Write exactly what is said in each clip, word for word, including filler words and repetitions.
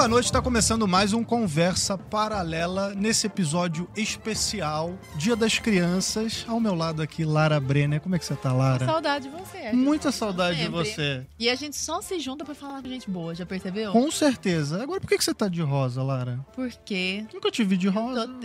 Boa noite, está começando mais um Conversa Paralela, nesse episódio especial, Dia das Crianças. Ao meu lado aqui, Lara Brenner. Como é que você tá, Lara? Saudade de você. Muita saudade de Sempre. você. E a gente só se junta pra falar com gente boa, já percebeu? Com certeza. Agora, por que você tá de rosa, Lara? Porque Nunca te vi de rosa. Tô...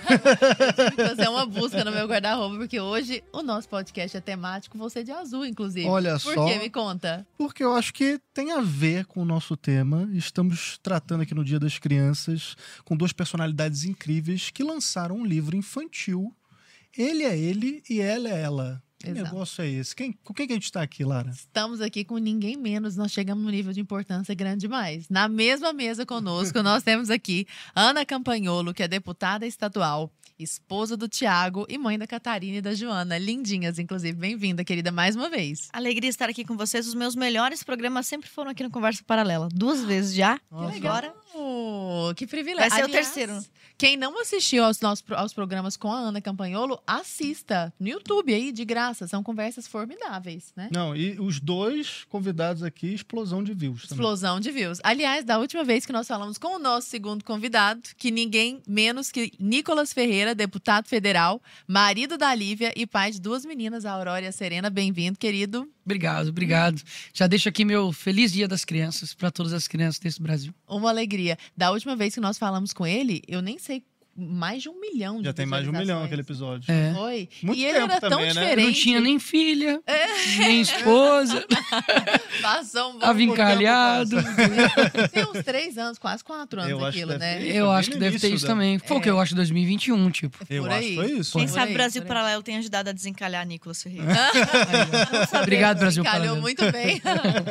eu tive que fazer uma busca no meu guarda-roupa, porque hoje o nosso podcast é temático, você de azul, inclusive. Olha Por só. quê? Me conta. Porque eu acho que tem a ver com o nosso tema. Estamos tratando aqui no Dia das Crianças com duas personalidades incríveis que lançaram um livro infantil. Ele é ele e ela é ela. Que Exato. negócio é esse? Quem, com quem que a gente tá aqui, Lara? Estamos aqui com ninguém menos, nós chegamos num nível de importância grande demais. Na mesma mesa conosco, nós temos aqui Ana Campagnolo, que é deputada estadual, esposa do Tiago e mãe da Catarina e da Joana. Lindinhas, inclusive. Bem-vinda, querida, mais uma vez. Alegria estar aqui com vocês. Os meus melhores programas sempre foram aqui no Conversa Paralela. Duas vezes já. Nossa. Que legal. Agora Oh, que privilégio. vai ser Aliás, o terceiro. Quem não assistiu aos nossos aos programas com a Ana Campagnolo, assista no YouTube aí, de graça. São conversas formidáveis, né? Não, e os dois convidados aqui, explosão de views também. Explosão de views. Aliás, da última vez que nós falamos com o nosso segundo convidado, que ninguém menos que Nicolas Ferreira, deputado federal, marido da Lívia e pai de duas meninas, a Aurora e a Serena. Bem-vindo, querido. Obrigado, obrigado. Já deixo aqui meu feliz Dia das Crianças para todas as crianças desse Brasil. Uma alegria. Da última vez que nós falamos com ele, eu nem sei, mais de um milhão de Já tem mais de um milhão aquele visualizações. episódio. É. Foi. Muito e ele tempo era tão também, né? diferente. Não tinha nem filha, nem esposa, Passou um bom tava encalhado. Tem uns três anos, quase quatro anos Eu acho aquilo, que né? deve ter. Eu Foi acho bem que no deve ter início isso da- também. Foi o que eu acho de dois mil e vinte e um, tipo. Eu Por acho aí. que foi isso. Quem Por sabe aí, Brasil por aí. Paralelo tem ajudado a desencalhar Nicolas Ferreira. Obrigado, Brasil Calhou Paralelo. muito bem.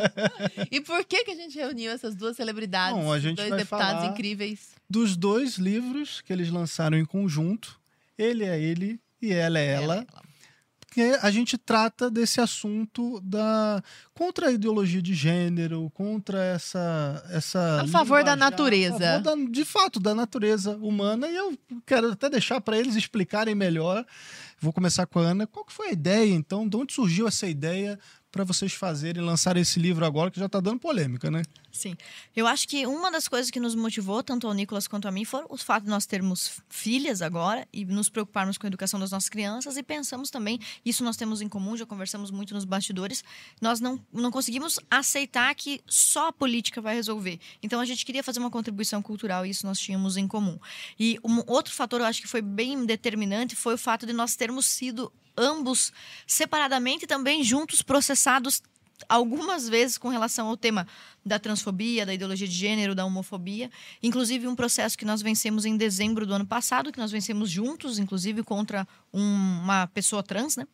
E por que que a gente reuniu essas duas celebridades, Bom, a gente dois vai deputados falar incríveis? Dos dois livros que eles lançaram em conjunto, Ele é ele e ela é ela. Porque a gente trata desse assunto da contra a ideologia de gênero, contra essa essa A favor da linguajar, natureza. a favor da- de fato da natureza humana, e eu quero até deixar para eles explicarem melhor. Vou começar com a Ana. Qual que foi a ideia, então? De onde surgiu essa ideia para vocês fazerem, lançarem esse livro agora, que já está dando polêmica, né? Sim. Eu acho que uma das coisas que nos motivou, tanto ao Nicolas quanto a mim, foi o fato de nós termos filhas agora e nos preocuparmos com a educação das nossas crianças, e pensamos também, isso nós temos em comum, já conversamos muito nos bastidores, nós não, não conseguimos aceitar que só a política vai resolver. Então a gente queria fazer uma contribuição cultural e isso nós tínhamos em comum. E um outro fator, eu acho que foi bem determinante, foi o fato de nós termos sido ambos separadamente e também juntos processados algumas vezes com relação ao tema da transfobia, da ideologia de gênero, da homofobia. Inclusive um processo que nós vencemos em dezembro do ano passado, que nós vencemos juntos, inclusive contra um, uma pessoa trans, né?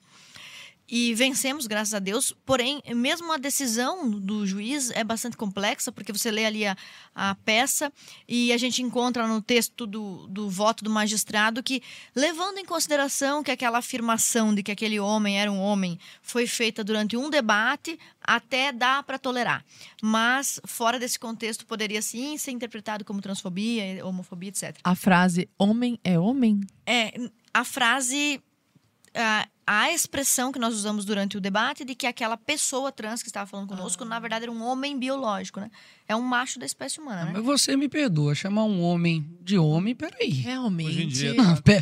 E vencemos, graças a Deus. Porém, mesmo a decisão do juiz é bastante complexa, porque você lê ali a, a peça e a gente encontra no texto do, do voto do magistrado que, levando em consideração que aquela afirmação de que aquele homem era um homem foi feita durante um debate, até dá para tolerar. Mas, fora desse contexto, poderia sim ser interpretado como transfobia, homofobia, etcétera. A frase homem é homem? É, a frase... A, a expressão que nós usamos durante o debate de que aquela pessoa trans que estava falando conosco, Ah. na verdade, era um homem biológico, né? É um macho da espécie humana, né? Mas você me perdoa, chamar um homem de homem, peraí. Realmente. Hoje em dia, Não, pera.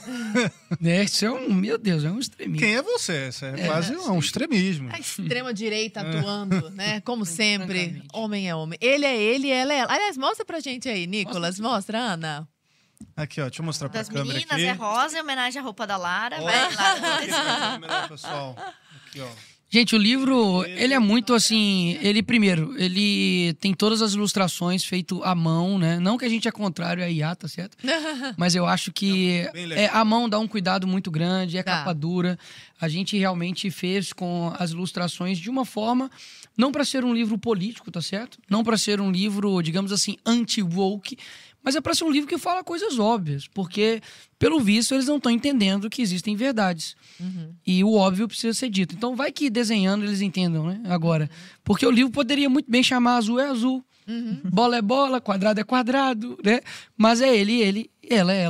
É, isso é um, meu Deus, é um extremismo. Quem é você? Isso é, quase um extremismo. A extrema-direita atuando, né? Como sempre. Francamente. Homem é homem. Ele é ele, ela é ela. Aliás, mostra pra gente aí, Nicolas. Mostra, Ana. Aqui, ó, deixa eu mostrar pra Das câmera meninas aqui. é rosa, em homenagem à roupa da Lara. Ó, Vai, Lara. aqui pra câmera, pessoal. Aqui, ó. Gente, o livro, ele é muito assim, ele primeiro, ele tem todas as ilustrações feito à mão, né? Não que a gente é contrário a I A, tá certo? Mas eu acho que Não, bem legal. é, a mão dá um cuidado muito grande, é Tá. capa dura. A gente realmente fez com as ilustrações de uma forma, não para ser um livro político, tá certo? Não para ser um livro, digamos assim, anti-woke, mas é para ser um livro que fala coisas óbvias, porque, pelo visto, eles não estão entendendo que existem verdades. Uhum. E o óbvio precisa ser dito. Então vai que desenhando eles entendam, né? Agora. Porque o livro poderia muito bem chamar azul é azul, Uhum. bola é bola, quadrado é quadrado, né? Mas é ele, ele, ela é ela.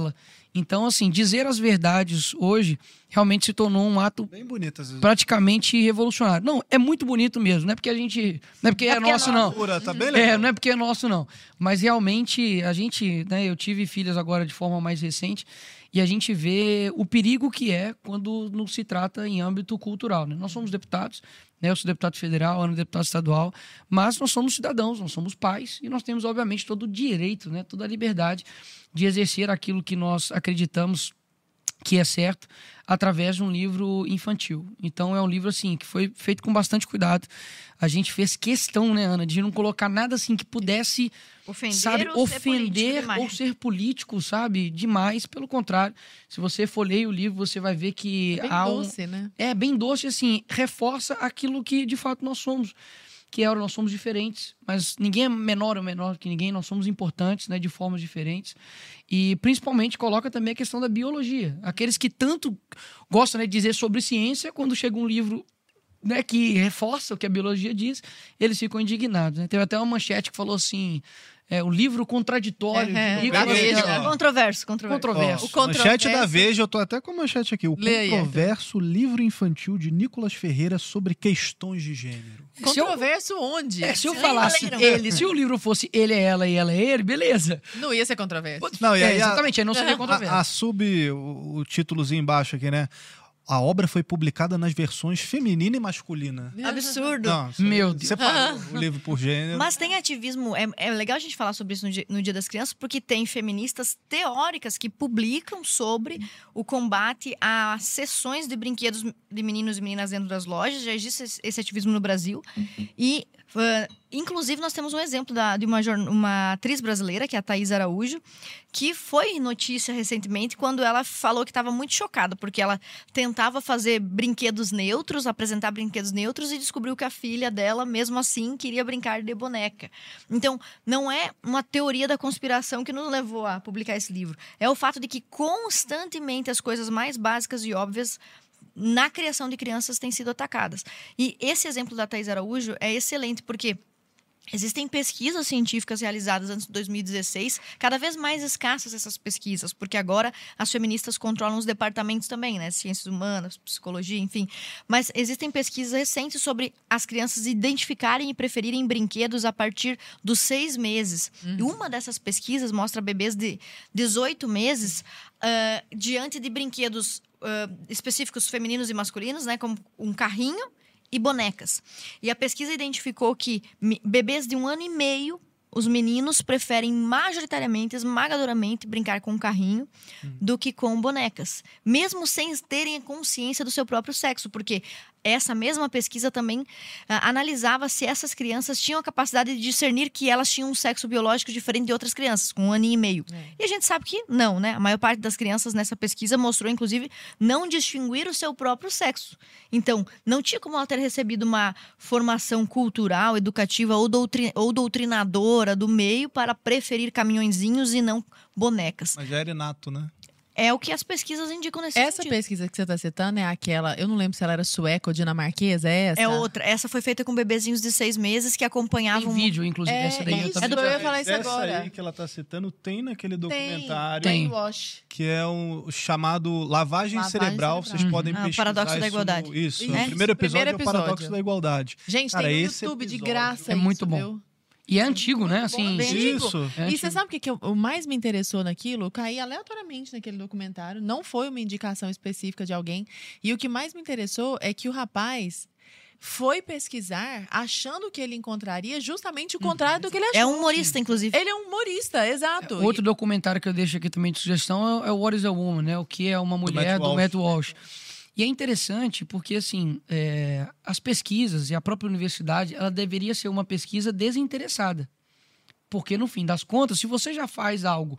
Então, assim, dizer as verdades hoje realmente se tornou um ato Bem bonito, às vezes. praticamente revolucionário. Não, é muito bonito mesmo, não é porque a gente... Não é porque é, porque é nosso, nosso. não. Tá bem legal. É, não é porque é nosso, não. Mas realmente, a gente, né, eu tive filhas agora de forma mais recente, e a gente vê o perigo que é quando não se trata em âmbito cultural, né? Nós somos deputados, né? Eu sou deputado federal, Ana é deputado estadual, mas nós somos cidadãos, nós somos pais, e nós temos, obviamente, todo o direito, né? Toda a liberdade de exercer aquilo que nós acreditamos que é certo, através de um livro infantil. Então, é um livro, assim, que foi feito com bastante cuidado. A gente fez questão, né, Ana, de não colocar nada, assim, que pudesse, Ofender sabe, ou ser ofender político demais. ou ser político, sabe, demais. Pelo contrário, se você folheia o livro, você vai ver que É bem há um... doce, né? É, bem doce, assim, reforça aquilo que, de fato, nós somos. Que é, nós somos diferentes, mas ninguém é menor ou menor que ninguém, nós somos importantes, né, de formas diferentes. E, principalmente, coloca também a questão da biologia. Aqueles que tanto gostam, né, de dizer sobre ciência, quando chega um livro, né, que reforça o que a biologia diz, eles ficam indignados. Né? Teve até uma manchete que falou assim, é, o livro contraditório É, de da Nicolas Veja. Flamel. ó. Controverso, controverso. Controverso. O controverso- Manchete da Veja, eu tô até com a manchete aqui. O Lê aí, controverso livro infantil de Nicolas Ferreira sobre questões de gênero. Se eu- Controverso onde? É, se eu Nem falasse leram. ele, se o livro fosse ele é ela e ela é ele, beleza. Não ia ser controverso. Não, e É, aí a- exatamente, aí não seria controverso. A, a sub, o, o títulozinho embaixo aqui, né? A obra foi publicada nas versões feminina e masculina. Absurdo. Não, isso Meu aí Deus. separou o livro por gênero. Mas tem ativismo, é, é legal a gente falar sobre isso no dia, no dia das Crianças, porque tem feministas teóricas que publicam sobre o combate a sessões de brinquedos de meninos e meninas dentro das lojas. Já existe esse, esse ativismo no Brasil. E, uh, inclusive, nós temos um exemplo da, de uma, jorn- uma atriz brasileira, que é a Thaís Araújo, que foi notícia recentemente quando ela falou que estava muito chocada, porque ela tentava fazer brinquedos neutros, apresentar brinquedos neutros, e descobriu que a filha dela, mesmo assim, queria brincar de boneca. Então, não é uma teoria da conspiração que nos levou a publicar esse livro. É o fato de que constantemente as coisas mais básicas e óbvias na criação de crianças têm sido atacadas. E esse exemplo da Thaís Araújo é excelente, porque existem pesquisas científicas realizadas antes de dois mil e dezesseis, cada vez mais escassas essas pesquisas, porque agora as feministas controlam os departamentos também, né? Ciências humanas, psicologia, enfim. Mas existem pesquisas recentes sobre as crianças identificarem e preferirem brinquedos a partir dos seis meses. Uhum. E uma dessas pesquisas mostra bebês de dezoito meses uh, diante de brinquedos uh, específicos femininos e masculinos, né? Como um carrinho e bonecas. E a pesquisa identificou que mi- bebês de um ano e meio, os meninos preferem majoritariamente, esmagadoramente, brincar com um carrinho hum. do que com bonecas. Mesmo sem terem consciência do seu próprio sexo, porque essa mesma pesquisa também ah, analisava se essas crianças tinham a capacidade de discernir que elas tinham um sexo biológico diferente de outras crianças, com um ano e meio. É. E a gente sabe que não, né? A maior parte das crianças nessa pesquisa mostrou, inclusive, não distinguir o seu próprio sexo. Então, não tinha como ela ter recebido uma formação cultural, educativa ou, doutrin- ou doutrinadora do meio para preferir caminhõezinhos e não bonecas. Mas já era inato, né? É o que as pesquisas indicam nesse Essa sentido. pesquisa que você está citando é aquela, eu não lembro se ela era sueca ou dinamarquesa, é essa? É outra. Essa foi feita com bebezinhos de seis meses que acompanhavam... Tem vídeo, inclusive, É, essa daí. isso, eu também... é do- eu ia falar isso Essa agora. aí que ela tá citando tem naquele Tem, documentário. Tem. Brainwash. Que é um chamado Lavagem, Lavagem cerebral. Cerebral. Vocês podem Ah, o pesquisar Paradoxo da isso Igualdade. no- Isso. Isso. O primeiro episódio Primeiro é o Paradoxo episódio. da Igualdade. Gente, Cara, tem no esse YouTube de episódio graça é isso, muito bom. viu? E é antigo, né? Assim, bem antigo. Isso. é E você antigo. sabe o que, que eu- o mais me interessou naquilo? Eu caí aleatoriamente naquele documentário. Não foi uma indicação específica de alguém. E o que mais me interessou é que o rapaz foi pesquisar achando que ele encontraria justamente o contrário do que ele achou. É um humorista, inclusive. Ele é um humorista, exato. Outro documentário que eu deixo aqui também de sugestão é, é o What is a Woman, né? O que é uma mulher, Matt do Walsh. Matt Walsh. E é interessante porque, assim, é, as pesquisas e a própria universidade, ela deveria ser uma pesquisa desinteressada. Porque, no fim das contas, se você já faz algo...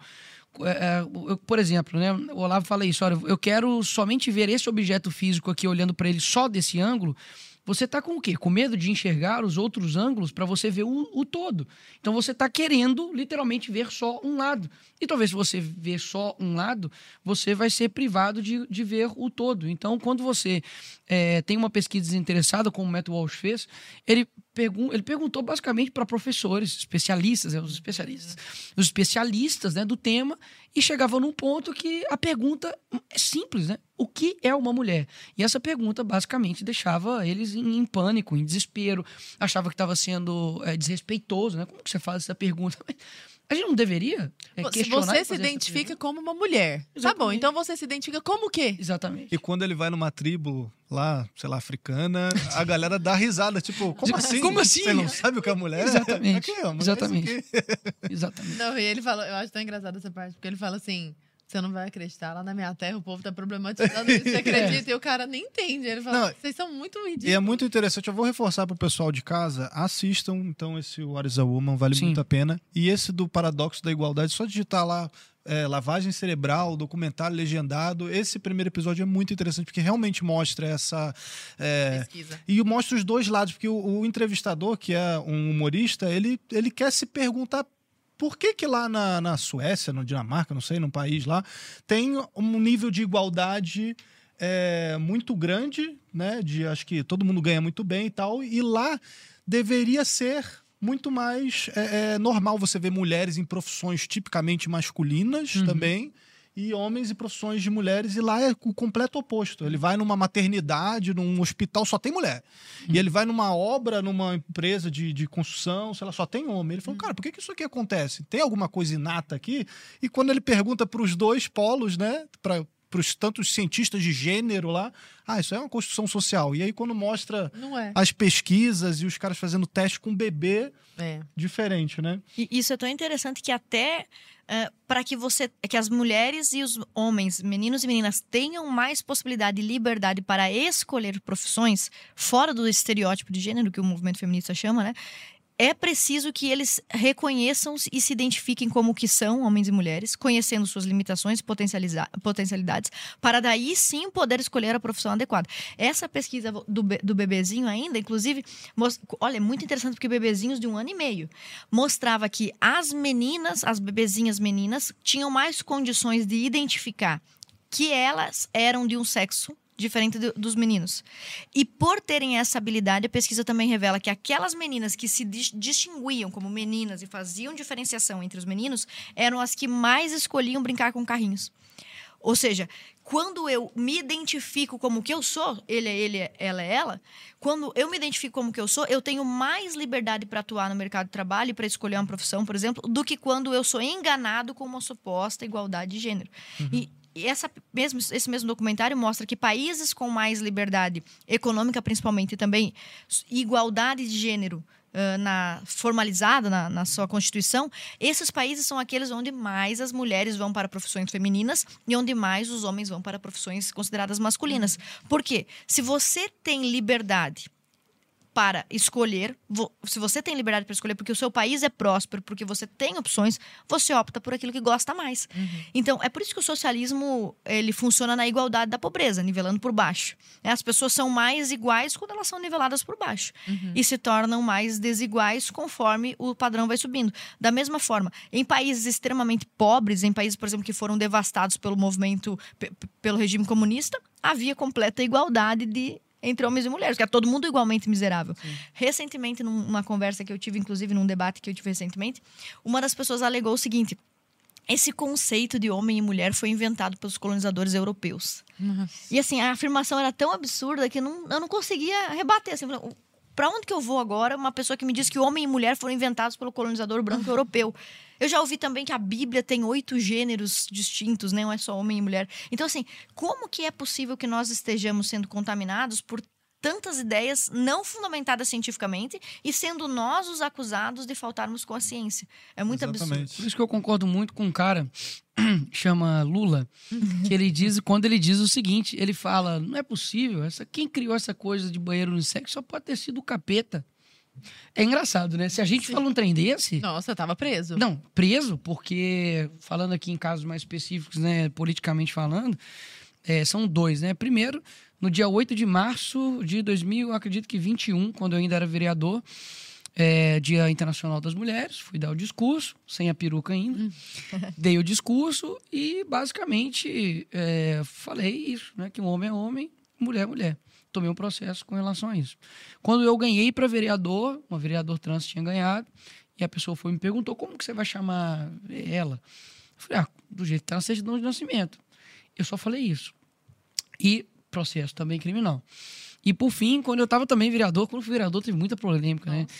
É, eu, por exemplo, né, o Olavo fala isso, olha, eu quero somente ver esse objeto físico aqui, olhando para ele só desse ângulo. Você está com o quê? Com medo de enxergar os outros ângulos para você ver o, o todo. Então você está querendo literalmente ver só um lado. E talvez se você ver só um lado, você vai ser privado de, de ver o todo. Então, quando você é, tem uma pesquisa desinteressada, como o Matt Walsh fez, ele, pergun ele perguntou basicamente para professores, especialistas, né, os especialistas, os especialistas, né, do tema, E chegava num ponto que a pergunta é simples, né? O que é uma mulher? E essa pergunta, basicamente, deixava eles em, em pânico, em desespero. Achava que estava sendo é, desrespeitoso, né? Como que você faz essa pergunta? A gente não deveria é, Se questionar você e se fazer essa identifica pergunta? como uma mulher. Exatamente. Tá bom, então você se identifica como o quê? Exatamente. E quando ele vai numa tribo lá, sei lá, africana, a galera dá risada, tipo, como assim? Como assim? Você não sabe o que é mulher? Exatamente. É que é, mulher, Exatamente. isso aqui. Exatamente. Não, e ele fala, eu acho tão engraçado essa parte, porque ele fala assim: você não vai acreditar, lá na minha terra o povo tá problematizando isso, você acredita? E o cara nem entende. Ele fala, Não, vocês são muito ridículos. E é muito interessante, eu vou reforçar pro pessoal de casa, assistam então esse What is a Woman, vale Sim. muito a pena. E esse do Paradoxo da Igualdade, só digitar lá é, lavagem cerebral, documentário legendado, esse primeiro episódio é muito interessante, porque realmente mostra essa... É, Pesquisa. e mostra os dois lados, porque o, o entrevistador, que é um humorista, ele, ele quer se perguntar por que que lá na, na Suécia, no Dinamarca, não sei, num país lá, tem um nível de igualdade é, muito grande, né? De acho que todo mundo ganha muito bem e tal, e lá deveria ser muito mais é, é, normal você ver mulheres em profissões tipicamente masculinas Uhum. também, e homens em profissões de mulheres, e lá é o completo oposto. Ele vai numa maternidade, num hospital, só tem mulher. E ele vai numa obra, numa empresa de, de construção, sei lá, só tem homem. Ele falou, cara, por que, que isso aqui acontece? Tem alguma coisa inata aqui? E quando ele pergunta para os dois polos, né, para os tantos cientistas de gênero lá, ah, isso é uma construção social. E aí quando mostra Não é. as pesquisas e os caras fazendo teste com bebê, É. diferente, né? E isso é tão interessante que até para que você, que as mulheres e os homens, meninos e meninas, tenham mais possibilidade e liberdade para escolher profissões fora do estereótipo de gênero que o movimento feminista chama, né? É preciso que eles reconheçam e se identifiquem como que são, homens e mulheres, conhecendo suas limitações e potencialidades, para daí sim poder escolher a profissão adequada. Essa pesquisa do, do bebezinho ainda, inclusive, most... olha, é muito interessante porque bebezinhos de um ano e meio mostrava que as meninas, as bebezinhas meninas, tinham mais condições de identificar que elas eram de um sexo diferente do, dos meninos. E por terem essa habilidade, a pesquisa também revela que aquelas meninas que se dis- distinguiam como meninas e faziam diferenciação entre os meninos eram as que mais escolhiam brincar com carrinhos. Ou seja, quando eu me identifico como que eu sou, ele é ele, ela é ela, quando eu me identifico como que eu sou, eu tenho mais liberdade para atuar no mercado de trabalho e para escolher uma profissão, por exemplo, do que quando eu sou enganado com uma suposta igualdade de gênero. Uhum. E E essa mesmo, esse mesmo documentário mostra que países com mais liberdade econômica, principalmente, e também igualdade de gênero uh, na, formalizada na, na sua Constituição, esses países são aqueles onde mais as mulheres vão para profissões femininas e onde mais os homens vão para profissões consideradas masculinas. Uhum. Por quê? Se você tem liberdade para escolher, se você tem liberdade para escolher porque o seu país é próspero, porque você tem opções, você opta por aquilo que gosta mais. Uhum. Então, é por isso que o socialismo ele funciona na igualdade da pobreza, nivelando por baixo. As pessoas são mais iguais quando elas são niveladas por baixo. Uhum. E se tornam mais desiguais conforme o padrão vai subindo. Da mesma forma, em países extremamente pobres, em países, por exemplo, que foram devastados pelo movimento, p- pelo regime comunista, havia completa igualdade de entre homens e mulheres, que é todo mundo igualmente miserável. Sim. Recentemente, numa conversa que eu tive, inclusive num debate que eu tive recentemente, uma das pessoas alegou o seguinte: esse conceito de homem e mulher foi inventado pelos colonizadores europeus. Nossa. E assim, a afirmação era tão absurda que não, eu não conseguia rebater. Assim, para onde que eu vou agora? Uma pessoa que me diz que homem e mulher foram inventados pelo colonizador branco europeu. Eu já ouvi também que a Bíblia tem oito gêneros distintos, né? Não é só homem e mulher. Então, assim, como que é possível que nós estejamos sendo contaminados por tantas ideias não fundamentadas cientificamente e sendo nós os acusados de faltarmos com a ciência? É muito Exatamente. absurdo. Por isso que eu concordo muito com um cara chama Lula, que ele diz, quando ele diz o seguinte, ele fala, não é possível, essa, quem criou essa coisa de banheiro unissex só pode ter sido o capeta. É engraçado, né? Se a gente Sim. fala um trem desse... Nossa, eu tava preso. Não, preso, porque, falando aqui em casos mais específicos, né, politicamente falando, é, são dois, né? Primeiro, no dia oito de março de dois mil, eu acredito que vinte e um, quando eu ainda era vereador, é, Dia Internacional das Mulheres, fui dar o discurso, sem a peruca ainda, hum. dei o discurso e, basicamente, é, falei isso, né? Que um homem é homem, mulher é mulher. Tomei um processo com relação a isso. Quando eu ganhei para vereador, uma vereador trans tinha ganhado, e a pessoa foi e me perguntou, como que você vai chamar ela? falei, ah, do jeito que tá na certidão de nascimento. Eu só falei isso. E processo também criminal. E por fim, quando eu tava também vereador, quando eu fui vereador teve muita polêmica, né?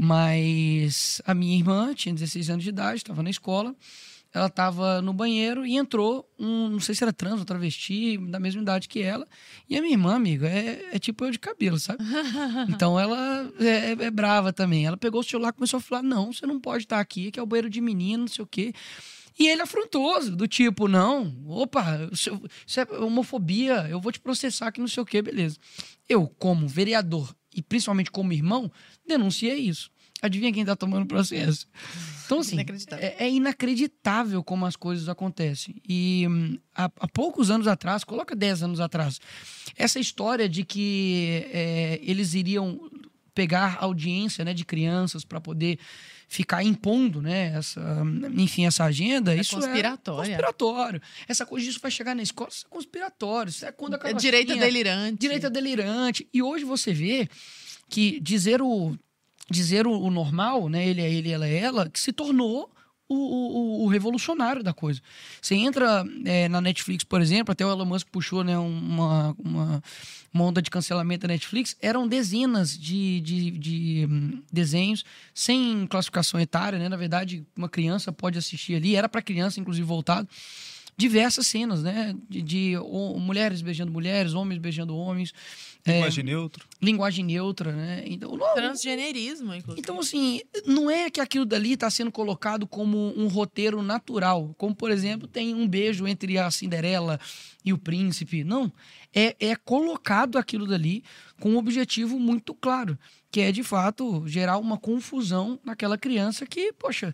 Mas a minha irmã tinha dezesseis anos de idade, estava na escola, ela estava no banheiro e entrou um, não sei se era trans ou travesti, da mesma idade que ela. E a minha irmã, amigo, é, é tipo eu de cabelo, sabe? Então ela é, é brava também. Ela pegou o celular e começou a falar, não, você não pode estar aqui, que é o banheiro de menino, não sei o quê. E ele afrontoso, do tipo, não, opa, isso é homofobia, eu vou te processar aqui, não sei o quê, beleza. Eu, como vereador e principalmente como irmão, denunciei isso. Adivinha quem tá tomando processo? Então, assim, inacreditável. É, é inacreditável como as coisas acontecem. E hum, há, há poucos anos atrás, coloca dez anos atrás, essa história de que é, eles iriam pegar audiência, né, de crianças para poder ficar impondo, né, essa, enfim, essa agenda, é isso conspiratório. é conspiratório. Essa coisa disso vai chegar na escola, isso é conspiratório. Isso é quando a é direita delirante. Direita delirante. E hoje você vê que dizer o dizer o, o normal, né, ele é ele, ela é ela, que se tornou o, o, o revolucionário da coisa. Você entra é, na Netflix, por exemplo, até o Elon Musk puxou, né, uma, uma, uma onda de cancelamento da Netflix, eram dezenas de, de, de hum, desenhos sem classificação etária, né? Na verdade, uma criança pode assistir ali, era para criança, inclusive, voltado. Diversas cenas, né? De, de o, mulheres beijando mulheres, homens beijando homens. Linguagem é, neutra. Linguagem neutra, né? Então, não, transgenerismo, inclusive. Então, assim, não é que aquilo dali está sendo colocado como um roteiro natural. Como, por exemplo, tem um beijo entre a Cinderela e o príncipe. Não. É, é colocado aquilo dali com um objetivo muito claro, que é, de fato, gerar uma confusão naquela criança que, poxa,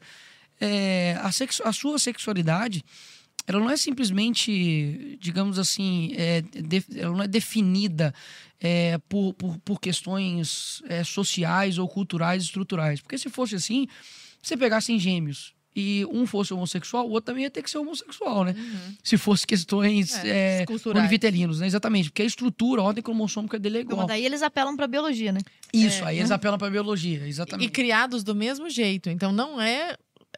é, a, sexu- a sua sexualidade... ela não é simplesmente, digamos assim, é, de, ela não é definida é, por, por, por questões é, sociais ou culturais estruturais. Porque se fosse assim, você pegasse em gêmeos e um fosse homossexual, o outro também ia ter que ser homossexual, né? Uhum. Se fosse questões é, é, univitelinos, né? Exatamente. Porque a estrutura, a ordem cromossômica dele é igual. Então, daí eles apelam para biologia, né? Isso, é, aí eles apelam para biologia, exatamente. E criados do mesmo jeito. Então, não é...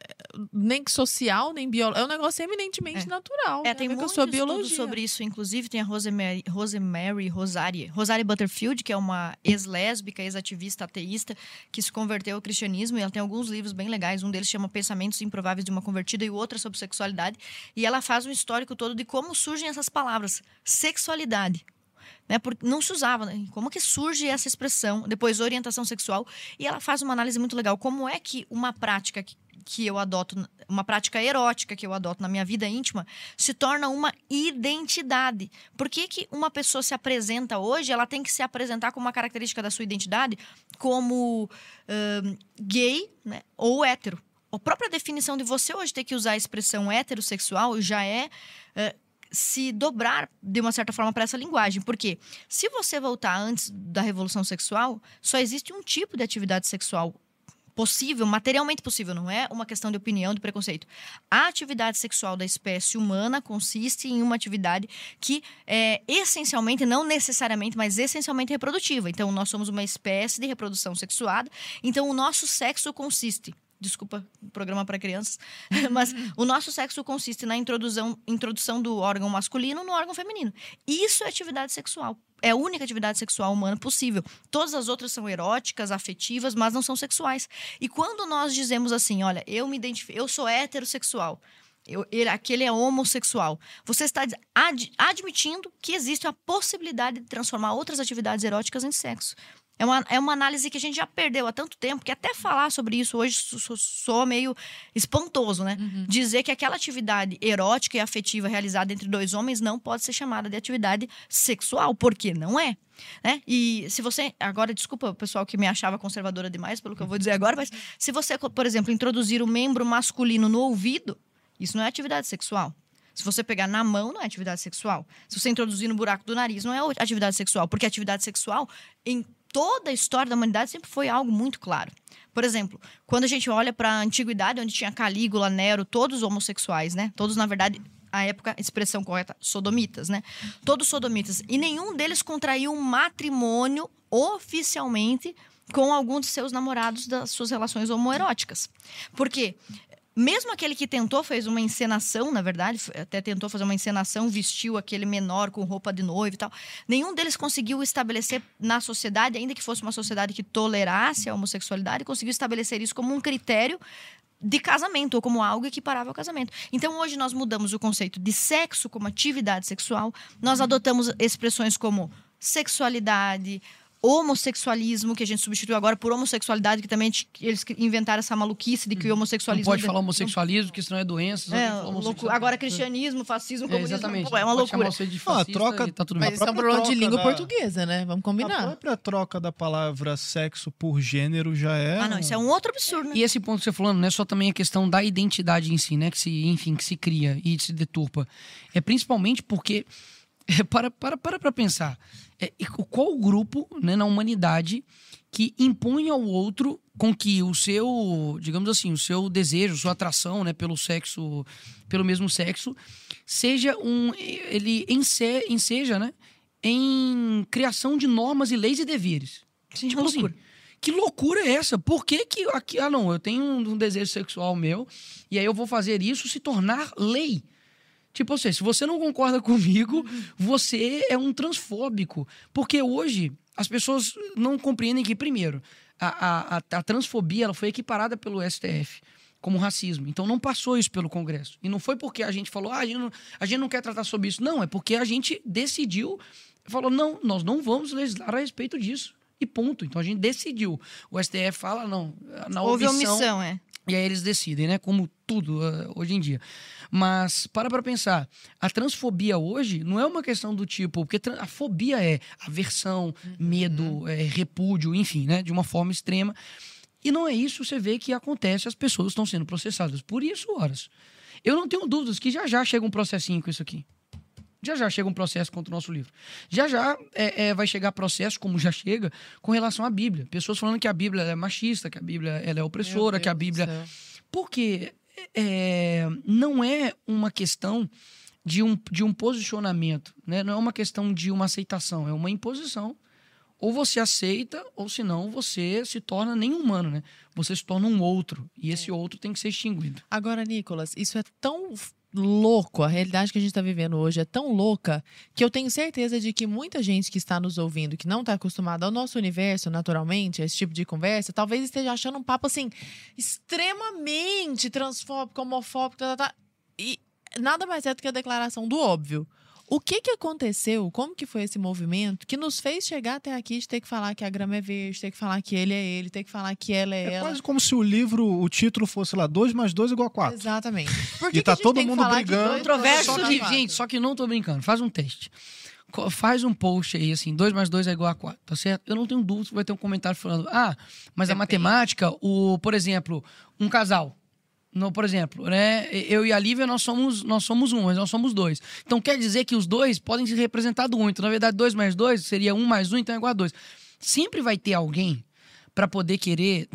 nem social, nem biológico. É um negócio eminentemente é. natural. É, tem muito estudo sobre isso. Inclusive, tem a Rosemary, Rosemary Rosarie, Rosarie Butterfield, que é uma ex-lésbica, ex-ativista ateísta, que se converteu ao cristianismo. E ela tem alguns livros bem legais. Um deles chama Pensamentos Improváveis de uma Convertida e o outro é sobre sexualidade. E ela faz um histórico todo de como surgem essas palavras. Sexualidade. Né, porque não se usava, né? Como que surge essa expressão, depois orientação sexual, e ela faz uma análise muito legal, como é que uma prática que, que eu adoto, uma prática erótica que eu adoto na minha vida íntima, se torna uma identidade. Por que que uma pessoa se apresenta hoje, ela tem que se apresentar como uma característica da sua identidade, como uh, gay, né, ou hétero? A própria definição de você hoje ter que usar a expressão heterossexual já é... Uh, se dobrar de uma certa forma para essa linguagem. Porque se você voltar antes da Revolução Sexual, só existe um tipo de atividade sexual possível, materialmente possível, não é uma questão de opinião, de preconceito. A atividade sexual da espécie humana consiste em uma atividade que é essencialmente, não necessariamente, mas essencialmente reprodutiva. Então, nós somos uma espécie de reprodução sexuada. Então, o nosso sexo consiste... Desculpa, programa para crianças. Mas o nosso sexo consiste na introdução, introdução do órgão masculino no órgão feminino. Isso é atividade sexual. É a única atividade sexual humana possível. Todas as outras são eróticas, afetivas, mas não são sexuais. E quando nós dizemos assim, olha, eu me identifico, eu sou heterossexual, eu, ele, aquele é homossexual, você está ad, admitindo que existe a possibilidade de transformar outras atividades eróticas em sexo. É uma, é uma análise que a gente já perdeu há tanto tempo que até falar sobre isso hoje soa meio espantoso, né? Uhum. Dizer que aquela atividade erótica e afetiva realizada entre dois homens não pode ser chamada de atividade sexual, porque não é. Né? E se você... Agora, desculpa o pessoal que me achava conservadora demais pelo que eu vou dizer agora, mas se você, por exemplo, introduzir o membro masculino no ouvido, isso não é atividade sexual. Se você pegar na mão, não é atividade sexual. Se você introduzir no buraco do nariz, não é atividade sexual, porque atividade sexual... em toda a história da humanidade sempre foi algo muito claro. Por exemplo, quando a gente olha para a antiguidade, onde tinha Calígula, Nero, todos homossexuais, né? Todos, na verdade, a época, expressão correta, sodomitas, né? Todos sodomitas. E nenhum deles contraiu um matrimônio oficialmente com algum de seus namorados das suas relações homoeróticas. Por quê? mesmo aquele que tentou, fez uma encenação, na verdade, até tentou fazer uma encenação, vestiu aquele menor com roupa de noivo e tal. Nenhum deles conseguiu estabelecer na sociedade, ainda que fosse uma sociedade que tolerasse a homossexualidade, conseguiu estabelecer isso como um critério de casamento, ou como algo equiparável ao casamento. Então, hoje nós mudamos o conceito de sexo como atividade sexual, nós adotamos expressões como sexualidade, homossexualismo, que a gente substituiu agora por homossexualidade, que também eles inventaram essa maluquice de que o homossexualismo... Não pode falar homossexualismo, que senão é doença. É, louco... Agora, cristianismo, fascismo, comunismo... É, exatamente. Pô, é uma loucura. De ah, a troca, tá tudo Mas bem. isso é um problema de língua da... portuguesa, né? Vamos combinar. A própria troca da palavra sexo por gênero já é... Ah, não, isso é um outro absurdo, né? E esse ponto que você falou, não é só também a questão da identidade em si, né? Que se, enfim, que se cria e se deturpa. É principalmente porque... É, para, para, para pra pensar. É, qual o grupo, né, na humanidade que impõe ao outro com que o seu, digamos assim, o seu desejo, sua atração, né, pelo sexo, pelo mesmo sexo, seja um, ele ense, enseja, né, em criação de normas e leis e deveres. Sim, tipo loucura. assim, que loucura é essa? Por que que aqui, ah não, eu tenho um, um desejo sexual meu e aí eu vou fazer isso se tornar lei? Tipo, assim, se você não concorda comigo, uhum. você é um transfóbico. Porque hoje as pessoas não compreendem que, primeiro, a, a, a transfobia ela foi equiparada pelo S T F como racismo. Então não passou isso pelo Congresso. E não foi porque a gente falou, ah, a gente não, a gente não quer tratar sobre isso. Não, é porque a gente decidiu, falou, não, nós não vamos legislar a respeito disso. E ponto. Então a gente decidiu. O S T F fala, não, na Houve omissão... omissão, é. E aí eles decidem, né? Como tudo uh, hoje em dia. Mas, para pra pensar, a transfobia hoje não é uma questão do tipo... Porque a fobia é aversão, uhum. medo, é, repúdio, enfim, né? De uma forma extrema. E não é isso, você vê que acontece, as pessoas estão sendo processadas por isso, horas. Eu não tenho dúvidas que já já chega um processinho com isso aqui. Já já chega um processo contra o nosso livro. Já já é, é, vai chegar processo, como já chega, com relação à Bíblia. Pessoas falando que a Bíblia é machista, que a Bíblia ela é opressora, que a Bíblia... Porque é, não é uma questão de um, de um posicionamento, né? Não é uma questão de uma aceitação, é uma imposição. Ou você aceita, ou senão você se torna nem humano, né? Você se torna um outro. E esse outro tem que ser extinguido. Agora, Nicolas, isso é tão... louco, a realidade que a gente está vivendo hoje é tão louca que eu tenho certeza de que muita gente que está nos ouvindo, que não está acostumada ao nosso universo, naturalmente, a esse tipo de conversa, talvez esteja achando um papo, assim, extremamente transfóbico, homofóbico, tá, tá, tá, e nada mais é do que a declaração do óbvio. O que que aconteceu? Como que foi esse movimento que nos fez chegar até aqui de ter que falar que a grama é verde, ter que falar que ele é ele, ter que falar que ela é, é ela? É quase como se o livro, o título fosse lá, dois mais dois igual a quatro. Exatamente. Por que e tá que todo mundo brigando. Controverso, só que, gente, só que não tô brincando. Faz um teste. Faz um post aí, assim, dois mais dois é igual a quatro, tá certo? Eu não tenho dúvida que vai ter um comentário falando, ah, mas Depende. a matemática, o, por exemplo, um casal... No, por exemplo, né, eu e a Lívia, nós somos, nós somos um, mas nós somos dois. Então, quer dizer que os dois podem se representar do um. Então, na verdade, dois mais dois seria um mais um, então é igual a dois. Sempre vai ter alguém para poder querer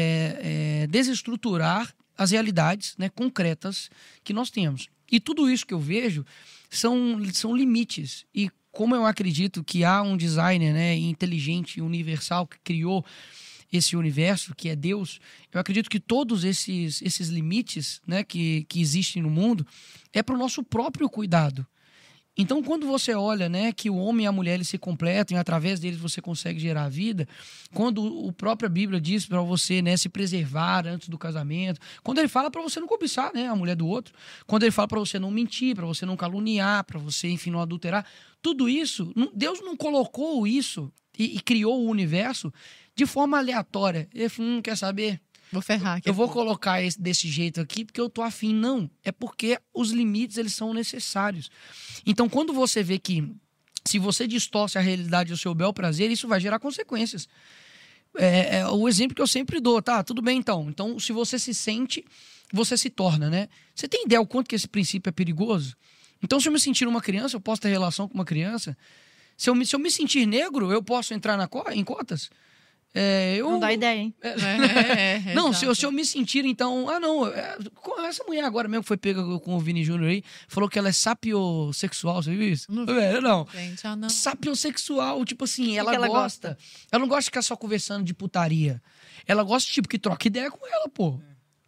é, é, desestruturar as realidades, né, concretas que nós temos. E tudo isso que eu vejo são, são limites. E como eu acredito que há um designer, né, inteligente, universal, que criou esse universo, que é Deus, eu acredito que todos esses, esses limites, né, que, que existem no mundo é para o nosso próprio cuidado. Então, quando você olha, né, que o homem e a mulher eles se completam e através deles você consegue gerar vida, quando o própria Bíblia diz para você, né, se preservar antes do casamento, quando ele fala para você não cobiçar, né, a mulher do outro, quando ele fala para você não mentir, para você não caluniar, para você, enfim, não adulterar, tudo isso, Deus não colocou isso e, e criou o universo de forma aleatória. Ele falou, hum, quer saber? Vou ferrar aqui. Eu vou colocar esse, desse jeito aqui porque eu tô afim. Não, é porque os limites, eles são necessários. Então, quando você vê que se você distorce a realidade do seu bel prazer, isso vai gerar consequências. É, é o exemplo que eu sempre dou, tá? Tudo bem, então. Então, se você se sente, você se torna, né? Você tem ideia o quanto que esse princípio é perigoso? Então, se eu me sentir uma criança, eu posso ter relação com uma criança. Se eu me, se eu me sentir negro, eu posso entrar na co- em cotas? É, eu... Não dá ideia, hein? É, é, é, não, se eu, se eu me sentir, então... Ah, não, é, essa mulher agora mesmo que foi pega com o Vini Júnior aí, falou que ela é sapiosexual, você viu isso? Não, é, não. Gente, ah, não. Sapiosexual, tipo assim, ela, que ela gosta, gosta. Ela não gosta de ficar só conversando de putaria. Ela gosta, tipo, que troca ideia com ela, pô.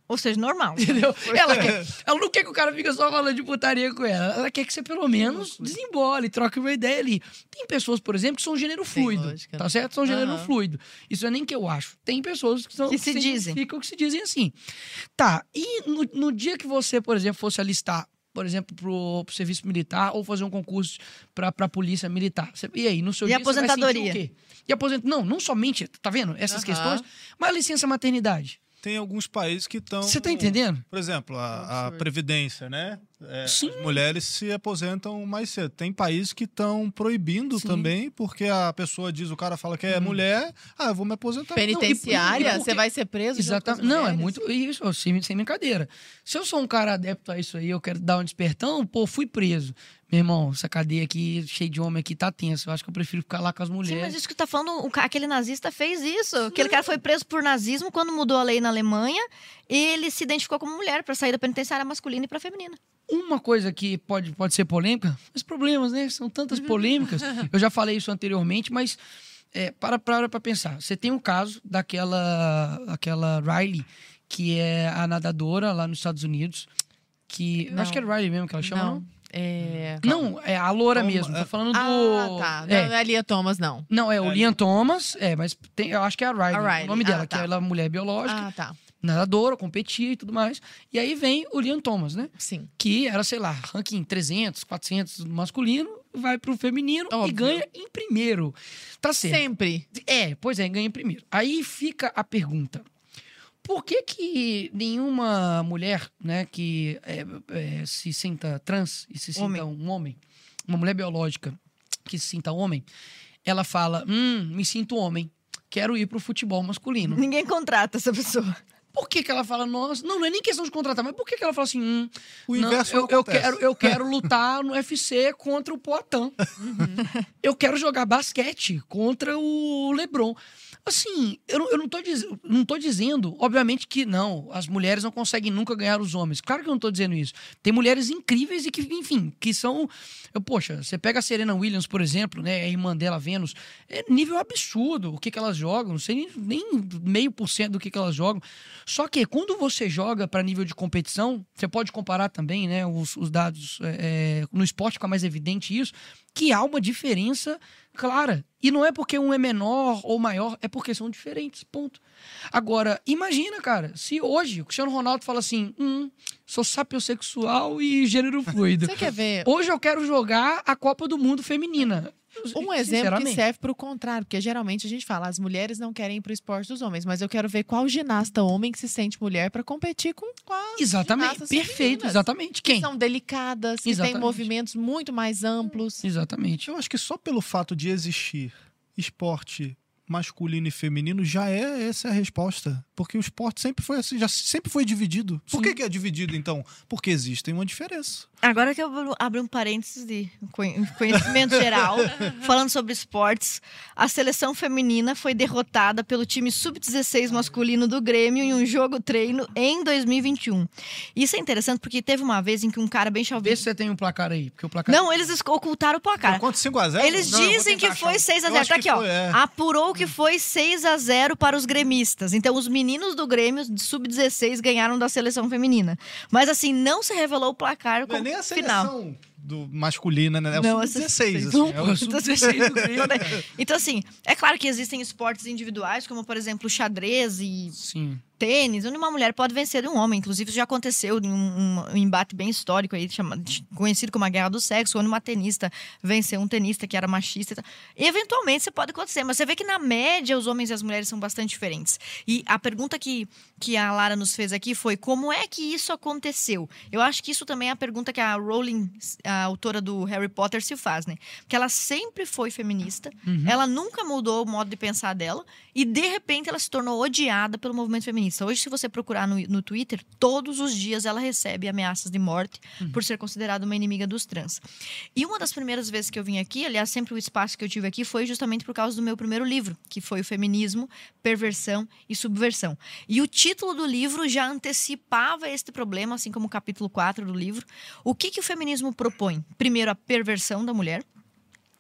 Ou seja, normal. Entendeu? Ela, quer, ela não quer que o cara fique só falando de putaria com ela. Ela quer que você, pelo menos, desembole, troque uma ideia ali. Tem pessoas, por exemplo, que são gênero fluido. Lógica, tá certo? São gênero uhum. fluido. Isso não é nem que eu acho. Tem pessoas que, são, que se que dizem. Ficam que se dizem assim. Tá. E no, no dia que você, por exemplo, fosse alistar, por exemplo, pro, pro serviço militar ou fazer um concurso pra, pra polícia militar. Você, e aí, no seu e dia, aposentadoria? Você vai sentir o quê? E aposent... Não, não somente, tá vendo? Essas uhum. questões, mas a licença maternidade. Tem alguns países que estão... Você tá entendendo? Por exemplo, a, a Previdência, né? É, Sim. As mulheres se aposentam mais cedo. Tem países que estão proibindo Sim. também, porque a pessoa diz, o cara fala que é hum. mulher, ah, eu vou me aposentar. Penitenciária, não, e, e, você vai ser preso? Exatamente. Não, é muito... Isso, sem, sem brincadeira. Se eu sou um cara adepto a isso aí, eu quero dar um despertão, pô, fui preso. Meu irmão, essa cadeia aqui, cheia de homem aqui, tá tenso. Eu acho que eu prefiro ficar lá com as mulheres. Sim, mas isso que tá falando, aquele nazista fez isso. Sim. Aquele cara foi preso por nazismo quando mudou a lei na Alemanha. Ele se identificou como mulher para sair da penitenciária masculina e para feminina. Uma coisa que pode, pode ser polêmica, mas problemas, né? São tantas polêmicas. Eu já falei isso anteriormente, mas é, para para para pensar. Você tem um caso daquela aquela Riley, que é a nadadora lá nos Estados Unidos, que... Não. Acho que é Riley mesmo que ela chama, não? não? É... Não, é a loura Tom, mesmo. Tô falando do... Ah, tá. É. Não é a Lia Thomas, não. Não, é o Liam Thomas, é, mas tem, eu acho que é a Riley, a Riley. O nome dela, ah, tá. que ela é mulher biológica. Ah, tá. Nadadora, competia e tudo mais. E aí vem o Liam Thomas, né? Sim. Que era, sei lá, ranking trezentos, quatrocentos masculino, vai pro feminino Óbvio. E ganha em primeiro. Tá certo. Sempre. É, pois é, ganha em primeiro. Aí fica a pergunta. Por que que nenhuma mulher, né, que é, é, se sinta trans e se sinta homem. um homem, uma mulher biológica que se sinta homem, ela fala, hum, me sinto homem, quero ir pro futebol masculino. Ninguém contrata essa pessoa. Por que que ela fala, nossa, não, não é nem questão de contratar, mas por que que ela fala assim, hum, o inverso não, eu, eu, quero, eu quero lutar no U F C contra o Poitin. Uhum. Eu quero jogar basquete contra o LeBron. Assim, eu, não, eu não, tô diz, não tô dizendo, obviamente que não, as mulheres não conseguem nunca ganhar os homens. Claro que eu não tô dizendo isso. Tem mulheres incríveis e que, enfim, que são... Eu, poxa, você pega a Serena Williams, por exemplo, né, a irmã dela, Venus, é nível absurdo o que que elas jogam, não sei nem, nem meio por cento do que que elas jogam. Só que quando você joga para nível de competição, você pode comparar também, né, os, os dados, é, no esporte fica mais evidente isso, que há uma diferença clara. E não é porque um é menor ou maior, é porque são diferentes, ponto. Agora, imagina, cara, se hoje o Cristiano Ronaldo fala assim, hum, sou sapiosexual e gênero fluido. Você quer ver? Hoje eu quero jogar a Copa do Mundo feminina. Um exemplo que serve para o contrário, porque geralmente a gente fala, as mulheres não querem ir para o esporte dos homens, mas eu quero ver qual ginasta homem que se sente mulher para competir com as Exatamente, perfeito, femininas, exatamente. Quem? Que são delicadas, que exatamente. têm movimentos muito mais amplos. Exatamente. Eu acho que só pelo fato de existir esporte masculino e feminino já é essa a resposta. Porque o esporte sempre foi assim, já sempre foi dividido. Por que, que é dividido, então? Porque existe uma diferença. Agora que eu abro um parênteses de conhecimento geral, falando sobre esportes, a seleção feminina foi derrotada pelo time sub dezesseis masculino do Grêmio em um jogo treino em dois mil e vinte e um. Isso é interessante porque teve uma vez em que um cara bem chaveiro... Vê se você tem um placar aí. Porque o placar... Não, eles ocultaram o placar. Quanto? cinco a zero? Eles Não, dizem que foi seis a zero. Tá aqui, ó. Foi, é. Apurou que foi seis a zero para os gremistas. Então, os meninos do Grêmio, sub dezesseis, ganharam da seleção feminina. Mas, assim, não se revelou o placar com não é nem a final. Seleção do masculina, né? É o não, sub dezesseis. Assim, é o sub dezesseis do Grêmio. Então, assim, é claro que existem esportes individuais, como, por exemplo, xadrez e... Sim. Tênis, onde uma mulher pode vencer de um homem. Inclusive, isso já aconteceu em um, um, um embate bem histórico, aí, chamado, conhecido como a Guerra do Sexo, onde uma tenista venceu um tenista que era machista. E, eventualmente, isso pode acontecer. Mas você vê que, na média, os homens e as mulheres são bastante diferentes. E a pergunta que, que a Lara nos fez aqui foi como é que isso aconteceu? Eu acho que isso também é a pergunta que a Rowling, a autora do Harry Potter, se faz, né? Porque ela sempre foi feminista, uhum. ela nunca mudou o modo de pensar dela e, de repente, ela se tornou odiada pelo movimento feminista. Hoje, se você procurar no, no Twitter, todos os dias ela recebe ameaças de morte uhum. por ser considerada uma inimiga dos trans. E uma das primeiras vezes que eu vim aqui, aliás, sempre o espaço que eu tive aqui foi justamente por causa do meu primeiro livro, que foi o Feminismo, Perversão e Subversão. E o título do livro já antecipava este problema, assim como o capítulo quatro do livro. O que, que o feminismo propõe? Primeiro, a perversão da mulher.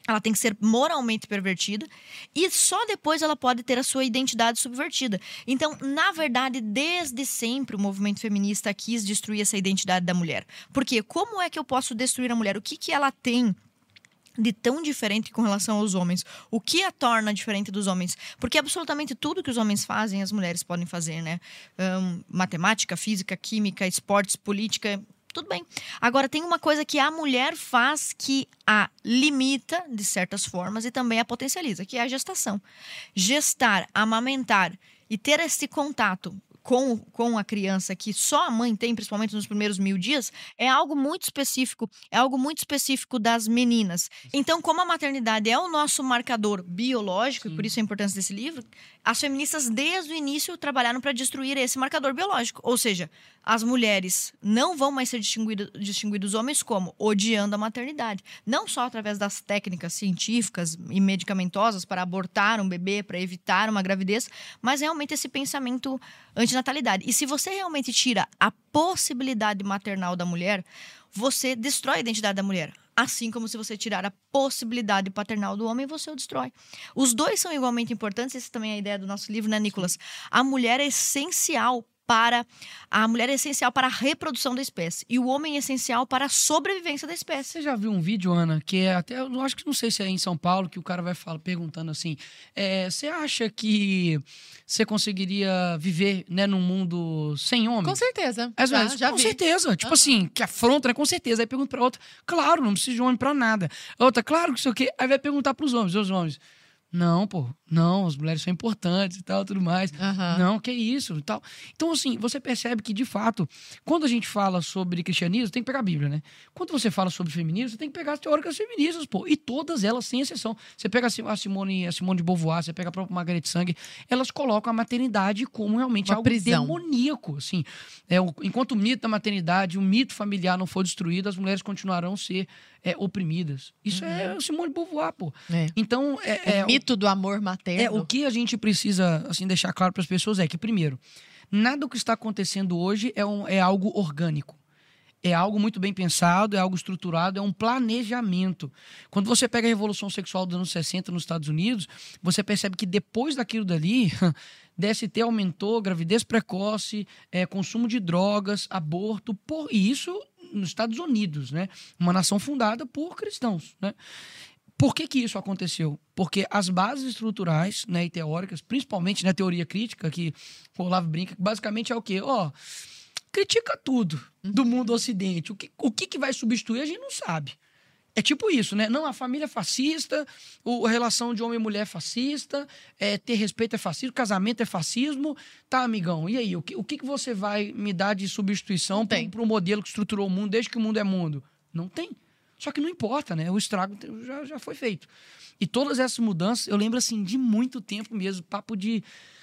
ela tem que ser moralmente pervertida e só depois ela pode ter a sua identidade subvertida. Então, na verdade, desde sempre o movimento feminista quis destruir essa identidade da mulher. Porque como é que eu posso destruir a mulher? O que, que ela tem de tão diferente com relação aos homens? O que a torna diferente dos homens? Porque absolutamente tudo que os homens fazem, as mulheres podem fazer, né? Um, matemática, física, química, esportes, política... Tudo bem. Agora, tem uma coisa que a mulher faz que a limita, de certas formas, e também a potencializa, que é a gestação. Gestar, amamentar e ter esse contato com, com a criança que só a mãe tem, principalmente nos primeiros mil dias, é algo muito específico, é algo muito específico das meninas. Então, como a maternidade é o nosso marcador biológico, Sim. e por isso a importância desse livro, as feministas, desde o início, trabalharam para destruir esse marcador biológico. Ou seja, as mulheres não vão mais ser distinguidas, distinguidas dos homens como odiando a maternidade. Não só através das técnicas científicas e medicamentosas para abortar um bebê, para evitar uma gravidez, mas realmente esse pensamento antinatalidade. E se você realmente tira a possibilidade maternal da mulher, você destrói a identidade da mulher. Assim como se você tirar a possibilidade paternal do homem, você o destrói. Os dois são igualmente importantes. Essa também é a ideia do nosso livro, né, Nicolas? A mulher é essencial para a mulher é essencial para a reprodução da espécie e o homem é essencial para a sobrevivência da espécie. Você já viu um vídeo, Ana, que é até, eu acho que não sei se é em São Paulo, que o cara vai falar, perguntando assim, é, você acha que você conseguiria viver, né, num mundo sem homem? Com certeza. Às já, vezes, já com vi. certeza. Tipo Uhum. assim, que afronta, né? Com certeza. Aí pergunta pra outra, claro, não precisa de homem pra nada. A outra, claro que isso aqui. Aí vai perguntar pros homens, os homens. Não, pô, não, as mulheres são importantes e tal, tudo mais. Uhum. Não, que isso e tal. Então, assim, você percebe que, de fato, quando a gente fala sobre cristianismo, tem que pegar a Bíblia, né? Quando você fala sobre feminismo, você tem que pegar as teóricas feministas, pô. E todas elas, sem exceção. Você pega a Simone, a Simone de Beauvoir, você pega a própria Margaret Sanger, elas colocam a maternidade como realmente Uma algo prisão. demoníaco, assim. É, o, enquanto o mito da maternidade, o mito familiar não for destruído, as mulheres continuarão a ser é, oprimidas. Isso uhum. é Simone de Beauvoir, pô. É. Então, é... O é, mito do amor materno. É, o que a gente precisa assim, deixar claro para as pessoas é que, primeiro, nada do que está acontecendo hoje é, um, é algo orgânico. É algo muito bem pensado, é algo estruturado, é um planejamento. Quando você pega a Revolução Sexual dos anos sessenta nos Estados Unidos, você percebe que depois daquilo dali, D S T aumentou, gravidez precoce, é, consumo de drogas, aborto, por, e isso nos Estados Unidos, né? Uma nação fundada por cristãos, né? Por que que isso aconteceu? Porque as bases estruturais, né, e teóricas, principalmente na teoria crítica, que o Olavo brinca, que basicamente é o quê? Ó, critica tudo do mundo ocidente. O que, o que que vai substituir, a gente não sabe. É tipo isso, né? Não, a família é fascista, o, a relação de homem e mulher é fascista, é, ter respeito é fascismo, casamento é fascismo. Tá, amigão, e aí? O que, o que que você vai me dar de substituição para o modelo que estruturou o mundo desde que o mundo é mundo? Não tem. Só que não importa, né? O estrago já, já foi feito. E todas essas mudanças, eu lembro, assim, de muito tempo mesmo. Papo de...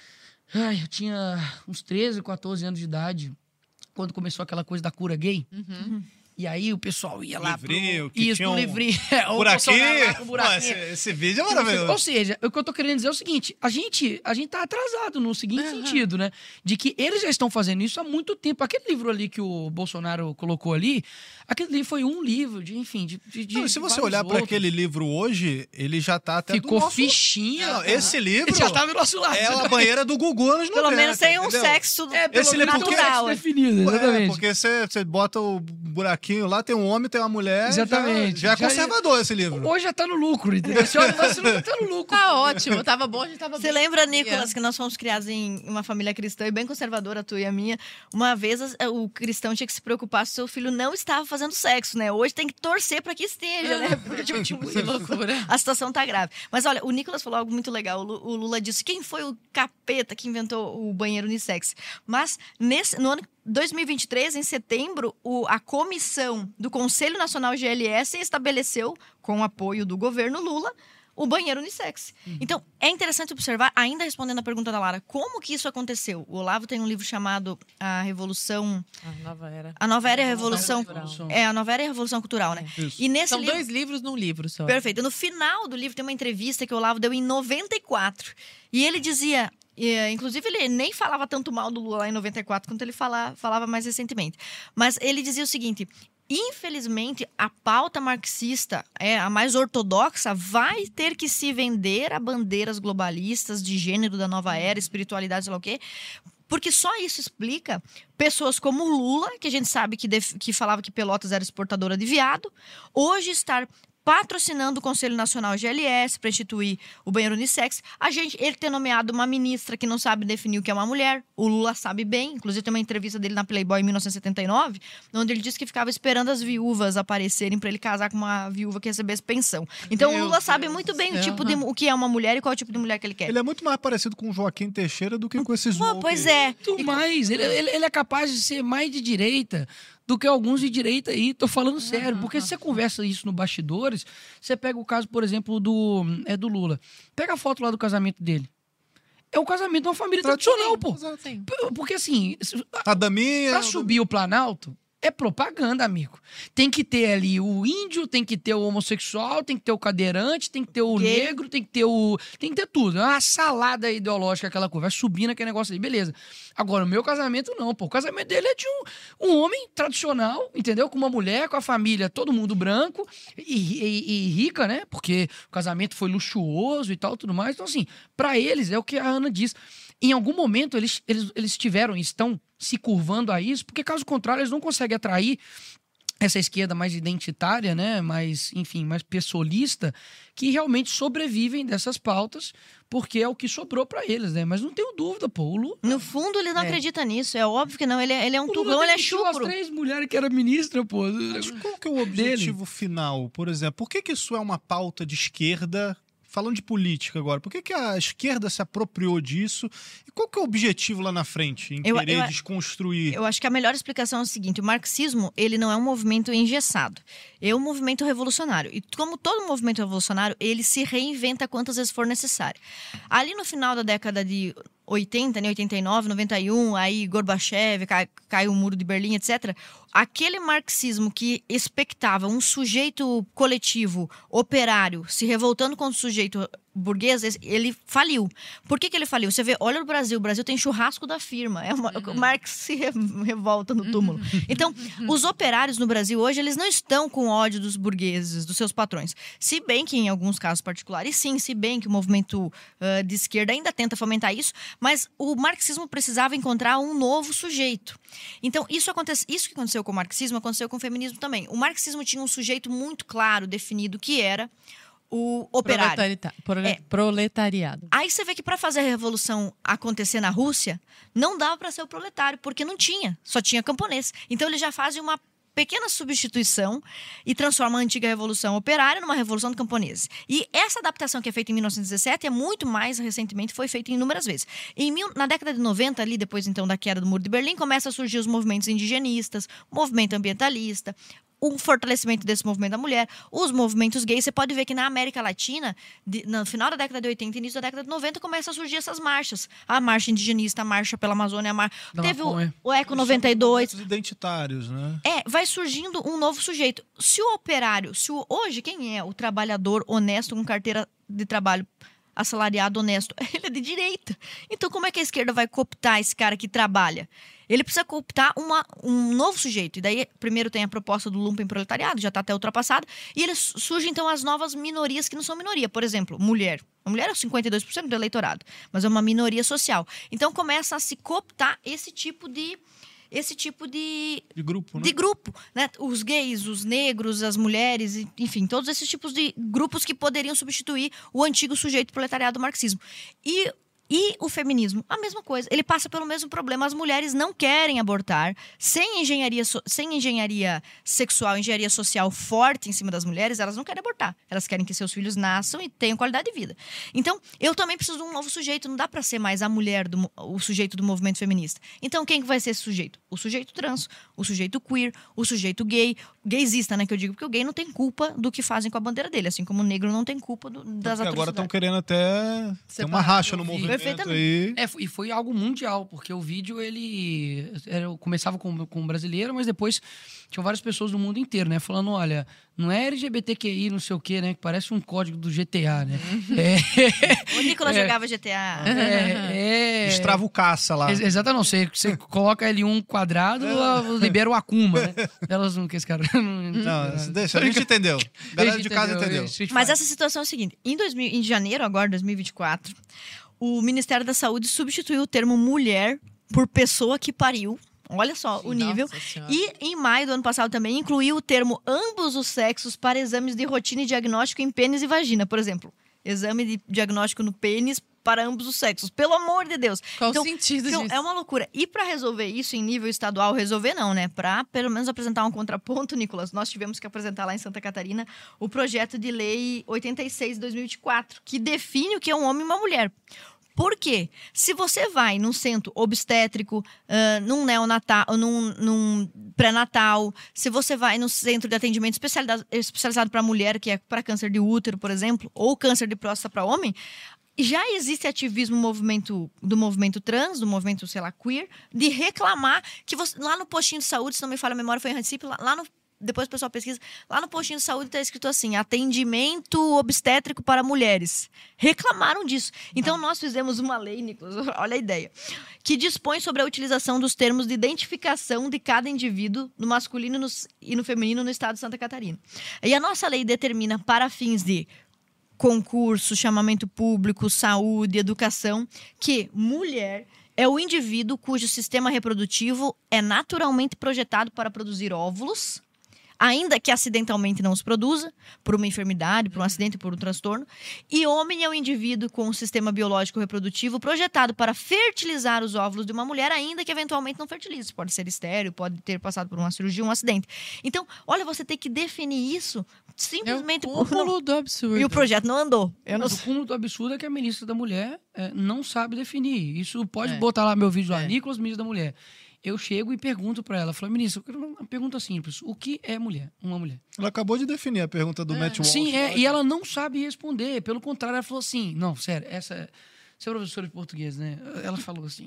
Ai, eu tinha uns treze, quatorze anos de idade, quando começou aquela coisa da cura gay. Uhum. E aí o pessoal ia lá livrinho, pro... Que Isso, tinha no um... livrinho. Por aqui? Por aqui. Esse, esse vídeo é maravilhoso. Ou seja, o que eu tô querendo dizer é o seguinte, a gente, a gente tá atrasado no seguinte uhum. sentido, né? De que eles já estão fazendo isso há muito tempo. Aquele livro ali que o Bolsonaro colocou ali, aquele livro foi um livro, de, enfim, de, de Não, de se você olhar para aquele livro hoje, ele já tá até Ficou do nosso... fichinha. Não, esse livro Ele já tá do nosso lado. é a banheira do Gugu nos Pelo noventa, menos tem um entendeu? sexo É, pelo Esse menos livro tem um natural. sexo definido, exatamente. É, porque você, você bota o buraquinho lá, tem um homem, tem uma mulher. Exatamente. Já, já é Já- conservador esse livro. Hoje já tá no lucro, entendeu? Se olha, você não tá no lucro. Tá ótimo, tava bom, a gente tava Você bem. lembra, Nicolas, que nós fomos criados em uma família cristã e bem conservadora, a tua e a minha. Uma vez as- o cristão tinha que se preocupar se o seu filho não estava fazendo sexo, né? Hoje tem que torcer para que esteja, né? Porque, tipo, tipo, Que loucura. a situação tá grave. Mas olha, o Nicolas falou algo muito legal. O Lu- o Lula disse: quem foi o capeta que inventou o banheiro unissex? Mas nesse, no ano dois mil e vinte e três, em setembro, o- a comissão do Conselho Nacional G L S estabeleceu, com o apoio do governo Lula, o banheiro unissex. Então, é interessante observar, ainda respondendo a pergunta da Lara, como que isso aconteceu? O Olavo tem um livro chamado A Revolução... A nova era. A Nova Era e a Revolução... Revolução. É, a Nova Era e a Revolução Cultural, né? Isso. E nesse São livro... dois livros num livro só. Perfeito. No final do livro tem uma entrevista que o Olavo deu em noventa e quatro. E ele dizia... e, inclusive, ele nem falava tanto mal do Lula lá em noventa e quatro quanto ele fala, falava mais recentemente. Mas ele dizia o seguinte... infelizmente, a pauta marxista, é a mais ortodoxa, vai ter que se vender a bandeiras globalistas de gênero da nova era, espiritualidade, sei lá o quê, porque só isso explica pessoas como o Lula, que a gente sabe que, def- que falava que Pelotas era exportadora de viado, hoje estar patrocinando o Conselho Nacional G L S para instituir o banheiro unissex. A gente, ele ter nomeado uma ministra que não sabe definir o que é uma mulher. O Lula sabe bem. Inclusive, tem uma entrevista dele na Playboy em mil novecentos e setenta e nove, onde ele disse que ficava esperando as viúvas aparecerem para ele casar com uma viúva que recebesse pensão. Então, Meu o Lula sabe Deus muito do bem o, céu. tipo de, o que é uma mulher e qual é o tipo de mulher que ele quer. Ele é muito mais parecido com o Joaquim Teixeira do que com esses Pô, woke pois aí. é. Muito mais. Ele, ele, ele é capaz de ser mais de direita do que alguns de direita aí. Tô falando sério. Porque se você conversa isso no bastidores, você pega o caso, por exemplo, do, é, do Lula. Pega a foto lá do casamento dele. É o casamento de uma família tradicional, pô. Sim. Porque assim, A Daminha... pra subir o Planalto, é propaganda, amigo. Tem que ter ali o índio, tem que ter o homossexual, tem que ter o cadeirante, tem que ter o Gay. negro, tem que ter o... Tem que ter tudo. É uma salada ideológica, aquela coisa. Vai subindo aquele negócio aí, beleza. Agora, o meu casamento não, pô. O casamento dele é de um, um homem tradicional, entendeu? Com uma mulher, com a família, todo mundo branco e, e- e rica, né? Porque o casamento foi luxuoso e tal, tudo mais. Então, assim, pra eles, é o que a Ana diz. Em algum momento, eles, eles, eles tiveram, estão se curvando a isso, porque caso contrário, eles não conseguem atrair essa esquerda mais identitária, né, mais, enfim, mais pessoalista, que realmente sobrevivem dessas pautas, porque é o que sobrou pra eles, né? Mas não tenho dúvida, pô, o Lula... No fundo, ele não É. acredita nisso. É óbvio que não. Ele é, ele é um o Lula turrão, ele é demitiu as chucro. três mulheres que eram ministra, pô. Mas qual que é o objetivo final, por exemplo? Por que, que isso é uma pauta de esquerda? Falando de política agora, por que, que a esquerda se apropriou disso? E qual que é o objetivo lá na frente, em Eu- querer eu- desconstruir? Eu acho que a melhor explicação é o seguinte: o marxismo, ele não é um movimento engessado. É um movimento revolucionário. E como todo movimento revolucionário, ele se reinventa quantas vezes for necessário. Ali no final da década de oitenta, né, oitenta e nove, noventa e um, aí Gorbachev, cai, cai o muro de Berlim, etcétera. Aquele marxismo que expectava um sujeito coletivo, operário, se revoltando contra o sujeito burguês, ele faliu. Por que, que ele faliu? Você vê, olha o Brasil, o Brasil tem churrasco da firma. É uma, Uhum. O Marx se re- revolta no túmulo. Então, os operários no Brasil hoje, eles não estão com ódio dos burgueses, dos seus patrões. Se bem que, em alguns casos particulares, sim, se bem que o movimento uh, de esquerda ainda tenta fomentar isso, mas o marxismo precisava encontrar um novo sujeito. Então, isso, acontece, isso que aconteceu com o marxismo, aconteceu com o feminismo também. O marxismo tinha um sujeito muito claro, definido, que era o operário. Proletarita- prole- É. Proletariado. Aí você vê que para fazer a revolução acontecer na Rússia, não dava para ser o proletário, porque não tinha, só tinha camponês. Então eles já fazem uma pequena substituição e transformam a antiga revolução operária numa revolução de camponeses. E essa adaptação que é feita em mil novecentos e dezessete é muito mais recentemente, foi feita inúmeras vezes. Em mil, na década de noventa, ali depois então da queda do Muro de Berlim, começa a surgir os movimentos indigenistas, movimento ambientalista, o fortalecimento desse movimento da mulher, os movimentos gays. Você pode ver que na América Latina, de, no final da década de oitenta e início da década de noventa, começa a surgir essas marchas. A marcha indigenista, a marcha pela Amazônia, a mar... Da teve o, maconha. o Eco noventa e dois. Os identitários, né? É, vai surgindo um novo sujeito. Se o operário, se o, hoje, quem é o trabalhador honesto com carteira de trabalho assalariado honesto? Ele é de direita. Então, como é que a esquerda vai cooptar esse cara que trabalha? Ele precisa cooptar uma, um novo sujeito. E daí, primeiro tem a proposta do lumpen proletariado, já está até ultrapassada. E eles surgem, então, as novas minorias que não são minoria. Por exemplo, mulher. A mulher é cinquenta e dois por cento do eleitorado, mas é uma minoria social. Então, começa a se cooptar esse tipo de... Esse tipo de, De grupo, né? de grupo, né? Os gays, os negros, as mulheres, e- enfim, todos esses tipos de grupos que poderiam substituir o antigo sujeito proletariado do marxismo. E, e o feminismo, a mesma coisa. Ele passa pelo mesmo problema. As mulheres não querem abortar. Sem engenharia, so- sem engenharia sexual, engenharia social forte em cima das mulheres, elas não querem abortar. Elas querem que seus filhos nasçam e tenham qualidade de vida. Então, eu também preciso de um novo sujeito. Não dá para ser mais a mulher, do, mo- o sujeito do movimento feminista. Então, quem que vai ser esse sujeito? O sujeito trans, o sujeito queer, o sujeito gay, gaysista, né, que eu digo, porque o gay não tem culpa do que fazem com a bandeira dele, assim como o negro não tem culpa do, das Porque agora estão atrocidades. querendo até ter uma Separar, racha no eu vi. movimento perfeitamente. Aí. É, e foi algo mundial, porque o vídeo, ele era, começava com, com um brasileiro, mas depois tinham várias pessoas do mundo inteiro, né? Falando, olha, não é L G B T Q I, não sei o quê, né? Que parece um código do G T A, né? é, O Nicolas é, jogava G T A. é, é, Destrava o caça lá. Ex- Exatamente, você, você coloca L um quadrado, libera o Akuma, né? Elas não, que esse cara... Não, Não, deixa, a gente entendeu. A galera de casa entendeu. Mas essa situação é o seguinte: em, dois mil, em janeiro, agora, dois mil e vinte e quatro, o Ministério da Saúde substituiu o termo mulher por pessoa que pariu. Olha só o nível. Nossa Senhora. E em maio do ano passado também incluiu o termo ambos os sexos para exames de rotina e diagnóstico em pênis e vagina. Por exemplo, exame de diagnóstico no pênis para ambos os sexos. Pelo amor de Deus. Qual Então, o sentido Então, disso? é uma loucura. E para resolver isso em nível estadual, resolver não, né? Para pelo menos apresentar um contraponto, Nicolas, nós tivemos que apresentar lá em Santa Catarina o projeto de lei oitenta e seis de dois mil e vinte e quatro, que define o que é um homem e uma mulher. Por quê? Se você vai num centro obstétrico, uh, num neonatal, num, num pré-natal, se você vai num centro de atendimento especializado, especializado para mulher, que é para câncer de útero, por exemplo, ou câncer de próstata para homem, já existe ativismo movimento, do movimento trans, do movimento, sei lá, queer, de reclamar que você, lá no postinho de saúde, se não me falha a memória, foi em Recife, lá, lá no depois o pessoal pesquisa, lá no postinho de saúde está escrito assim, atendimento obstétrico para mulheres. Reclamaram disso. Então, nós fizemos uma lei, Nicolas, olha a ideia, que dispõe sobre a utilização dos termos de identificação de cada indivíduo, no masculino no, e no feminino no estado de Santa Catarina. E a nossa lei determina, para fins de concurso, chamamento público, saúde, educação, que mulher é o indivíduo cujo sistema reprodutivo é naturalmente projetado para produzir óvulos, ainda que acidentalmente não os produza, por uma enfermidade, por um acidente, por um transtorno. E homem é o indivíduo com um sistema biológico reprodutivo projetado para fertilizar os óvulos de uma mulher, ainda que eventualmente não fertilize. Pode ser estéril, pode ter passado por uma cirurgia, um acidente. Então, olha, você tem que definir isso simplesmente... É o cúmulo do absurdo. E o projeto não andou. Eu não Mas o cúmulo do absurdo é que a ministra da Mulher é, não sabe definir. Isso pode É. botar lá meu vídeo lá, É. Nicolas, ministra da Mulher. Eu chego e pergunto pra ela, falo, ministra, eu quero uma pergunta simples. O que é mulher? Uma mulher. Ela acabou de definir a pergunta do É. Matt Walsh. Sim, é, e ela não sabe responder. Pelo contrário, ela falou assim, não, sério, essa... Você é professora de português, né? Ela falou assim,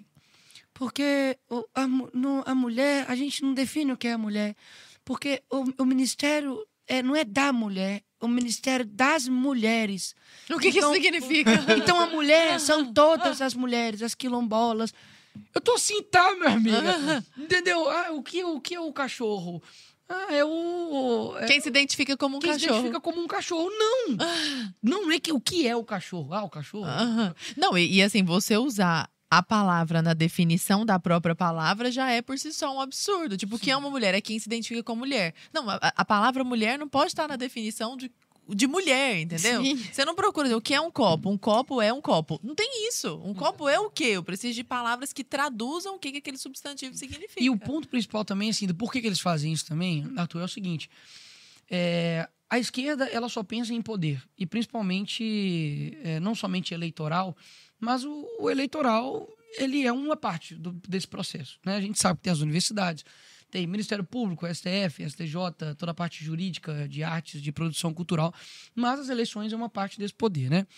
porque o- a, mu- no- a mulher, a gente não define o que é a mulher, porque o, o ministério é, não é da mulher, o ministério das mulheres. O que, Então- que isso significa? Então a mulher são todas as mulheres, as quilombolas. Eu tô assim, tá, minha amiga? Entendeu? Ah, o, que, o que é o cachorro? Ah, é o. É, Quem se identifica como um quem se cachorro. identifica como um cachorro. Não! Não, não é que o que é o cachorro? Ah, o cachorro. Aham. Não, e, e assim, você usar a palavra na definição da própria palavra já é por si só um absurdo. Tipo, o que é uma mulher? É quem se identifica como mulher. Não, a, a palavra mulher não pode estar na definição de, de mulher, entendeu? Sim. Você não procura o que é um copo. Um copo é um copo. Não tem isso. Um copo é o quê? Eu preciso de palavras que traduzam o que, que aquele substantivo significa. E o ponto principal também, assim, do porquê que eles fazem isso também, Arthur, é o seguinte. É, a esquerda, ela só pensa em poder. E principalmente, é, não somente eleitoral, mas o, o eleitoral, ele é uma parte do- desse processo, né? A gente sabe que tem as universidades, tem Ministério Público, S T F, S T J, toda a parte jurídica, de artes, de produção cultural, mas as eleições é uma parte desse poder, né?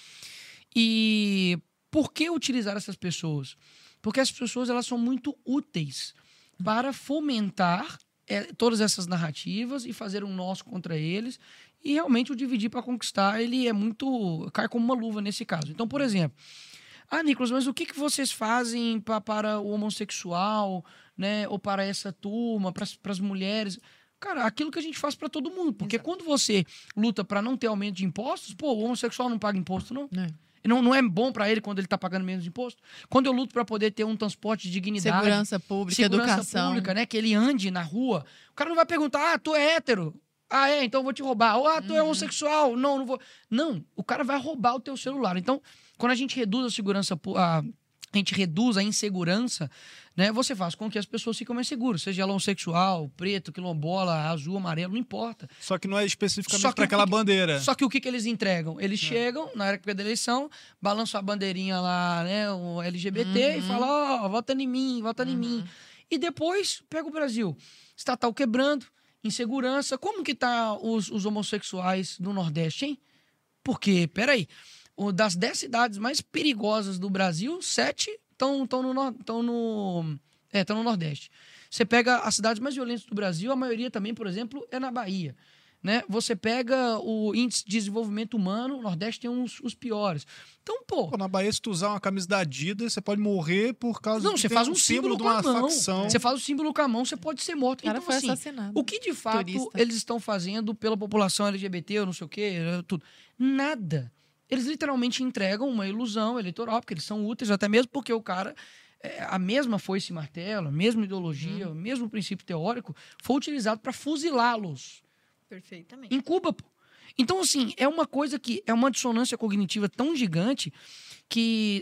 E por que utilizar essas pessoas? Porque as pessoas, elas são muito úteis para fomentar é, todas essas narrativas e fazer um nós contra eles, e realmente o dividir para conquistar, ele é muito... cai como uma luva nesse caso. Então, por exemplo, ah, Nicolas, mas o que, que vocês fazem pra, para o homossexual, né? Ou para essa turma, para as mulheres? Cara, aquilo que a gente faz para todo mundo. Porque Exato. quando você luta para não ter aumento de impostos, pô, o homossexual não paga imposto, não. É. Não, não é bom para ele quando ele tá pagando menos imposto. Quando eu luto para poder ter um transporte de dignidade, Segurança pública, segurança educação. pública, né? Que ele ande na rua, o cara não vai perguntar, ah, tu é hétero? Ah, é, então eu vou te roubar. Ou, ah, tu é homossexual? Não, não vou. Não, o cara vai roubar o teu celular. Então, quando a gente reduz a segurança, pu- a, a gente reduz a insegurança, né? Você faz com que as pessoas fiquem mais seguras. Seja ela homossexual, preto, quilombola, azul, amarelo, não importa. Só que não é especificamente Só que para o aquela que- bandeira. Só que o que, que eles entregam? Eles chegam na época da eleição, balançam a bandeirinha lá, né, o L G B T, e Uhum. falam, ó, vota em mim, vota em mim. E depois pega o Brasil. Estatal quebrando, insegurança. Como que tá os, os homossexuais do Nordeste, hein? Porque, peraí, das dez cidades mais perigosas do Brasil, sete estão no, tão no, é, tão no Nordeste. Você pega as cidades mais violentas do Brasil, a maioria também, por exemplo, é na Bahia. Né? Você pega o índice de desenvolvimento humano, o Nordeste tem uns, os piores. Então, pô... pô... Na Bahia, se tu usar uma camisa da Adidas, você pode morrer por causa não, de você faz um símbolo, símbolo de uma com a mão. Facção. Você faz o símbolo com a mão, você pode ser morto. O cara então, foi assim, assassinado. O que de fato Turista. eles estão fazendo pela população L G B T, ou não sei o quê, tudo? Nada. Eles literalmente entregam uma ilusão eleitoral, porque eles são úteis, até mesmo porque o cara... É, a mesma foice e martelo, a mesma ideologia, hum. o mesmo princípio teórico foi utilizado para fuzilá-los. Perfeitamente. Em Cuba, pô. Então, assim, é uma coisa que... É uma dissonância cognitiva tão gigante que...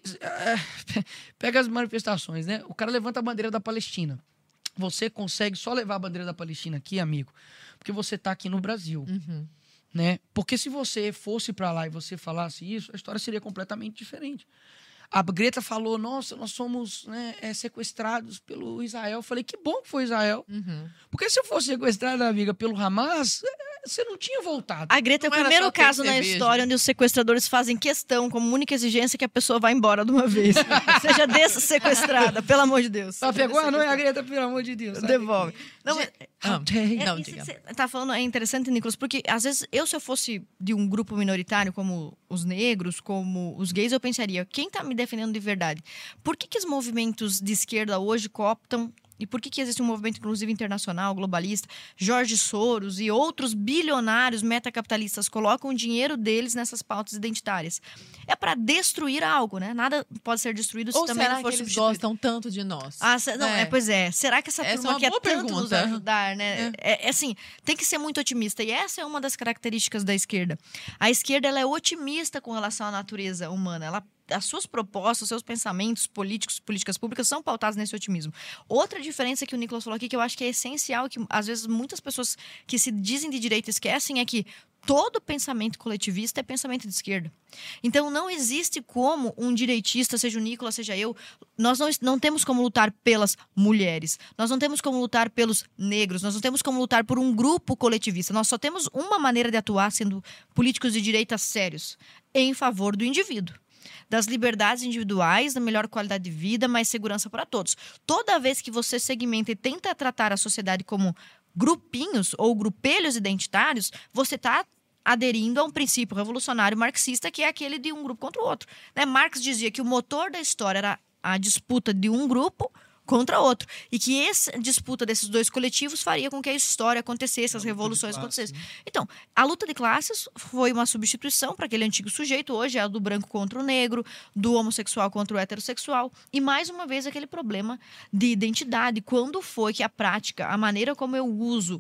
É, pega as manifestações, né? O cara levanta a bandeira da Palestina. Você consegue só levar a bandeira da Palestina aqui, amigo, porque você tá aqui no Brasil. Uhum. Né? Porque se você fosse para lá e você falasse isso, a história seria completamente diferente. A Greta falou, nossa, nós somos né, é, sequestrados pelo Israel. Eu falei, que bom que foi Israel. Uhum. Porque se eu fosse sequestrada, amiga, pelo Hamas, você não tinha voltado. A Greta é o primeiro caso na história onde os sequestradores fazem questão, como única exigência, que a pessoa vá embora de uma vez. Seja dessequestrada, pelo amor de Deus. Ela pegou a não é a Greta, pelo amor de Deus. Sabe? Devolve. Não, mas, não, é, não, isso que você tá falando é interessante, Nicolas, porque às vezes eu, se eu fosse de um grupo minoritário, como os negros, como os gays, eu pensaria, quem tá me defendendo de verdade? Por que que os movimentos de esquerda hoje cooptam? E por que que existe um movimento, inclusive, internacional, globalista? Jorge Soros e outros bilionários metacapitalistas colocam o dinheiro deles nessas pautas identitárias. É para destruir algo, né? Nada pode ser destruído se Ou também será não for que eles substituído. gostam tanto de nós? Ah, cê, não, é. é, pois é. Será que essa, essa turma é uma quer boa tanto pergunta. nos ajudar, né? É. É, é assim, tem que ser muito otimista. E essa é uma das características da esquerda. A esquerda, ela é otimista com relação à natureza humana. Ela as suas propostas, os seus pensamentos políticos, políticas públicas são pautados nesse otimismo. Outra diferença que o Nicolas falou aqui, que eu acho que é essencial, que às vezes muitas pessoas que se dizem de direita esquecem, é que todo pensamento coletivista é pensamento de esquerda. Então, não existe como um direitista, seja o Nicolas, seja eu, nós não, não temos como lutar pelas mulheres, nós não temos como lutar pelos negros, nós não temos como lutar por um grupo coletivista. Nós só temos uma maneira de atuar, sendo políticos de direita sérios, em favor do indivíduo. Das liberdades individuais, da melhor qualidade de vida, mais segurança para todos. Toda vez que você segmenta e tenta tratar a sociedade como grupinhos ou grupelhos identitários, você está aderindo a um princípio revolucionário marxista, que é aquele de um grupo contra o outro. Né? Marx dizia que o motor da história era a disputa de um grupo contra outro. E que essa disputa desses dois coletivos faria com que a história acontecesse, as revoluções acontecessem. Então, a luta de classes foi uma substituição para aquele antigo sujeito. Hoje é a do branco contra o negro, do homossexual contra o heterossexual. E, mais uma vez, aquele problema de identidade. Quando foi que a prática, a maneira como eu uso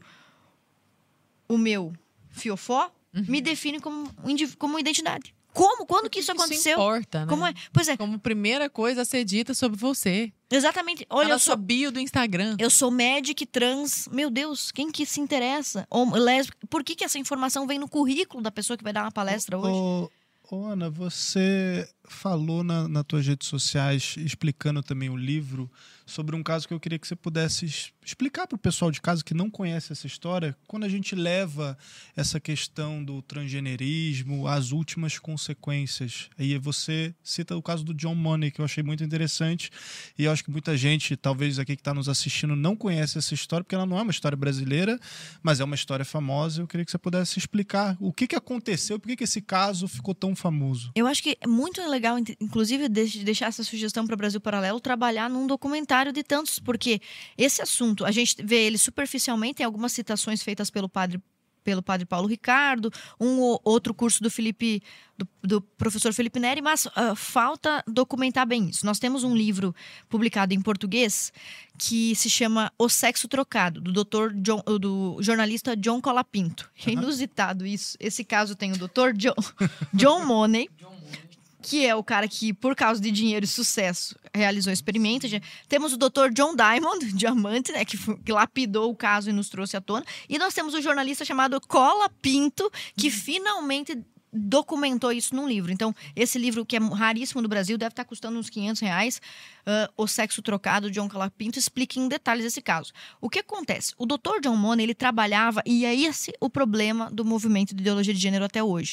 o meu fiofó, uhum. me define como, como identidade. Como? Quando que isso aconteceu? Isso importa, né? Como é? Pois é. Como primeira coisa a ser dita sobre você. Exatamente. Olha, eu sou sou bio do Instagram. Eu sou médica trans. Meu Deus, quem que se interessa? Ou lésbica. Por que que essa informação vem no currículo da pessoa que vai dar uma palestra hoje? Ô, ô, Ana, você falou na, nas tuas redes sociais, explicando também o livro, sobre um caso que eu queria que você pudesse explicar para o pessoal de casa que não conhece essa história, quando a gente leva essa questão do transgenerismo às últimas consequências. Aí você cita o caso do John Money, que eu achei muito interessante, e eu acho que muita gente, talvez aqui que está nos assistindo, não conhece essa história, porque ela não é uma história brasileira, mas é uma história famosa. Eu queria que você pudesse explicar o que, que aconteceu, por que, que esse caso ficou tão famoso. Eu acho que é muito legal, inclusive, deixar essa sugestão para o Brasil Paralelo, trabalhar num documentário de tantos, porque esse assunto, a gente vê ele superficialmente, tem algumas citações feitas pelo padre, pelo padre Paulo Ricardo, um ou outro curso do Felipe, do, do professor Felipe Neri, mas uh, falta documentar bem isso. Nós temos um livro publicado em português que se chama O Sexo Trocado, do doutor John, do jornalista John Colapinto. É inusitado isso. Esse caso tem o doutor John, John Money, que é o cara que, por causa de dinheiro e sucesso, realizou o experimento. Temos o doutor John Diamond, diamante, né, que, que lapidou o caso e nos trouxe à tona. E nós temos o jornalista chamado Colapinto, que uhum. finalmente documentou isso num livro. Então, esse livro, que é raríssimo no Brasil, deve estar custando uns quinhentos reais. Uh, O Sexo Trocado, John Colapinto, explica em detalhes esse caso. O que acontece? O doutor John Money, ele trabalhava, e é esse o problema do movimento de ideologia de gênero até hoje.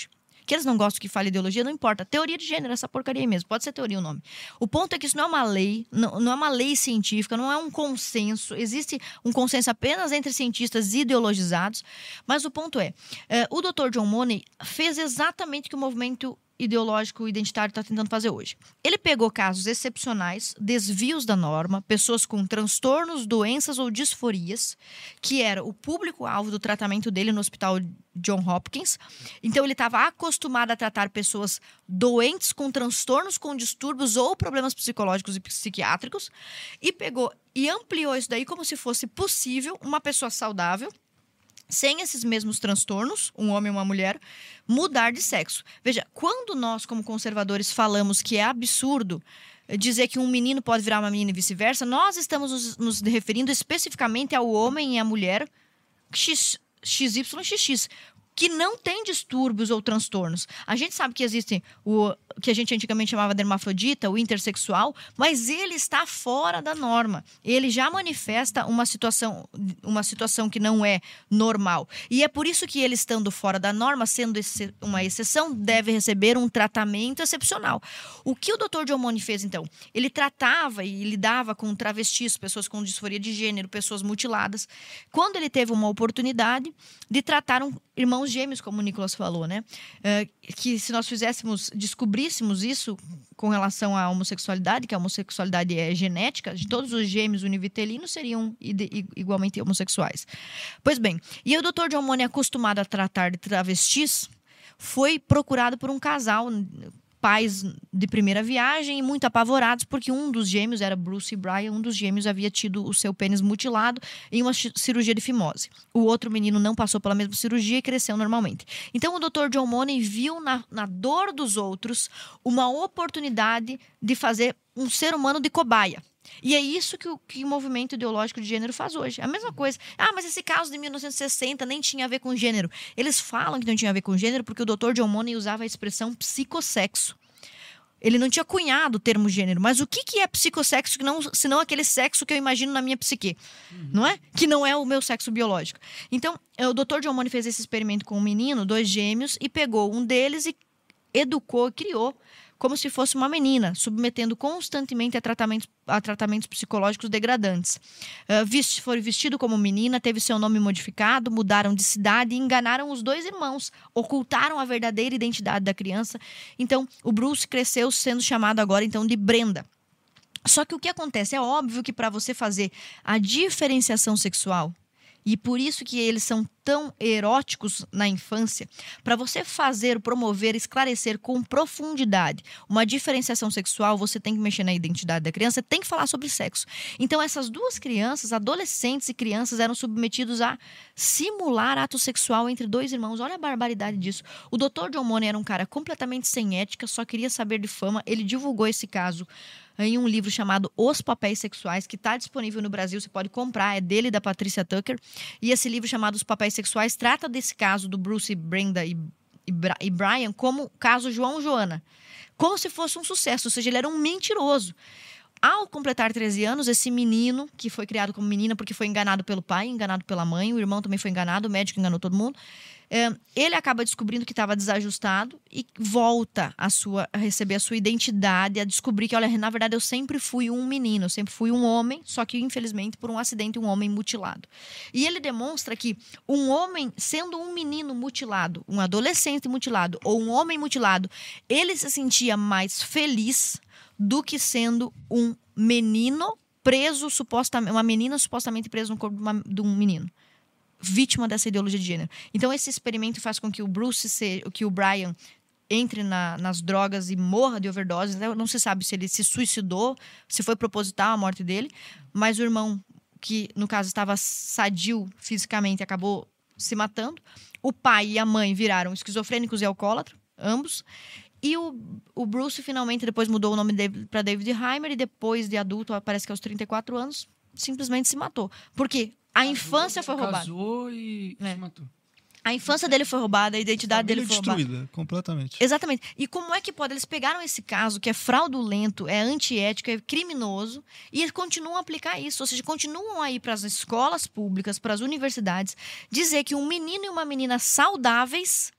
Que eles não gostam que fale ideologia, não importa. Teoria de gênero, essa porcaria aí mesmo. Pode ser teoria o nome. O ponto é que isso não é uma lei, não, não é uma lei científica, não é um consenso. Existe um consenso apenas entre cientistas ideologizados. Mas o ponto é, é o doutor John Money fez exatamente o que o movimento ideológico identitário está tentando fazer hoje. Ele pegou casos excepcionais, desvios da norma, pessoas com transtornos, doenças ou disforias, que era o público-alvo do tratamento dele no Hospital John Hopkins. Então, ele estava acostumado a tratar pessoas doentes com transtornos, com distúrbios ou problemas psicológicos e psiquiátricos, e pegou e ampliou isso daí como se fosse possível uma pessoa saudável, sem esses mesmos transtornos, um homem ou uma mulher, mudar de sexo. Veja, quando nós, como conservadores, falamos que é absurdo dizer que um menino pode virar uma menina e vice-versa, nós estamos nos, nos referindo especificamente ao homem e à mulher X, X Y X X, que não tem distúrbios ou transtornos. A gente sabe que existe o que a gente antigamente chamava de hermafrodita, o intersexual, mas ele está fora da norma. Ele já manifesta uma situação, uma situação que não é normal. E é por isso que ele, estando fora da norma, sendo uma exceção, deve receber um tratamento excepcional. O que o doutor John Money fez, então? Ele tratava e lidava com travestis, pessoas com disforia de gênero, pessoas mutiladas, quando ele teve uma oportunidade de tratar um irmãos gêmeos, como o Nicolas falou, né? É, que se nós fizéssemos, descobríssemos isso com relação à homossexualidade, que a homossexualidade é genética, de todos os gêmeos univitelinos seriam igualmente homossexuais. Pois bem, e o doutor John Money, acostumado a tratar de travestis, foi procurado por um casal, pais de primeira viagem, e muito apavorados, porque um dos gêmeos, era Bruce e Brian, um dos gêmeos havia tido o seu pênis mutilado em uma cirurgia de fimose. O outro menino não passou pela mesma cirurgia e cresceu normalmente. Então, o doutor John Money viu na, na dor dos outros uma oportunidade de fazer um ser humano de cobaia. E é isso que o, que o movimento ideológico de gênero faz hoje. A mesma coisa. Ah, mas esse caso de mil novecentos e sessenta nem tinha a ver com gênero. Eles falam que não tinha a ver com gênero porque o doutor John Money usava a expressão psicossexo. Ele não tinha cunhado o termo gênero. Mas o que, que é psicossexo, que não, senão aquele sexo que eu imagino na minha psique? Uhum. Não é? Que não é o meu sexo biológico. Então, o doutor John Money fez esse experimento com um menino, dois gêmeos, e pegou um deles e educou, criou como se fosse uma menina, submetendo constantemente a tratamentos, a tratamentos psicológicos degradantes. Uh, vist, foi vestido como menina, teve seu nome modificado, mudaram de cidade e enganaram os dois irmãos, ocultaram a verdadeira identidade da criança. Então, o Bruce cresceu sendo chamado agora, então, de Brenda. Só que o que acontece? É óbvio que para você fazer a diferenciação sexual, e por isso que eles são tão eróticos na infância, para você fazer, promover, esclarecer com profundidade uma diferenciação sexual, você tem que mexer na identidade da criança, tem que falar sobre sexo. Então, essas duas crianças, adolescentes e crianças, eram submetidos a simular ato sexual entre dois irmãos. Olha a barbaridade disso. O doutor John Money era um cara completamente sem ética, só queria saber de fama. Ele divulgou esse caso em um livro chamado Os Papéis Sexuais, que está disponível no Brasil, você pode comprar, é dele e da Patricia Tucker. E esse livro chamado Os Papéis Sexuais trata desse caso do Bruce, Brenda e, e, e Brian como caso João Joana. Como se fosse um sucesso, ou seja, ele era um mentiroso. Ao completar treze anos, esse menino, que foi criado como menina porque foi enganado pelo pai, enganado pela mãe, o irmão também foi enganado, o médico enganou todo mundo, é, ele acaba descobrindo que estava desajustado e volta a, sua, a receber a sua identidade, a descobrir que, olha, na verdade eu sempre fui um menino, eu sempre fui um homem, só que infelizmente por um acidente um homem mutilado. E ele demonstra que um homem, sendo um menino mutilado, um adolescente mutilado ou um homem mutilado, ele se sentia mais feliz do que sendo um menino preso, supostamente, uma menina supostamente presa no corpo de, uma, de um menino, vítima dessa ideologia de gênero. Então, esse experimento faz com que o Bruce, se, que o Brian entre na, nas drogas e morra de overdose. Não se sabe se ele se suicidou, se foi proposital a morte dele, mas o irmão, que no caso estava sadio fisicamente, acabou se matando. O pai e a mãe viraram esquizofrênicos e alcoólatras, ambos. E o, o Bruce finalmente depois mudou o nome para David Heimer e depois de adulto, parece que aos trinta e quatro anos, simplesmente se matou. Por quê? A casou, infância foi roubada. Casou e é. se matou. A infância dele foi roubada, a identidade dele foi roubada. Destruída, completamente. Exatamente. E como é que pode? Eles pegaram esse caso que é fraudulento, é antiético, é criminoso, e eles continuam a aplicar isso. Ou seja, continuam a ir para as escolas públicas, para as universidades, dizer que um menino e uma menina saudáveis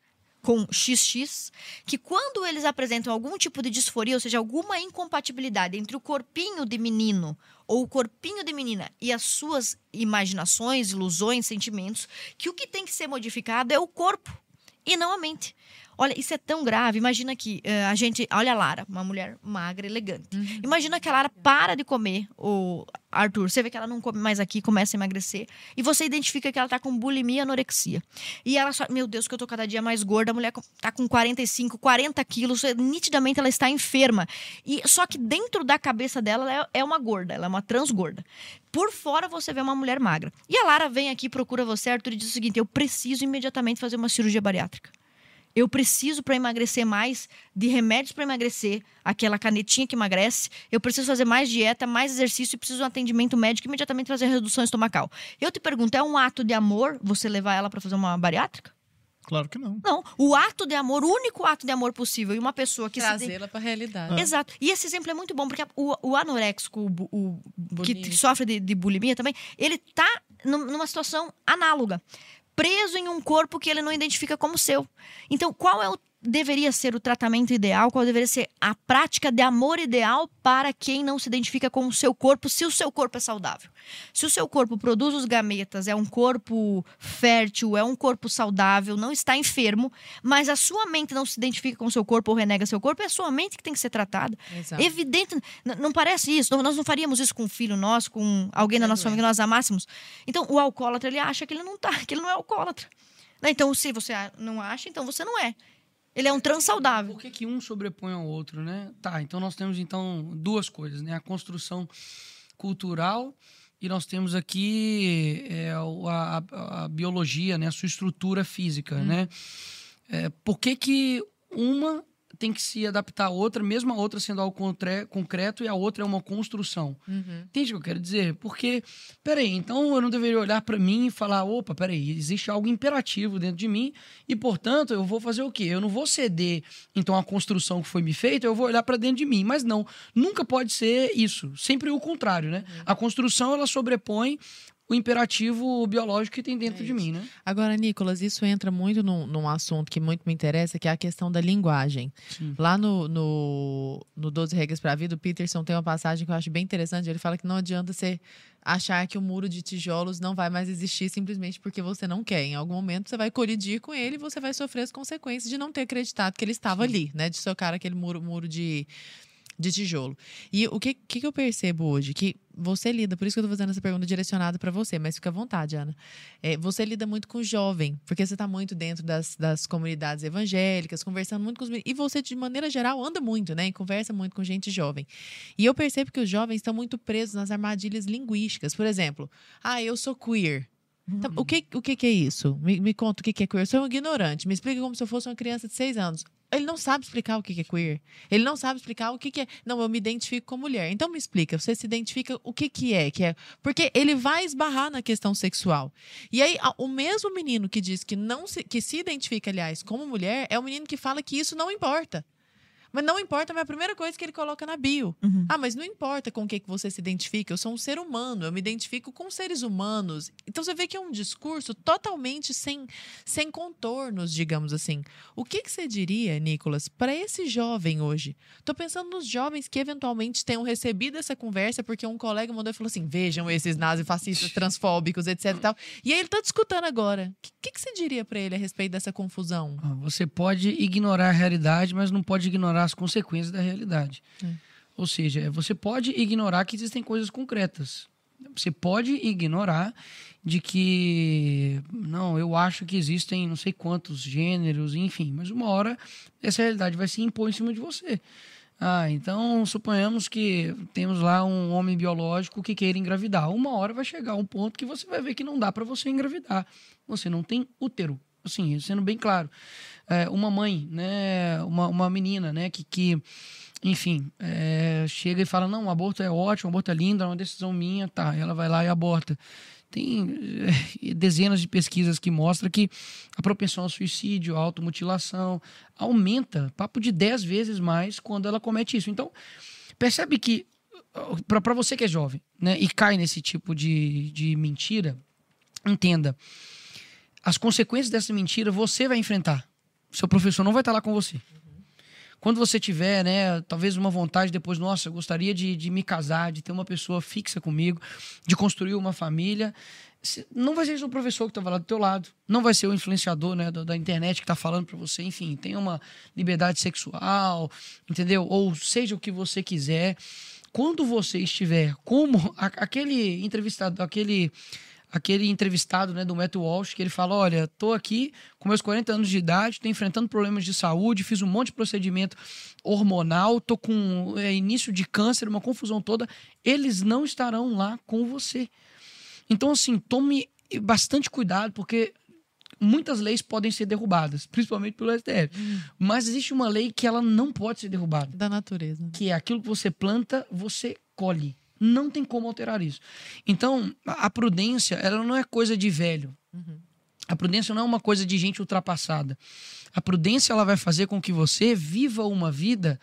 com X X, que quando eles apresentam algum tipo de disforia, ou seja, alguma incompatibilidade entre o corpinho de menino ou o corpinho de menina e as suas imaginações, ilusões, sentimentos, que o que tem que ser modificado é o corpo e não a mente. Olha, isso é tão grave. Imagina que uh, a gente... Olha a Lara, uma mulher magra, elegante. Uhum. Imagina que a Lara para de comer, o Arthur. Você vê que ela não come mais aqui, começa a emagrecer. E você identifica que ela tá com bulimia e anorexia. E ela só... Meu Deus, que eu tô cada dia mais gorda. A mulher tá com quarenta e cinco, quarenta quilos. Nitidamente ela está enferma. E, só que dentro da cabeça dela, ela é uma gorda. Ela é uma transgorda. Por fora, você vê uma mulher magra. E a Lara vem aqui, procura você, Arthur, e diz o seguinte: eu preciso imediatamente fazer uma cirurgia bariátrica. Eu preciso, para emagrecer mais, de remédios para emagrecer, aquela canetinha que emagrece. Eu preciso fazer mais dieta, mais exercício e preciso de um atendimento médico e imediatamente fazer redução estomacal. Eu te pergunto, é um ato de amor você levar ela para fazer uma bariátrica? Claro que não. Não. O ato de amor, o único ato de amor possível, e uma pessoa que trazê-la se... para a realidade. Exato. E esse exemplo é muito bom, porque o, o anoréxico, o, o que sofre de, de bulimia também, ele tá numa situação análoga. Preso em um corpo que ele não identifica como seu. Então, qual é o, deveria ser o tratamento ideal? Qual deveria ser a prática de amor ideal para quem não se identifica com o seu corpo, se o seu corpo é saudável? Se o seu corpo produz os gametas, é um corpo fértil, é um corpo saudável, não está enfermo, mas a sua mente não se identifica com o seu corpo ou renega seu corpo, é a sua mente que tem que ser tratada. Exato. Evidente, n- não parece isso. Nós não faríamos isso com um filho nosso, com alguém da nossa família que nós amássemos. Então, o alcoólatra, ele acha que ele não tá, que ele não é alcoólatra. Então, se você não acha, então você não é. Ele é um trans saudável. Por que, que um sobrepõe ao outro, né? Tá, então nós temos então duas coisas, né? A construção cultural e nós temos aqui é, a, a, a biologia, né? A sua estrutura física, hum. né? É, por que que uma tem que se adaptar à outra, mesmo a outra sendo algo concreto e a outra é uma construção? Uhum. Entende o que eu quero dizer? Porque, peraí, então eu não deveria olhar para mim e falar, opa, peraí, existe algo imperativo dentro de mim e, portanto, eu vou fazer o quê? Eu não vou ceder, então, a construção que foi me feita, eu vou olhar para dentro de mim. Mas não, nunca pode ser isso. Sempre o contrário, né? Uhum. A construção, ela sobrepõe o imperativo biológico que tem dentro é de mim, né? Agora, Nicolas, isso entra muito num, num assunto que muito me interessa, que é a questão da linguagem. Sim. Lá no, no, no doze Regras para a Vida, o Peterson tem uma passagem que eu acho bem interessante. Ele fala que não adianta você achar que o muro de tijolos não vai mais existir simplesmente porque você não quer. Em algum momento você vai colidir com ele e você vai sofrer as consequências de não ter acreditado que ele estava Sim. ali, né? De socar aquele muro, muro de... de tijolo. E o que, que, que eu percebo hoje? Que você lida, por isso que eu tô fazendo essa pergunta direcionada para você, mas fica à vontade, Ana. É, você lida muito com jovem, porque você tá muito dentro das, das comunidades evangélicas, conversando muito com os meninos. E você, de maneira geral, anda muito, né? E conversa muito com gente jovem. E eu percebo que os jovens estão muito presos nas armadilhas linguísticas. Por exemplo, ah, eu sou queer. Então, o que, o que, que é isso? Me, me conta o que, que é queer. Eu sou um ignorante. Me explica como se eu fosse uma criança de seis anos. Ele não sabe explicar o que é queer. Ele não sabe explicar o que é... Não, eu me identifico com mulher. Então me explica, você se identifica o que que é, que é... Porque ele vai esbarrar na questão sexual. E aí, o mesmo menino que diz que, não se, que se identifica, aliás, como mulher, é o menino que fala que isso não importa. Mas não importa, mas é a primeira coisa que ele coloca na bio. Uhum. Ah, mas não importa com o que, que você se identifica. Eu sou um ser humano, eu me identifico com seres humanos. Então você vê que é um discurso totalmente sem, sem contornos, digamos assim. O que, que você diria, Nicolas, para esse jovem hoje? Tô pensando nos jovens que eventualmente tenham recebido essa conversa porque um colega mandou e falou assim: vejam esses nazifascistas transfóbicos, etc e tal. E aí ele tá discutindo agora. O que, que você diria para ele a respeito dessa confusão? Você pode ignorar a realidade, mas não pode ignorar as consequências da realidade. Hum. Ou seja, você pode ignorar que existem coisas concretas. Você pode ignorar de que, não, eu acho que existem não sei quantos gêneros, enfim, mas uma hora essa realidade vai se impor em cima de você. Ah, então suponhamos que temos lá um homem biológico que queira engravidar. Uma hora vai chegar um ponto que você vai ver que não dá para você engravidar. Você não tem útero. Assim, sendo bem claro. É, uma mãe, né, uma, uma menina, né, que, que enfim, é, chega e fala, não, o aborto é ótimo, o aborto é lindo, é uma decisão minha, tá, ela vai lá e aborta. Tem é, dezenas de pesquisas que mostram que a propensão ao suicídio, à automutilação, aumenta, papo de dez vezes mais quando ela comete isso. Então, percebe que, para você que é jovem, né, e cai nesse tipo de, de mentira, entenda, as consequências dessa mentira você vai enfrentar. seu professor não vai estar lá com você. Quando você tiver, né, talvez uma vontade depois, nossa, eu gostaria de, de me casar, de ter uma pessoa fixa comigo, de construir uma família, não vai ser o seu professor que estava lá do teu lado, não vai ser o influenciador, né, da internet que está falando para você, enfim, tenha uma liberdade sexual, entendeu? Ou seja o que você quiser. Quando você estiver como aquele entrevistado, aquele... aquele entrevistado, né, do Matt Walsh, que ele fala, olha, tô aqui com meus quarenta anos de idade, tô enfrentando problemas de saúde, fiz um monte de procedimento hormonal, tô com é, início de câncer, uma confusão toda, eles não estarão lá com você. Então, assim, tome bastante cuidado, porque muitas leis podem ser derrubadas, principalmente pelo S T F, hum. mas existe uma lei que ela não pode ser derrubada. Da natureza. Que é aquilo que você planta, você colhe. Não tem como alterar isso. Então, a prudência, ela não é coisa de velho. Uhum. A prudência não é uma coisa de gente ultrapassada. A prudência, ela vai fazer com que você viva uma vida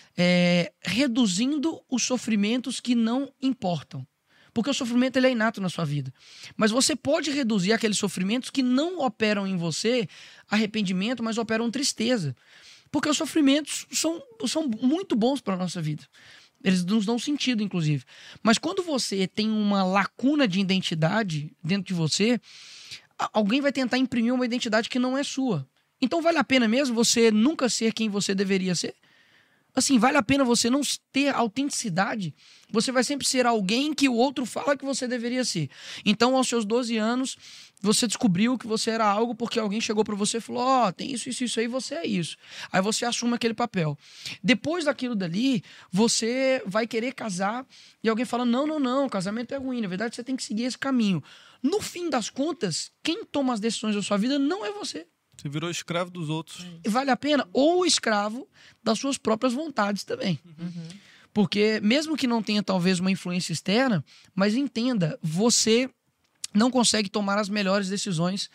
é, reduzindo os sofrimentos que não importam. Porque o sofrimento ele é inato na sua vida. Mas você pode reduzir aqueles sofrimentos que não operam em você arrependimento, mas operam tristeza. Porque os sofrimentos são, são muito bons para a nossa vida. Eles nos dão sentido, inclusive. Mas quando você tem uma lacuna de identidade dentro de você, alguém vai tentar imprimir uma identidade que não é sua. Então vale a pena mesmo você nunca ser quem você deveria ser? Assim, vale a pena você não ter autenticidade? Você vai sempre ser alguém que o outro fala que você deveria ser. Então, aos seus doze anos, você descobriu que você era algo porque alguém chegou pra você e falou, ó, oh, tem isso, isso, isso aí, você é isso. Aí você assume aquele papel. Depois daquilo dali, você vai querer casar e alguém fala, não, não, não, casamento é ruim, na verdade você tem que seguir esse caminho. No fim das contas, quem toma as decisões da sua vida não é você. Você virou escravo dos outros. Vale a pena? Ou escravo das suas próprias vontades também. Uhum. Porque mesmo que não tenha talvez uma influência externa, mas entenda, você não consegue tomar as melhores decisões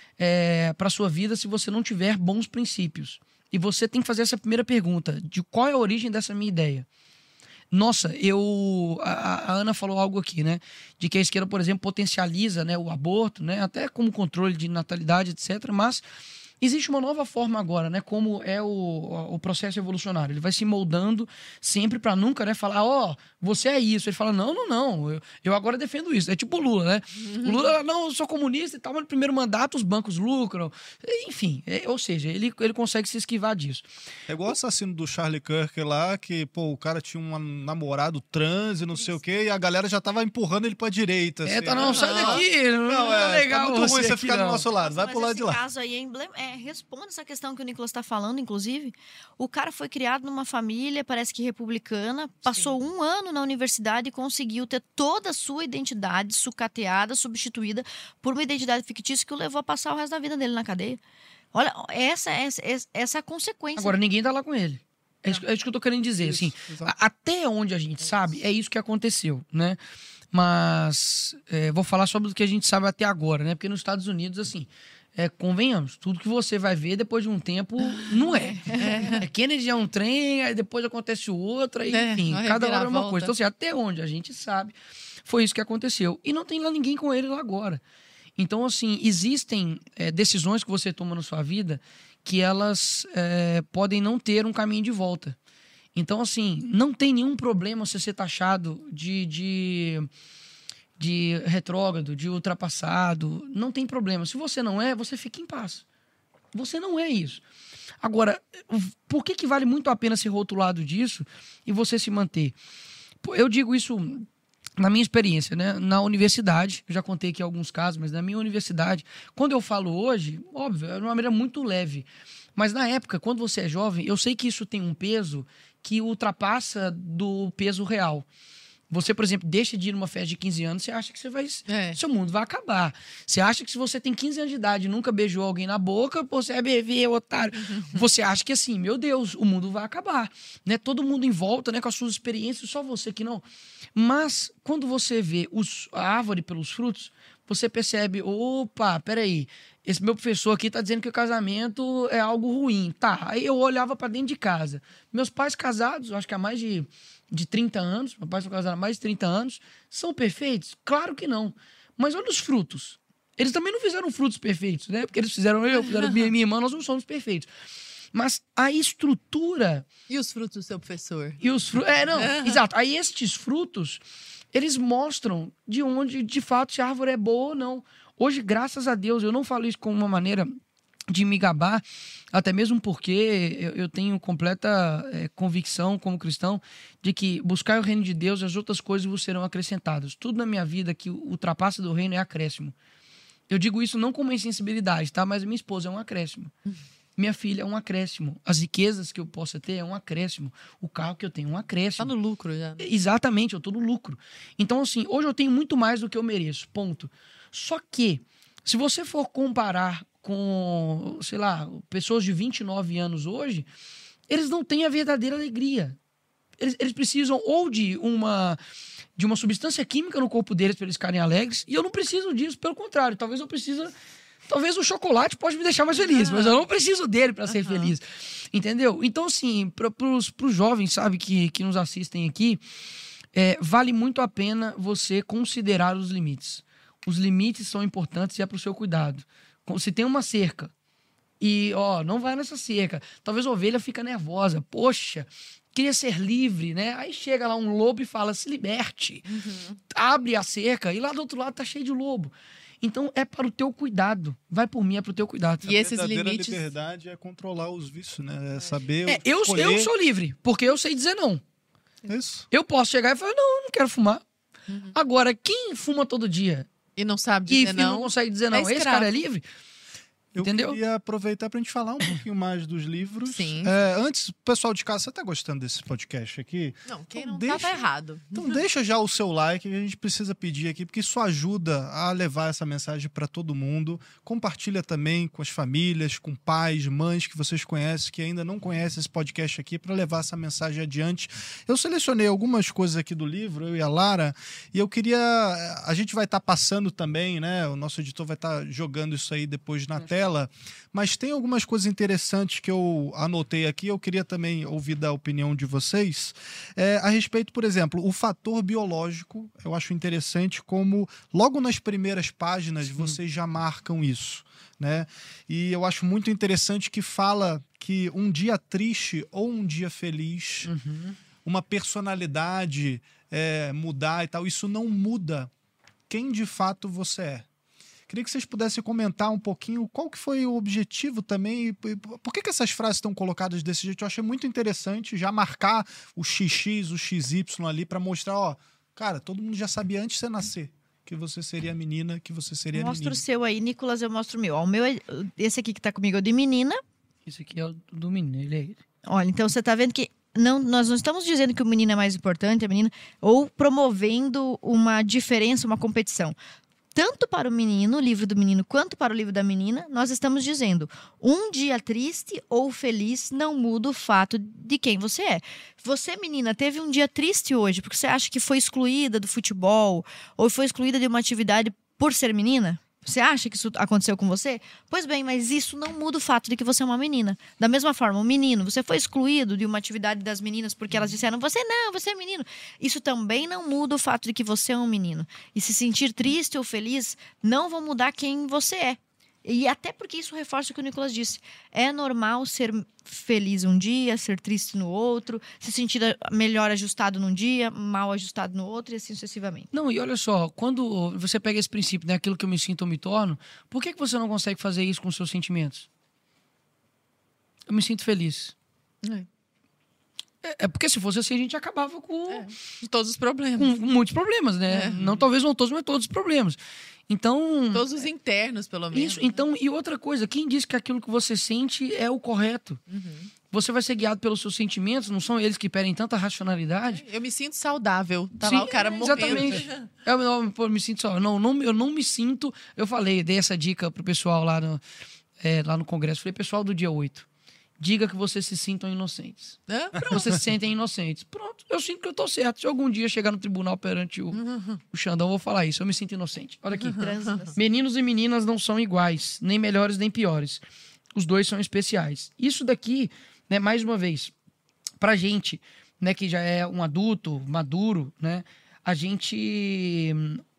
é, para a sua vida se você não tiver bons princípios. E você tem que fazer essa primeira pergunta, de qual é a origem dessa minha ideia? Nossa, eu a, a Ana falou algo aqui, né? De que a esquerda, por exemplo, potencializa, né, o aborto, né, até como controle de natalidade, etcétera. Mas existe uma nova forma agora, né? Como é o, o processo evolucionário. Ele vai se moldando sempre para nunca, né, falar, ó, oh, você é isso. Ele fala, não, não, não, eu, eu agora defendo isso. É tipo o Lula, né? Uhum. O Lula, não, eu sou comunista e tal, mas no primeiro mandato os bancos lucram. Enfim, é, ou seja, ele, ele consegue se esquivar disso. É igual o assassino do Charlie Kirk lá, que, pô, o cara tinha um namorado trans e não sei o quê, e a galera já tava empurrando ele pra direita. Assim. É, tá, não, sai daqui, não, não é, tá legal. Tá muito ruim você ficar não. do nosso lado, vai mas pro lado esse de lá. Caso aí é emblema, é, responde essa questão que o Nicolas está falando, inclusive. O cara foi criado numa família, parece que republicana, passou Sim. um ano na universidade e conseguiu ter toda a sua identidade sucateada, substituída por uma identidade fictícia que o levou a passar o resto da vida dele na cadeia. Olha, essa, essa, essa é a consequência. Agora, ninguém tá lá com ele. É isso, é isso que eu tô querendo dizer. Isso, assim, a, até onde a gente sabe, é isso que aconteceu, né? Mas é, vou falar sobre o que a gente sabe até agora, né? Porque nos Estados Unidos, assim, é, convenhamos, tudo que você vai ver depois de um tempo não é. é. é Kennedy é um trem, aí depois acontece o outro, aí, é, enfim, cada hora é uma coisa. Então, assim, até onde a gente sabe, foi isso que aconteceu. E não tem lá ninguém com ele lá agora. Então, assim, existem é, decisões que você toma na sua vida que elas é, podem não ter um caminho de volta. Então, assim, não tem nenhum problema você ser taxado de, de, de retrógrado, de ultrapassado. Não tem problema. Se você não é, você fica em paz. Você não é isso. Agora, por que que vale muito a pena ser rotulado disso e você se manter? Eu digo isso na minha experiência, né? Na universidade, eu já contei aqui alguns casos, mas na minha universidade, quando eu falo hoje, óbvio, é de uma maneira muito leve. Mas na época, quando você é jovem, eu sei que isso tem um peso que ultrapassa do peso real. Você, por exemplo, deixa de ir numa festa de quinze anos, você acha que você vai, é. seu mundo vai acabar. Você acha que se você tem quinze anos de idade e nunca beijou alguém na boca, você é bebê, otário. Você acha que assim, meu Deus, o mundo vai acabar. Né? Todo mundo em volta, né, com as suas experiências, só você que não. Mas quando você vê os, a árvore pelos frutos, você percebe, opa, peraí, esse meu professor aqui tá dizendo que o casamento é algo ruim. Tá, aí eu olhava para dentro de casa. Meus pais casados, acho que há mais de, de trinta anos, meus pais são casados há mais de trinta anos, são perfeitos? Claro que não. Mas olha os frutos. Eles também não fizeram frutos perfeitos, né? Porque eles fizeram eu, fizeram minha, minha irmã, nós não somos perfeitos. Mas a estrutura... E os frutos do seu professor? E os frutos... É, não, exato. Aí estes frutos, eles mostram de onde, de fato, se a árvore é boa ou não. Hoje, graças a Deus, eu não falo isso como uma maneira de me gabar, até mesmo porque eu, eu tenho completa é, convicção como cristão de que buscar o reino de Deus e as outras coisas vos serão acrescentadas. Tudo na minha vida que ultrapassa do reino é acréscimo. Eu digo isso não como insensibilidade, tá? Mas minha esposa é um acréscimo. Minha filha é um acréscimo. As riquezas que eu possa ter é um acréscimo. O carro que eu tenho é um acréscimo. Tá no lucro já. Exatamente, eu tô no lucro. Então, assim, hoje eu tenho muito mais do que eu mereço, ponto. Só que, se você for comparar com, sei lá, pessoas de vinte e nove anos hoje, eles não têm a verdadeira alegria. Eles, eles precisam ou de uma, de uma substância química no corpo deles para eles ficarem alegres, e eu não preciso disso, pelo contrário, talvez eu precise... Talvez o chocolate pode me deixar mais feliz, uhum. mas eu não preciso dele para ser uhum. feliz. Entendeu? Então, assim, para os jovens, sabe, que, que nos assistem aqui, é, vale muito a pena você considerar os limites. Os limites são importantes e é para o seu cuidado. Se tem uma cerca e, ó, não vai nessa cerca. Talvez a ovelha fica nervosa. Poxa, queria ser livre, né? Aí chega lá um lobo e fala, se liberte. Uhum. Abre a cerca e lá do outro lado tá cheio de lobo. Então, é para o teu cuidado. Vai por mim, é para o teu cuidado. E a esses limites... liberdade é controlar os vícios, né? É saber é, eu, eu sou livre, porque eu sei dizer não. Isso. Eu posso chegar e falar, não, eu não quero fumar. Uhum. Agora, quem fuma todo dia... E não sabe dizer e não. E não consegue dizer não. É esse cara é livre? Eu Entendeu? queria aproveitar para a gente falar um pouquinho mais dos livros. Sim. É, antes, o pessoal de casa, você tá gostando desse podcast aqui? Não, quem então não deixa, tá, tá errado. Então deixa já o seu like, que a gente precisa pedir aqui, porque isso ajuda a levar essa mensagem para todo mundo. Compartilha também com as famílias, com pais, mães que vocês conhecem, que ainda não conhecem esse podcast aqui, para levar essa mensagem adiante. Eu selecionei algumas coisas aqui do livro, eu e a Lara, e eu queria... A gente vai estar tá passando também, né? O nosso editor vai estar tá jogando isso aí depois na tela, mas tem algumas coisas interessantes que eu anotei aqui, eu queria também ouvir da opinião de vocês, é, a respeito, por exemplo, o fator biológico. Eu acho interessante como logo nas primeiras páginas Sim. vocês já marcam isso, né? E eu acho muito interessante que fala que um dia triste ou um dia feliz, uhum. uma personalidade é, mudar e tal, isso não muda quem de fato você é. Queria que vocês pudessem comentar um pouquinho qual que foi o objetivo também, por que que essas frases estão colocadas desse jeito. Eu achei muito interessante já marcar o xis xis, o xis ípsilon ali para mostrar, ó, cara, todo mundo já sabia antes de você nascer que você seria menina, que você seria menina. Mostra o seu aí, Nicolas, eu mostro o meu. Ó, o meu é, esse aqui que tá comigo é o de menina. Esse aqui é o do menino, ele é ele. Olha, então você tá vendo que não, nós não estamos dizendo que o menino é mais importante, a menina, ou promovendo uma diferença, uma competição. Tanto para o menino, o livro do menino, quanto para o livro da menina, nós estamos dizendo, um dia triste ou feliz não muda o fato de quem você é. Você, menina, teve um dia triste hoje, porque você acha que foi excluída do futebol, ou foi excluída de uma atividade por ser menina? Você acha que isso aconteceu com você? Pois bem, mas isso não muda o fato de que você é uma menina. Da mesma forma, um menino, você foi excluído de uma atividade das meninas porque elas disseram, você não, você é menino. Isso também não muda o fato de que você é um menino. E se sentir triste ou feliz não vão mudar quem você é. E até porque isso reforça o que o Nicolas disse. É normal ser feliz um dia, ser triste no outro, se sentir melhor ajustado num dia, mal ajustado no outro e assim sucessivamente. Não, e olha só, quando você pega esse princípio, né, aquilo que eu me sinto ou me torno, por que que você não consegue fazer isso com os seus sentimentos? Eu me sinto feliz. É. É, é porque se fosse assim, a gente acabava com... É, todos os problemas. Com, com muitos problemas, né? É. Não, talvez não todos, mas todos os problemas. Então... Todos os internos, pelo menos. Isso, então, e outra coisa, quem diz que aquilo que você sente é o correto? Uhum. Você vai ser guiado pelos seus sentimentos, não são eles que pedem tanta racionalidade? Eu me sinto saudável. Tá Sim, lá o cara morrendo. Exatamente. Eu, eu, eu me sinto saudável. Não, não, eu não me sinto... Eu falei, dei essa dica pro pessoal lá no, é, lá no congresso. Falei, pessoal do dia oito, diga que vocês se sintam inocentes. É? Vocês se sentem inocentes. Pronto, eu sinto que eu tô certo. Se algum dia chegar no tribunal perante o, uhum. o Xandão, eu vou falar isso. Eu me sinto inocente. Olha aqui. Uhum. Meninos e meninas não são iguais, nem melhores nem piores. Os dois são especiais. Isso daqui, né, mais uma vez, pra gente, né, que já é um adulto, maduro, né, a gente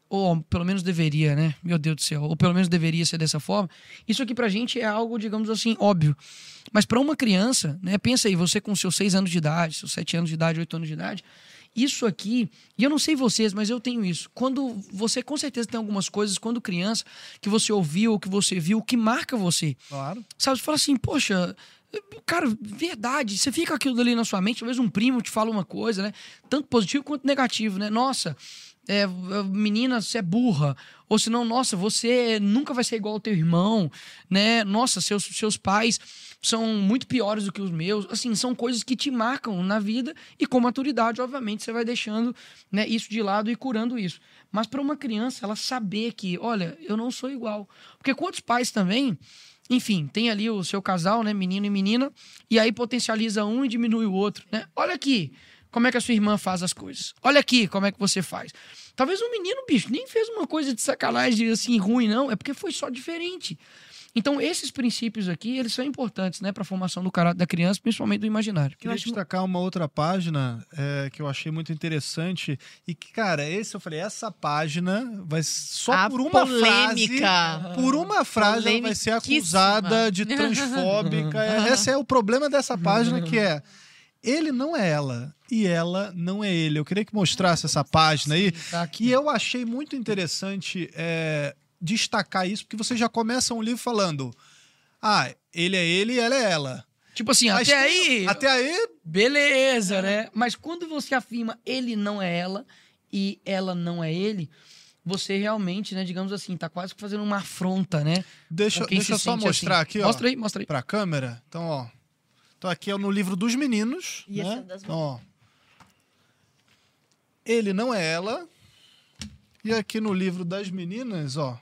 ou pelo menos deveria, né? Meu Deus do céu, ou pelo menos deveria ser dessa forma. Isso aqui pra gente é algo, digamos assim, óbvio. Mas pra uma criança, né? Pensa aí, você com seus seis anos de idade, seus sete anos de idade, oito anos de idade, isso aqui, e eu não sei vocês, mas eu tenho isso. Quando você, com certeza, tem algumas coisas, quando criança, que você ouviu, ou que você viu, que marca você. Claro. Sabe, você fala assim, poxa, cara, verdade, você fica aquilo ali na sua mente, talvez um primo te fala uma coisa, né? Tanto positivo quanto negativo, né? Nossa, é, menina, você é burra. Ou senão, nossa, você nunca vai ser igual ao teu irmão, né? Nossa, seus, seus pais são muito piores do que os meus. Assim, são coisas que te marcam na vida e com maturidade, obviamente, você vai deixando, né, isso de lado e curando isso. Mas para uma criança, ela saber que, olha, eu não sou igual. Porque quantos pais também, enfim, tem ali o seu casal, né, menino e menina, e aí potencializa um e diminui o outro, né? Olha aqui como é que a sua irmã faz as coisas. Olha aqui como é que você faz. Talvez um menino, bicho, nem fez uma coisa de sacanagem, assim, ruim, não. É porque foi só diferente. Então, esses princípios aqui, eles são importantes, né, para a formação do caráter da criança, principalmente do imaginário. Queria acho... destacar uma outra página é, que eu achei muito interessante e que, cara, esse eu falei, essa página vai só a por uma polêmica. frase, por uma frase ela vai ser acusada de transfóbica. Esse é o problema dessa página, que é ele não é ela e ela não é ele. Eu queria que mostrasse essa página aí. Tá, e eu achei muito interessante é, destacar isso, porque você já começa um livro falando ah, ele é ele e ela é ela. Tipo assim, Mas até tem, aí... Até aí... Beleza, né? Mas quando você afirma ele não é ela e ela não é ele, você realmente, né, digamos assim, tá quase fazendo uma afronta, né? Deixa, deixa eu só mostrar assim. aqui, ó. Mostra aí, mostra aí. Pra câmera. Então, ó. Então aqui é no livro dos meninos, e né? Das então, ó. Ele não é ela. E aqui no livro das meninas, ó.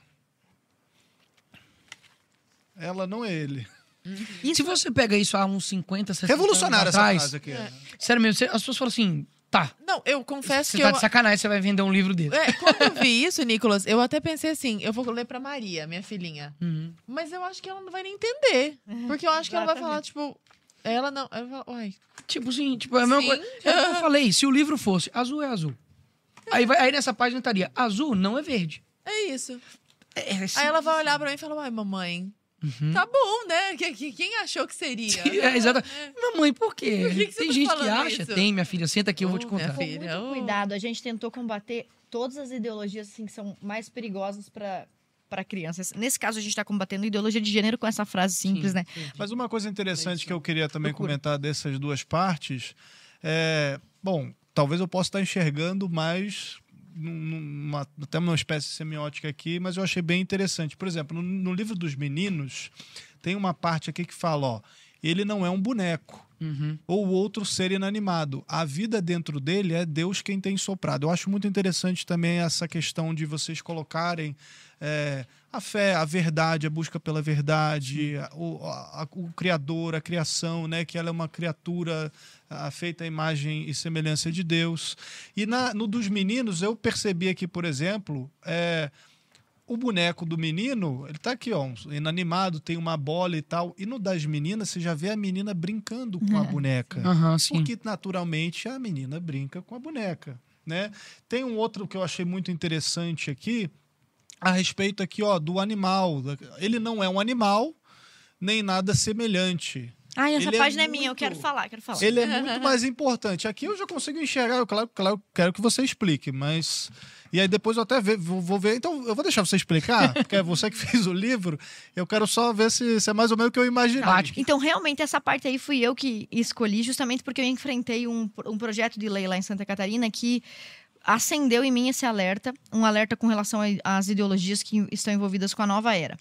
Ela não é ele. Uhum. Se você pega isso há uns cinquenta, sessenta Revolucionário anos atrás, essa frase aqui. É. Sério mesmo, as pessoas falam assim, tá. Não, eu confesso você que tá eu... de sacanagem, você vai vender um livro dele. É, quando eu vi isso, Nicolas, eu até pensei assim, eu vou ler pra Maria, minha filhinha. Uhum. Mas eu acho que ela não vai nem entender. Porque eu acho que ela vai falar, tipo... Ela não... Ela vai falar, uai... Tipo assim, tipo, é a mesma Sim. coisa. É o que eu falei, se o livro fosse azul é azul. Aí, vai, aí nessa página estaria, azul não é verde. É isso. É, é assim, aí ela vai olhar pra mim e falar, uai, mamãe... Uhum. Tá bom, né? Quem achou que seria? É, exato. É. Mamãe, por quê? Por que que Tem tá gente que acha. Isso? Tem, minha filha. Senta aqui, eu vou te Oh, contar. minha filha. Com muito cuidado, a gente tentou combater todas as ideologias assim, que são mais perigosas para para crianças. Nesse caso, a gente está combatendo ideologia de gênero com essa frase simples, sim, né? Sim. Mas uma coisa interessante é que eu queria também Procura. comentar dessas duas partes é... Bom, talvez eu possa estar enxergando mais... Numa, até uma espécie de semiótica aqui, mas eu achei bem interessante. Por exemplo, no, no livro dos meninos, tem uma parte aqui que fala, ó, ele não é um boneco uhum. ou outro ser inanimado. A vida dentro dele é Deus quem tem soprado. Eu acho muito interessante também essa questão de vocês colocarem é, a fé, a verdade, a busca pela verdade, a, o, a, o Criador, a criação, né, que ela é uma criatura a, feita à imagem e semelhança de Deus. E na, no dos meninos, eu percebi aqui, por exemplo, é, o boneco do menino, ele tá aqui, ó, inanimado, tem uma bola e tal. E no das meninas, você já vê a menina brincando com a boneca. Uhum, sim. Porque, naturalmente, a menina brinca com a boneca, né? Tem um outro que eu achei muito interessante aqui, a respeito aqui, ó, do animal. Ele não é um animal, nem nada semelhante. Ah, essa Ele página é é minha, eu muito- quero falar, quero falar. Ele é muito mais importante. Aqui eu já consigo enxergar, eu, claro, claro, quero que você explique, mas... E aí depois eu até ver, vou, vou ver... Então, eu vou deixar você explicar, porque é você que fez o livro. Eu quero só ver se, se é mais ou menos o que eu imaginei. Prático. Então, realmente, essa parte aí fui eu que escolhi, justamente porque eu enfrentei um, um projeto de lei lá em Santa Catarina que acendeu em mim esse alerta, um alerta com relação a- às ideologias que estão envolvidas com a nova era.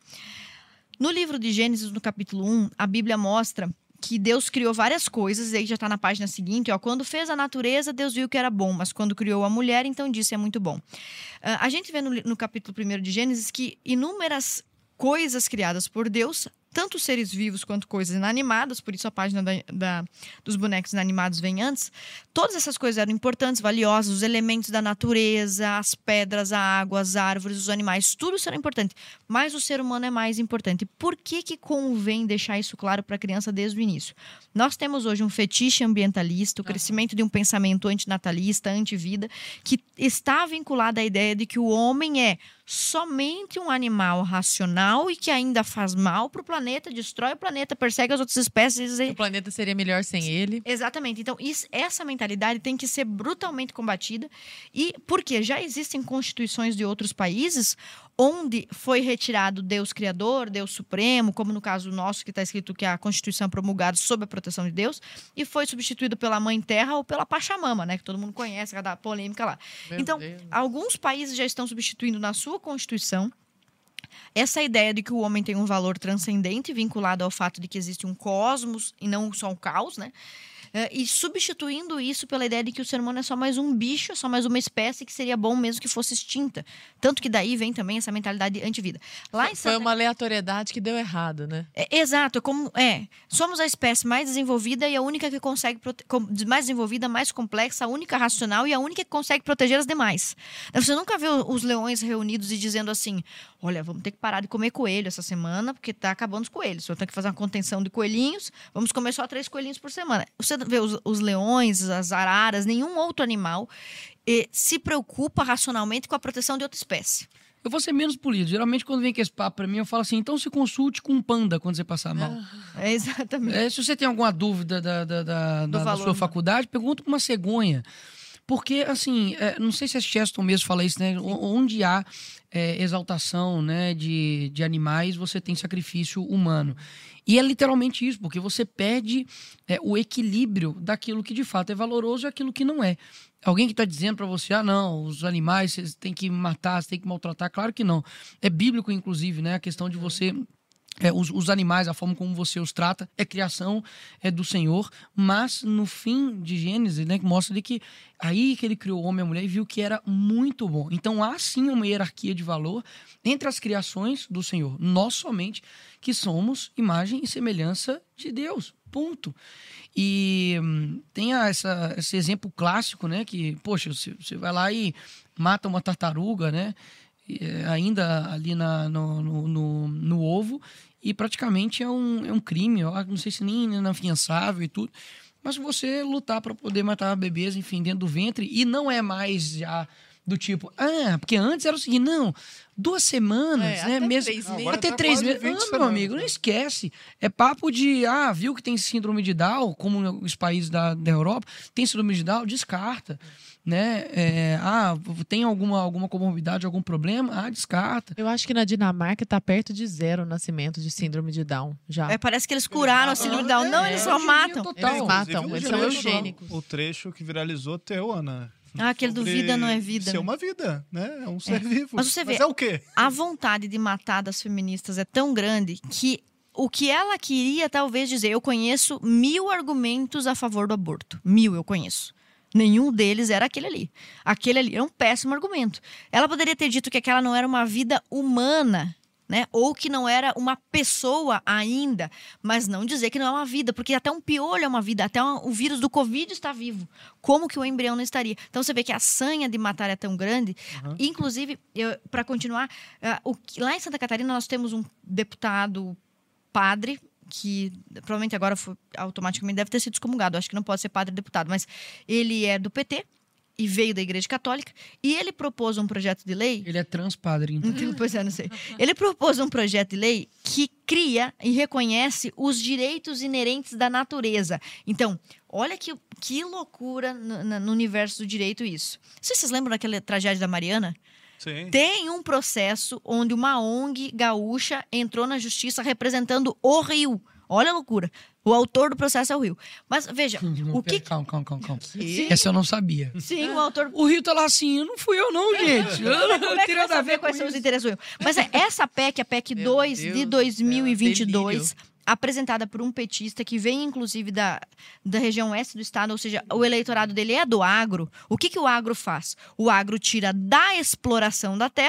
No livro de Gênesis, no capítulo um, a Bíblia mostra que Deus criou várias coisas, e aí já está na página seguinte, ó, quando fez a natureza, Deus viu que era bom, mas quando criou a mulher, então disse, é muito bom. Ah, a gente vê no, li- no capítulo primeiro de Gênesis que inúmeras coisas criadas por Deus tanto seres vivos quanto coisas inanimadas, por isso a página da, da, dos bonecos inanimados vem antes. Todas essas coisas eram importantes, valiosas, os elementos da natureza, as pedras, a água, as árvores, os animais, tudo isso era importante. Mas o ser humano é mais importante. Por que que convém deixar isso claro para a criança desde o início? Nós temos hoje um fetiche ambientalista, o crescimento de um pensamento antinatalista, anti-vida, que está vinculado à ideia de que o homem é somente um animal racional e que ainda faz mal para o planeta, destrói o planeta, persegue as outras espécies. E... o planeta seria melhor sem ele. Exatamente. Então, isso, essa mentalidade tem que ser brutalmente combatida. E porque já existem constituições de outros países onde foi retirado Deus Criador, Deus Supremo, como no caso nosso, que está escrito que a Constituição é promulgada sob a proteção de Deus, e foi substituído pela Mãe Terra ou pela Pachamama, né, que todo mundo conhece, cada polêmica lá. Meu então, Deus. Alguns países já estão substituindo na sua Constituição essa ideia de que o homem tem um valor transcendente vinculado ao fato de que existe um cosmos e não só um caos, né? E substituindo isso pela ideia de que o ser humano é só mais um bicho, é só mais uma espécie que seria bom mesmo que fosse extinta. Tanto que daí vem também essa mentalidade antivida. Lá em Foi Santa... uma aleatoriedade que deu errado, né? É, exato, é como é. Somos a espécie mais desenvolvida e a única que consegue prote... mais desenvolvida, mais complexa, a única racional e a única que consegue proteger as demais. Você nunca viu os leões reunidos e dizendo assim: olha, vamos ter que parar de comer coelho essa semana porque tá acabando os coelhos. Só tem que fazer uma contenção de coelhinhos. Vamos comer só três coelhinhos por semana. Você vê os, os leões, as araras, nenhum outro animal eh, se preocupa racionalmente com a proteção de outra espécie. Eu vou ser menos polido. Geralmente, quando vem com esse papo pra mim, eu falo assim, então se consulte com um panda quando você passar mal. É, exatamente. É, se você tem alguma dúvida da, da, da, da, da sua né? faculdade, pergunta pra uma cegonha. Porque, assim, é, não sei se a Cheston mesmo fala isso, né? Onde há é, exaltação, né, de, de animais, você tem sacrifício humano. E é literalmente isso, porque você perde é, o equilíbrio daquilo que de fato é valoroso e aquilo que não é. Alguém que está dizendo para você, ah, não, os animais você tem que matar, você tem que maltratar. Claro que não. É bíblico, inclusive, né? A questão de você... É, os, os animais, a forma como você os trata, é criação é do Senhor, mas no fim de Gênesis, né, que mostra de que aí que ele criou o homem e a mulher e viu que era muito bom. Então há sim uma hierarquia de valor entre as criações do Senhor, nós somente que somos imagem e semelhança de Deus, ponto. E hum, tem essa, esse exemplo clássico, né, que, poxa, você, você vai lá e mata uma tartaruga, né, ainda ali na, no, no, no, no ovo, e praticamente é um, é um crime, eu não sei se nem inafiançável e tudo, mas você lutar para poder matar bebês, enfim, dentro do ventre, e não é mais já do tipo, ah, porque antes era o seguinte, não, duas semanas, é, né, até mesmo, três meses. até tá três meses, ah, meu semanas, amigo, né? não esquece, é papo de, ah, viu que tem síndrome de Down, como os países da, da Europa, tem síndrome de Down, descarta. Né? É, ah, tem alguma, alguma comorbidade, algum problema? Ah, descarta. Eu acho que na Dinamarca está perto de zero o nascimento de síndrome de Down. Já. É, parece que eles curaram a síndrome de Down. Não, É, eles só hoje em dia matam. total. Eles matam, eles são eugênicos. O trecho que viralizou teu, Ana. Ah, aquele do sobre vida não é vida, Ser né? uma vida, né? É um ser vivo. Mas você vê- é o quê? A vontade de matar das feministas é tão grande que o que ela queria talvez dizer, eu conheço mil argumentos a favor do aborto. Mil eu conheço. Nenhum deles era aquele ali. Aquele ali era um péssimo argumento. Ela poderia ter dito que aquela não era uma vida humana, né? Ou que não era uma pessoa ainda, mas não dizer que não é uma vida, porque até um piolho é uma vida, até um, o vírus do Covid está vivo. Como que o embrião não estaria? Então você vê que a sanha de matar é tão grande. Uhum. Inclusive, para continuar, uh, o, lá em Santa Catarina nós temos um deputado padre, que provavelmente agora foi, automaticamente deve ter sido excomungado, acho que não pode ser padre deputado, mas ele é do P T e veio da Igreja Católica, e ele propôs um projeto de lei... Ele é transpadre, então. Pois é, não sei. Ele propôs um projeto de lei que cria e reconhece os direitos inerentes da natureza. Então, olha que, que loucura no, no universo do direito isso. Vocês lembram daquela tragédia da Mariana? Sim. Tem um processo onde uma O N G gaúcha entrou na justiça representando o Rio. Olha a loucura. O autor do processo é o Rio. Mas veja, o que... Calma, calma, calma, calma. Sim. Essa eu não sabia. Sim, o autor... O Rio tá lá assim, não fui eu não, gente. Eu não Como é que tenho vai nada a ver saber com quais são os isso. interesses do Rio? Mas é essa P E C, a P E C Meu dois Deus de do dois mil e vinte e dois... delírio. apresentada por um petista que vem, inclusive, da, da região oeste do estado, ou seja, o eleitorado dele é do agro. O que, que o agro faz? O agro tira da exploração da terra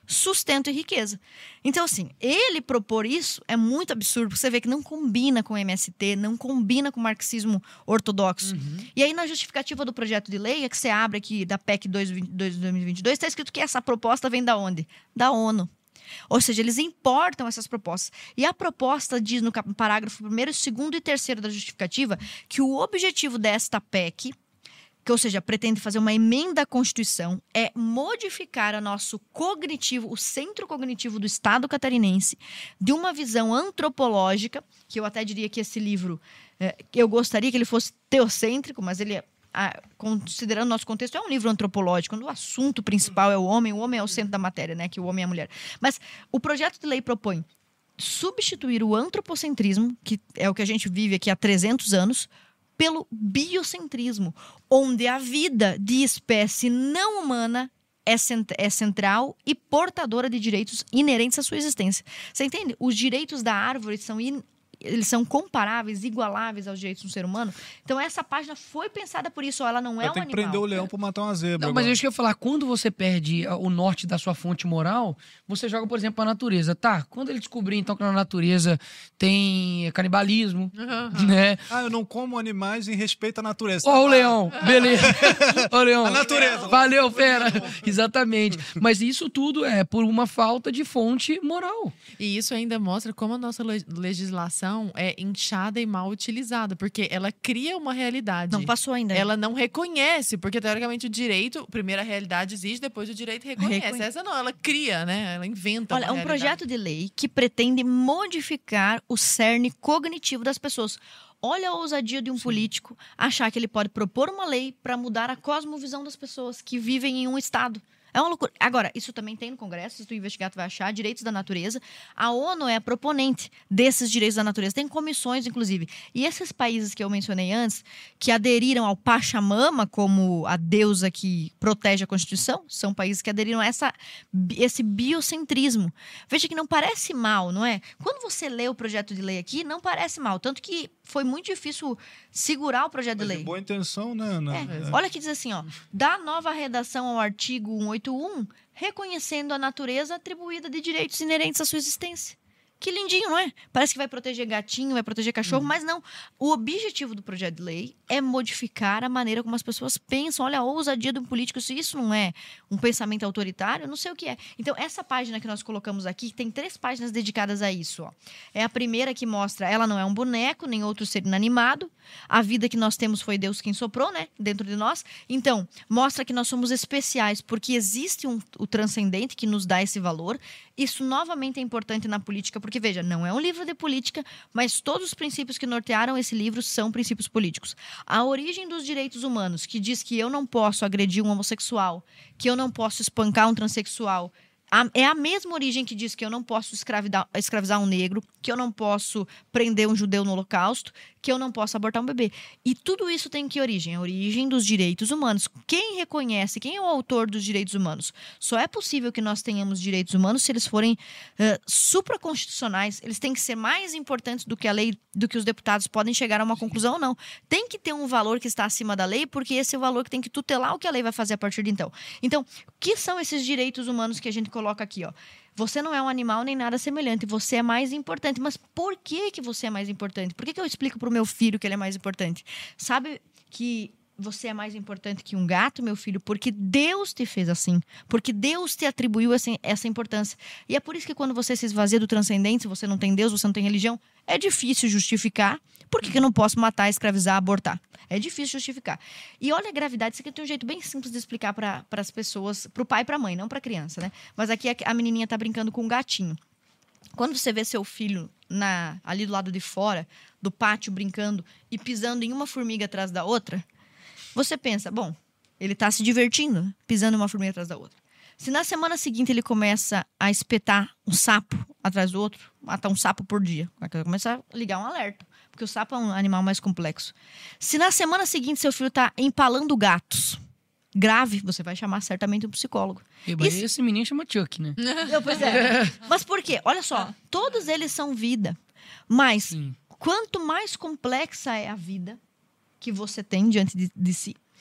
sustento e riqueza. Então, assim, ele propor isso é muito absurdo, porque você vê que não combina com o M S T, não combina com o marxismo ortodoxo. Uhum. E aí, na justificativa do projeto de lei, é que você abre aqui da P E C dois mil e vinte e dois, está escrito que essa proposta vem da onde? Da ONU. Ou seja, eles importam essas propostas. E a proposta diz no parágrafo primeiro, segundo e terceiro da justificativa que o objetivo desta P E C, que, ou seja, pretende fazer uma emenda à Constituição, é modificar o nosso cognitivo, o centro cognitivo do Estado catarinense, de uma visão antropológica, que eu até diria que esse livro, é, eu gostaria que ele fosse teocêntrico, mas ele é, a, considerando o nosso contexto, é um livro antropológico, onde o assunto principal é o homem, o homem é o centro da matéria, né, que o homem é a mulher. Mas o projeto de lei propõe substituir o antropocentrismo, que é o que a gente vive aqui há trezentos anos, pelo biocentrismo, onde a vida de espécie não humana é, cent é central e portadora de direitos inerentes à sua existência. Você entende? Os direitos da árvore são in eles são comparáveis, igualáveis aos direitos do ser humano. Então, essa página foi pensada por isso. Ela não é um animal. Tem que prender o leão para matar uma zebra. Não, mas eu ia falar, quando você perde o norte da sua fonte moral, você joga, por exemplo, a natureza. Tá, quando ele descobrir, então, que na natureza tem canibalismo, Uhum. né? Ah, eu não como animais em respeito à natureza. Ó, o leão, beleza. Ó, o leão. A natureza. Valeu, fera. Exatamente. Mas isso tudo é por uma falta de fonte moral. E isso ainda mostra como a nossa le- legislação é inchada e mal utilizada, porque ela cria uma realidade. Não passou ainda. Ela não reconhece, porque teoricamente o direito, primeiro a realidade existe, depois o direito reconhece. Reconhe- Essa não, ela cria, né? Ela inventa Olha, uma um realidade. projeto de lei que pretende modificar o cerne cognitivo das pessoas. Olha a ousadia de um Sim. político achar que ele pode propor uma lei para mudar a cosmovisão das pessoas que vivem em um estado. É uma loucura. Agora, isso também tem no Congresso, se tu investigar, tu vai achar, direitos da natureza. A ONU é a proponente desses direitos da natureza. Tem comissões, inclusive. E esses países que eu mencionei antes, que aderiram ao Pachamama como a deusa que protege a Constituição, são países que aderiram a essa, esse biocentrismo. Veja que não parece mal, não é? Quando você lê o projeto de lei aqui, não parece mal. Tanto que foi muito difícil segurar o projeto de Mas lei. de boa intenção, né, Ana? É, É. olha que diz assim, ó, dá nova redação ao artigo cento e oitenta e um, reconhecendo a natureza atribuída de direitos inerentes à sua existência. Que lindinho, não é? Parece que vai proteger gatinho, vai proteger cachorro, Uhum. mas não. O objetivo do projeto de lei é modificar a maneira como as pessoas pensam. Olha a ousadia do político. Se isso não é um pensamento autoritário, eu não sei o que é. Então, essa página que nós colocamos aqui, tem três páginas dedicadas a isso. Ó. É a primeira que mostra, ela não é um boneco, nem outro ser inanimado. A vida que nós temos foi Deus quem soprou, né? Dentro de nós. Então, mostra que nós somos especiais, porque existe um, o transcendente que nos dá esse valor. Isso, novamente, é importante na política, porque, veja, não é um livro de política, mas todos os princípios que nortearam esse livro são princípios políticos. A origem dos direitos humanos, que diz que eu não posso agredir um homossexual, que eu não posso espancar um transexual, a- é a mesma origem que diz que eu não posso escravidar- escravizar um negro, que eu não posso prender um judeu no holocausto, que eu não posso abortar um bebê. E tudo isso tem que origem? A origem dos direitos humanos. Quem reconhece, quem é o autor dos direitos humanos? Só é possível que nós tenhamos direitos humanos se eles forem eh, supraconstitucionais. Eles têm que ser mais importantes do que a lei, do que os deputados podem chegar a uma conclusão ou não. Tem que ter um valor que está acima da lei, porque esse é o valor que tem que tutelar o que a lei vai fazer a partir de então. Então, o que são esses direitos humanos que a gente coloca aqui, ó? Você não é um animal nem nada semelhante, você é mais importante. Mas por que que você é mais importante? Por que que eu explico para o meu filho que ele é mais importante? Sabe que você é mais importante que um gato, meu filho, porque Deus te fez assim. Porque Deus te atribuiu essa, essa importância. E é por isso que quando você se esvazia do transcendente, se você não tem Deus, você não tem religião, é difícil justificar por que que eu não posso matar, escravizar, abortar. É difícil justificar. E olha a gravidade, isso aqui tem um jeito bem simples de explicar para as pessoas, para o pai e para a mãe, não para a criança, né? Mas aqui a, a menininha tá brincando com um gatinho. Quando você vê seu filho na, ali do lado de fora, do pátio, brincando e pisando em uma formiga atrás da outra, você pensa, bom, ele está se divertindo, né? Pisando uma formiga atrás da outra. Se na semana seguinte ele começa a espetar um sapo atrás do outro, matar um sapo por dia, vai começar a ligar um alerta, porque o sapo é um animal mais complexo. Se na semana seguinte seu filho está empalando gatos, grave, você vai chamar certamente um psicólogo. E, mas Isso- esse menino chama Chuck, né? Não, pois é. Mas por quê? Olha só, todos eles são vida, mas Sim. quanto mais complexa é a vida que você tem diante de, de si,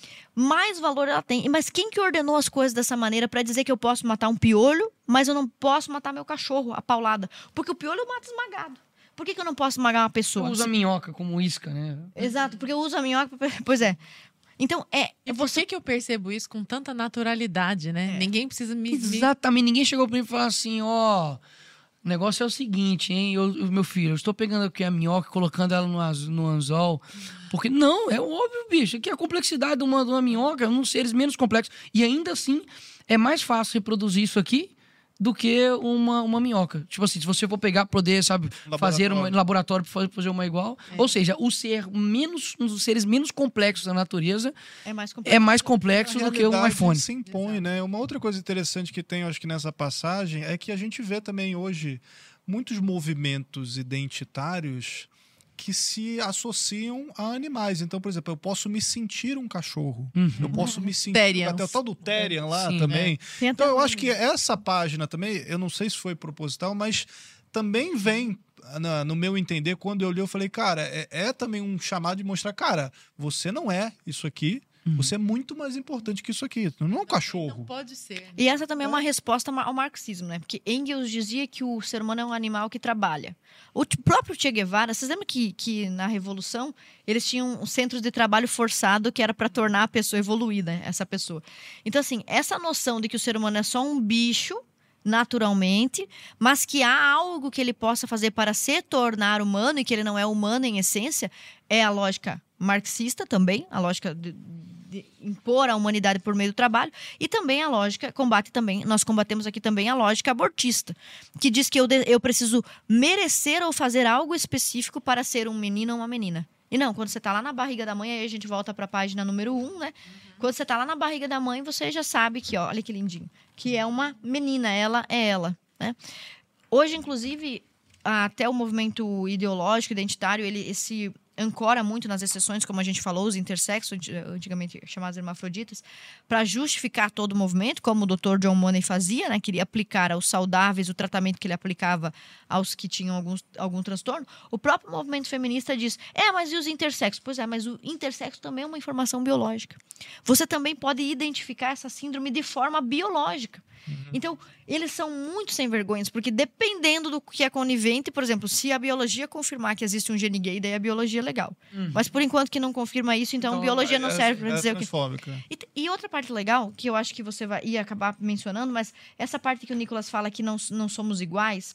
mais valor ela tem. Mas quem que ordenou as coisas dessa maneira para dizer que eu posso matar um piolho, mas eu não posso matar meu cachorro, a paulada? Porque o piolho eu mato esmagado. Por que, que eu não posso esmagar uma pessoa? Usa a minhoca como isca, né? Exato, porque eu uso a minhoca. Pra... Pois é. Então, é. E por que, que eu percebo isso com tanta naturalidade, né? É. Ninguém precisa me. Exatamente. Ninguém chegou pra mim e falou assim: ó. O negócio é o seguinte, hein, eu, meu filho, eu estou pegando aqui a minhoca e colocando ela no, az- no anzol. Porque, não, é óbvio, bicho, que a complexidade de uma, de uma minhoca é um dos seres menos complexos. E ainda assim, é mais fácil reproduzir isso aqui do que uma, uma minhoca. Tipo assim, se você for pegar, poder, sabe, fazer um laboratório para fazer uma igual. É. Ou seja, o ser menos, um dos seres menos complexos da natureza É mais complexo. é mais complexo A do que um realidade iPhone. se impõe, né? Uma outra coisa interessante que tem, eu acho que nessa passagem, é que a gente vê também hoje muitos movimentos identitários que se associam a animais. Então, por exemplo, eu posso me sentir um cachorro. Uhum. Eu posso me sentir... Terians. Até o tal do Terian lá Sim, também. Tem até Então, eu um- acho que essa página também, eu não sei se foi proposital, mas também vem, na- no meu entender, quando eu li, eu falei, cara, é, é também um chamado de mostrar, cara, você não é isso aqui, você é muito mais importante que isso aqui. Não é um Não cachorro. pode ser. E essa também é uma resposta ao marxismo, né? Porque Engels dizia que o ser humano é um animal que trabalha. O t- próprio Che Guevara, vocês lembram que, que na Revolução eles tinham centros de trabalho forçado que era para tornar a pessoa evoluída, essa pessoa. Então, assim, essa noção de que o ser humano é só um bicho, naturalmente, mas que há algo que ele possa fazer para se tornar humano e que ele não é humano em essência, é a lógica marxista também, a lógica de, de impor a humanidade por meio do trabalho, e também a lógica, combate também, nós combatemos aqui também a lógica abortista, que diz que eu, de- eu preciso merecer ou fazer algo específico para ser um menino ou uma menina. E não, quando você está lá na barriga da mãe, aí a gente volta para a página número um, né? Quando você está lá na barriga da mãe, você já sabe que, ó, olha que lindinho, que é uma menina, ela é ela, né? Hoje, inclusive, até o movimento ideológico, identitário, ele se ancora muito nas exceções, como a gente falou, os intersexos, antigamente chamados hermafroditas, para justificar todo o movimento, como o doutor John Money fazia, né? Queria aplicar aos saudáveis o tratamento que ele aplicava aos que tinham algum, algum transtorno. O próprio movimento feminista diz, é, mas e os intersexos? Pois é, mas o intersexo também é uma informação biológica. Você também pode identificar essa síndrome de forma biológica. Uhum. Então, eles são muito sem vergonhas, porque dependendo do que é conivente, por exemplo, se a biologia confirmar que existe um gene gay, daí a biologia é legal. Uhum. Mas por enquanto que não confirma isso, então, então a biologia não é, serve para é dizer o que... E, e outra parte legal, que eu acho que você vai, ia acabar mencionando, mas essa parte que o Nicolas fala que não, não somos iguais,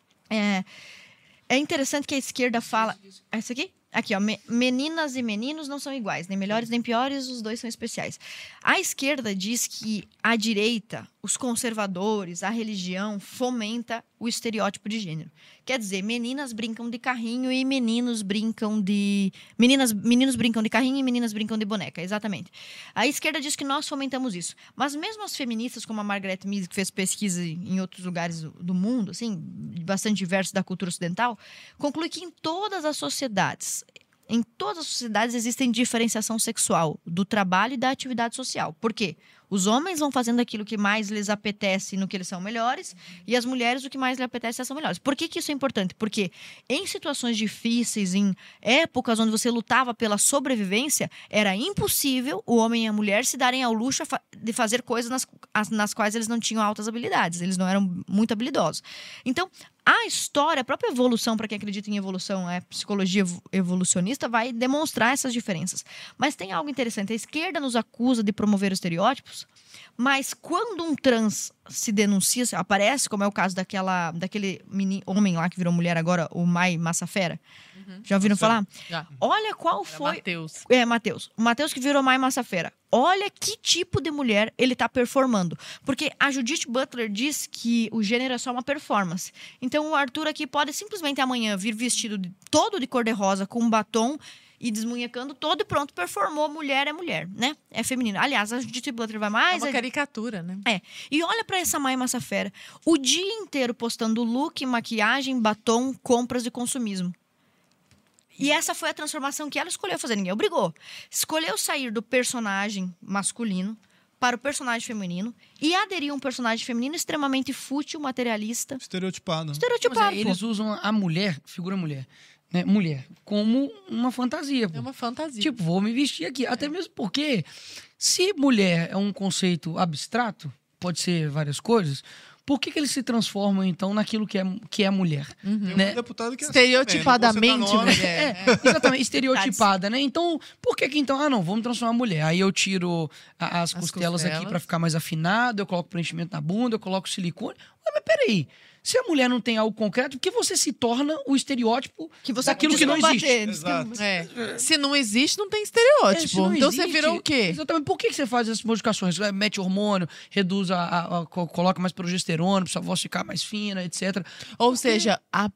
é, é interessante que a esquerda fala... Essa aqui? Aqui, ó, meninas e meninos não são iguais, nem melhores nem piores, os dois são especiais. A esquerda diz que a direita, os conservadores, a religião fomenta o estereótipo de gênero. Quer dizer, meninas brincam de carrinho e meninos brincam de... Meninas, meninos brincam de carrinho e meninas brincam de boneca, exatamente. A esquerda diz que nós fomentamos isso. Mas mesmo as feministas, como a Margaret Mead, que fez pesquisa em outros lugares do mundo, assim, bastante diversos da cultura ocidental, conclui que em todas as sociedades, em todas as sociedades existem diferenciação sexual do trabalho e da atividade social. Por quê? Os homens vão fazendo aquilo que mais lhes apetece no que eles são melhores e as mulheres o que mais lhes apetece são melhores. Por que que isso é importante? Porque em situações difíceis, em épocas onde você lutava pela sobrevivência, era impossível o homem e a mulher se darem ao luxo de fazer coisas nas, nas quais eles não tinham altas habilidades, eles não eram muito habilidosos. Então, a história, a própria evolução, para quem acredita em evolução, é psicologia evolucionista, vai demonstrar essas diferenças. Mas tem algo interessante, a esquerda nos acusa de promover estereótipos, mas quando um trans se denuncia, aparece, como é o caso daquela, daquele mini, homem lá que virou mulher agora, o Mai Massafera. Uhum. Já ouviram Nossa, falar? Já. Olha qual foi... Mateus. É, Mateus. O Mateus que virou Mai Massafera. Olha que tipo de mulher ele está performando. Porque a Judith Butler diz que o gênero é só uma performance. Então o Arthur aqui pode simplesmente amanhã vir vestido de, todo de cor-de-rosa, com um batom e desmunhecando todo e pronto, performou, mulher é mulher, né? É feminino. Aliás, a Judith Butler vai mais... É uma caricatura, né? É. E olha pra essa Mai Massafera. O dia inteiro postando look, maquiagem, batom, compras de consumismo. E essa foi a transformação que ela escolheu fazer. Ninguém obrigou. Escolheu sair do personagem masculino para o personagem feminino e aderir a um personagem feminino extremamente fútil, materialista. Estereotipado. Estereotipado. É, eles usam a mulher, figura mulher, né, mulher, como uma fantasia. Pô. É uma fantasia. Tipo, vou me vestir aqui. Até mesmo porque, se mulher é um conceito abstrato, pode ser várias coisas, por que, que eles se transformam, então, naquilo que é, que é mulher? Uhum. Tem né? um deputado que é Estereotipadamente, assim também, não vou citar mulher. nome. É, exatamente, estereotipada, né? Então, por que que então, ah não, vamos transformar mulher? Aí eu tiro a- as, As costelas, aqui costelas. pra ficar mais afinado, eu coloco preenchimento na bunda, eu coloco silicone. Ué, mas peraí, se a mulher não tem algo concreto, por que você se torna o estereótipo Que você daquilo quis que não combater. existe? Exato. É. Se não existe, não tem É, estereótipo. se não Então você existe- virou o quê? Exatamente. Por que que você faz essas modificações? É, mete hormônio, reduz a, a- a- co- coloca mais progesterona, pra sua voz ficar mais fina, etcétera. Ou seja, a-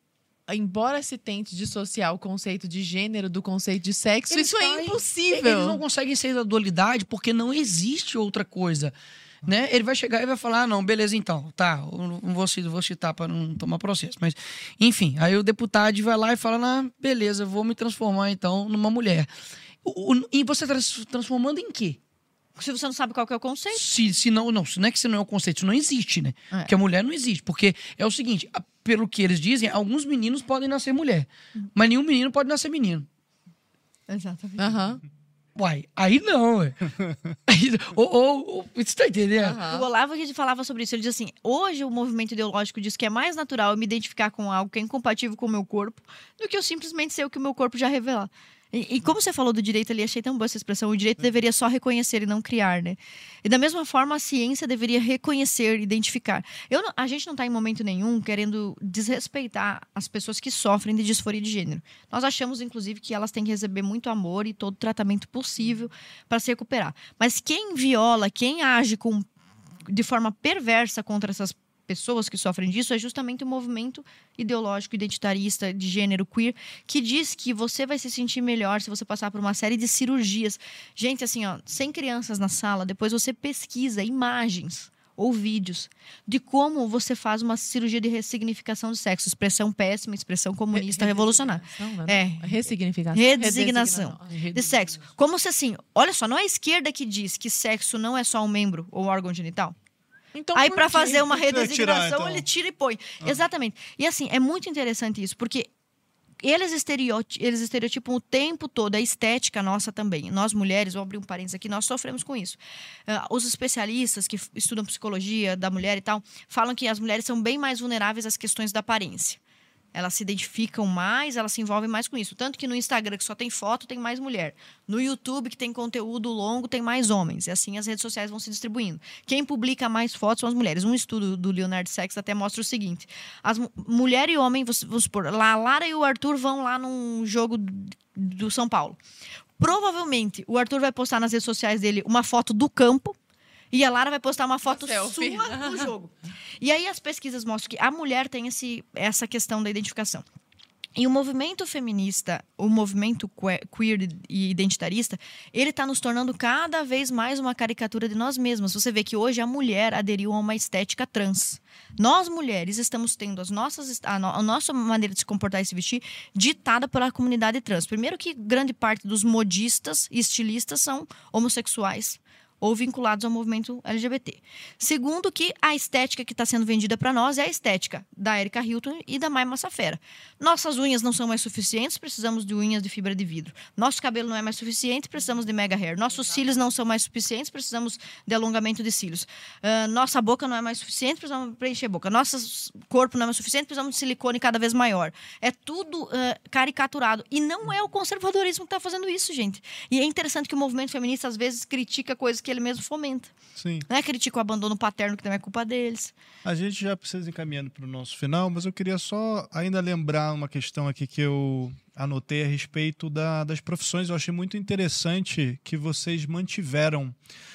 a- embora se tente dissociar o conceito de gênero do conceito de sexo, Eles isso é caem- impossível. Eles não conseguem sair da dualidade porque não existe outra coisa. Né? Ele vai chegar e vai falar, ah, não, beleza, então, tá, eu não vou, ci- vou citar para não tomar processo, mas, enfim, aí o deputado vai lá e fala, ah, beleza, vou me transformar, então, numa mulher. O- o- e você está se transformando em quê? Se você não sabe qual que é o conceito. Se, se não, não, se não é que se não é o conceito, isso não existe, né? É. Porque a mulher não existe, porque é o seguinte, a- pelo que eles dizem, alguns meninos podem nascer mulher, mas nenhum menino pode nascer menino. Exatamente. Aham. Uai, aí não, ué. Aí, ou, ou, ou, você tá entendendo? aham. O Olavo que falava sobre isso, ele diz assim: hoje o movimento ideológico diz que é mais natural eu me identificar com algo que é incompatível com o meu corpo do que eu simplesmente ser o que o meu corpo já revela. E, e como você falou do direito ali, achei tão boa essa expressão, o direito deveria só reconhecer e não criar, né? E da mesma forma, a ciência deveria reconhecer, identificar. Eu não- a gente não está em momento nenhum querendo desrespeitar as pessoas que sofrem de disforia de gênero. Nós achamos, inclusive, que elas têm que receber muito amor e todo o tratamento possível para se recuperar. Mas quem viola, quem age com de forma perversa contra essas pessoas que sofrem disso é justamente o movimento ideológico identitarista de gênero queer que diz que você vai se sentir melhor se você passar por uma série de cirurgias. Gente, assim, ó, sem crianças na sala, depois você pesquisa imagens ou vídeos de como você faz uma cirurgia de ressignificação do sexo. Expressão péssima, expressão comunista revolucionária. Redesignação, É. né? Ressignificação. Redesignação. Redesignação. De sexo. Como se assim, olha só, não é a esquerda que diz que sexo não é só um membro ou órgão genital? Então, Aí, por para quê? fazer uma Por que tirar, redesignação, então? ele tira e põe. Exatamente. E assim, é muito interessante isso, porque eles, estereoti- eles estereotipam o tempo todo, a estética nossa também. Nós, mulheres, vou abrir um parênteses aqui, nós sofremos com isso. Ah, os especialistas que f- estudam psicologia da mulher e tal, falam que as mulheres são bem mais vulneráveis às questões da aparência. Elas se identificam mais, elas se envolvem mais com isso. Tanto que no Instagram, que só tem foto, tem mais mulher. No YouTube, que tem conteúdo longo, tem mais homens. E assim as redes sociais vão se distribuindo. Quem publica mais fotos são as mulheres. Um estudo do Leonard Sachs até mostra o seguinte. As mu- mulher e homem, vamos vamos supor, lá, a Lara e o Arthur vão lá num jogo do São Paulo. Provavelmente, o Arthur vai postar nas redes sociais dele uma foto do campo e a Lara vai postar uma foto selfie. sua do jogo. E aí as pesquisas mostram que a mulher tem esse, essa questão da identificação. E o movimento feminista, o movimento que- queer e identitarista, ele está nos tornando cada vez mais uma caricatura de nós mesmas. Você vê que hoje a mulher aderiu a uma estética trans. Nós, mulheres, estamos tendo as nossas, a, no- a nossa maneira de se comportar e se vestir ditada pela comunidade trans. Primeiro que grande parte dos modistas e estilistas são homossexuais ou vinculados ao movimento L G B T. Segundo que a estética que está sendo vendida para nós é a estética da Erika Hilton e da Mai Massafera. Nossas unhas não são mais suficientes, precisamos de unhas de fibra de vidro. Nosso cabelo não é mais suficiente, precisamos de mega hair. Nossos cílios não são mais suficientes, precisamos de alongamento de cílios. Ah, nossa boca não é mais suficiente, precisamos preencher a boca. Nosso corpo não é mais suficiente, precisamos de silicone cada vez maior. É tudo ah, caricaturado. E não é o conservadorismo que está fazendo isso, gente. E é interessante que o movimento feminista, às vezes, critica coisas que ele mesmo fomenta. Sim. Né? Critica o abandono paterno, que também é culpa deles. A gente já precisa ir encaminhando para o nosso final, mas eu queria só ainda lembrar uma questão aqui que eu anotei a respeito da, das profissões. Eu achei muito interessante que vocês mantiveram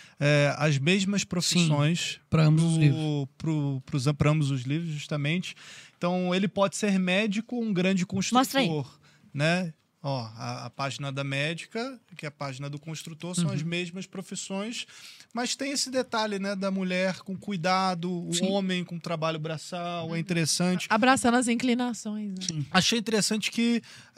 é, as mesmas profissões Para ambos os livros. para ambos os livros, justamente. Então, ele pode ser médico ou um grande Mostra aí. construtor, né? Ó, a, a página da médica, que é a página do construtor, são Uhum. as mesmas profissões, mas tem esse detalhe, né, da mulher com cuidado, o Sim. homem com trabalho braçal, é interessante. Abraçando as inclinações. Né? Sim. Achei interessante que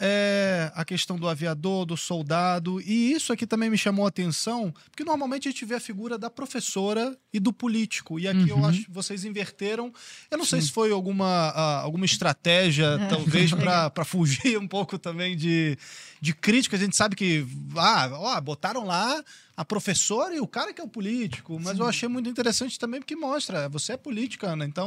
é, a questão do aviador, do soldado, e isso aqui também me chamou a atenção, porque normalmente a gente vê a figura da professora e do político, e aqui eu Uhum. acho que vocês inverteram. Eu não sei Sim. se foi alguma, ah, alguma estratégia, talvez, para fugir um pouco também de, de crítica. A gente sabe que ah, ó, botaram lá a professora e o cara que é o político, mas eu achei muito interessante também porque mostra, você é política, Ana, então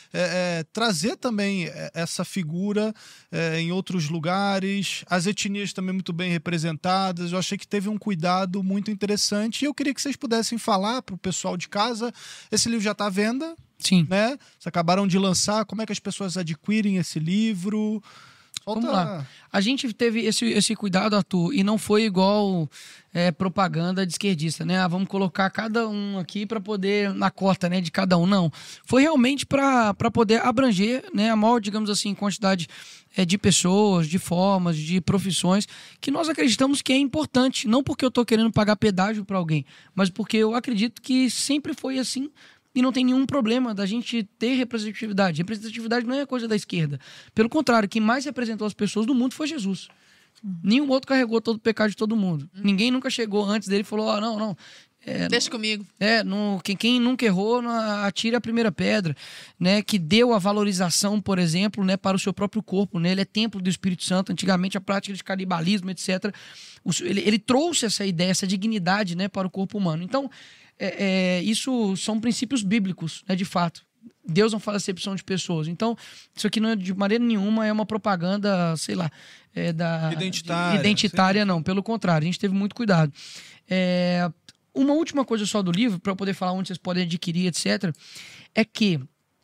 é, é, trazer também essa figura é, em outros lugares, as etnias também muito bem representadas, eu achei que teve um cuidado muito interessante e eu queria que vocês pudessem falar para o pessoal de casa, esse livro já está à venda, Sim. né? Vocês acabaram de lançar, como é que as pessoas adquirem esse livro? Solta... Vamos lá. A gente teve esse, esse cuidado, Arthur, e não foi igual é, propaganda de esquerdista, né? Ah, vamos colocar cada um aqui para poder, na cota, né, de cada um. Não. Foi realmente para poder abranger, né, a maior, digamos assim, quantidade é, de pessoas, de formas, de profissões, que nós acreditamos que é importante. Não porque eu estou querendo pagar pedágio para alguém, mas porque eu acredito que sempre foi assim. E não tem nenhum problema da gente ter representatividade. Representatividade não é coisa da esquerda. Pelo contrário, quem mais representou as pessoas do mundo foi Jesus. Uhum. Nenhum outro carregou todo o pecado de todo mundo. Uhum. Ninguém nunca chegou antes dele e falou, ah, não, não. É, Deixa comigo. É, no, quem, quem nunca errou, não, atire a primeira pedra. Né, que deu a valorização, por exemplo, né, para o seu próprio corpo. Né, ele é templo do Espírito Santo. Antigamente, a prática de canibalismo, etcétera. O, ele, ele trouxe essa ideia, essa dignidade, né, para o corpo humano. Então, É, é, isso são princípios bíblicos, né, de fato. Deus não faz acepção de pessoas. Então, isso aqui não é de maneira nenhuma é uma propaganda, sei lá, é da, identitária. Identitária, não. Pelo contrário, a gente teve muito cuidado. É, uma última coisa só do livro, para eu poder falar onde vocês podem adquirir, etcétera, é que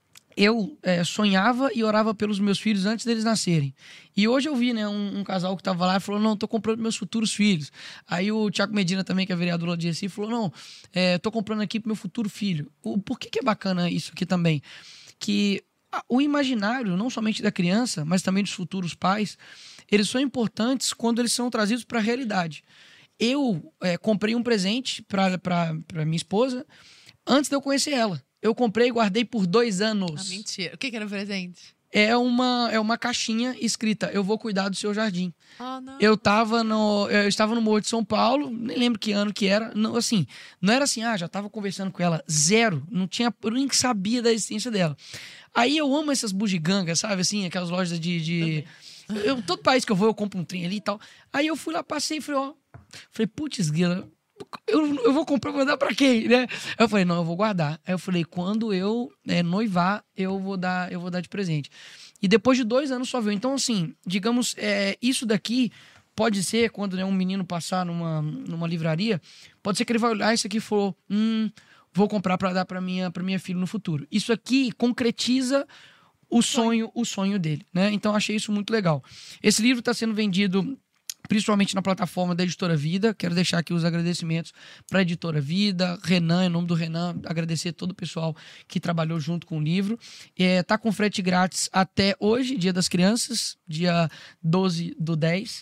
eu é, sonhava e orava pelos meus filhos antes deles nascerem. E hoje eu vi, né, um, um casal que estava lá e falou, não, tô comprando meus futuros filhos. Aí o Tiago Medina também, que é vereador lá de Recife, falou, não, é, tô comprando aqui pro meu futuro filho. O, por que que é bacana isso aqui também? Que a, o imaginário, não somente da criança, mas também dos futuros pais, eles são importantes quando eles são trazidos para a realidade. Eu é, comprei um presente para minha esposa antes de eu conhecer ela. Eu comprei e guardei por dois anos. Ah, mentira. O que, que era o presente? É uma, é uma caixinha escrita, eu vou cuidar do seu jardim. Oh, não. Eu, tava no, eu estava no Morro de São Paulo, nem lembro que ano que era. Não, assim, não era assim, ah, já estava conversando com ela, zero. Não tinha, eu nem sabia da existência dela. Aí eu amo essas bugigangas, sabe, assim, aquelas lojas de... de eu, todo país que eu vou, eu compro um trem ali e tal. Aí eu fui lá, passei e falei, ó... Falei, putz, Guila... Eu, eu vou comprar, vou dar pra quem, né? Eu falei, não, eu vou guardar. Aí eu falei, quando eu é, noivar, eu vou dar, eu vou dar de presente. E depois de dois anos só veio. Então, assim, digamos, é, isso daqui pode ser, quando né, um menino passar numa, numa livraria, pode ser que ele vai olhar isso aqui e falou, hum, vou comprar pra dar pra minha, pra minha filha no futuro. Isso aqui concretiza o sonho, o sonho dele, né? Então, achei isso muito legal. Esse livro está sendo vendido... principalmente na plataforma da Editora Vida. Quero deixar aqui os agradecimentos para a Editora Vida, Renan, em nome do Renan, agradecer todo o pessoal que trabalhou junto com o livro. É, tá com frete grátis até hoje, Dia das Crianças, dia doze do dez.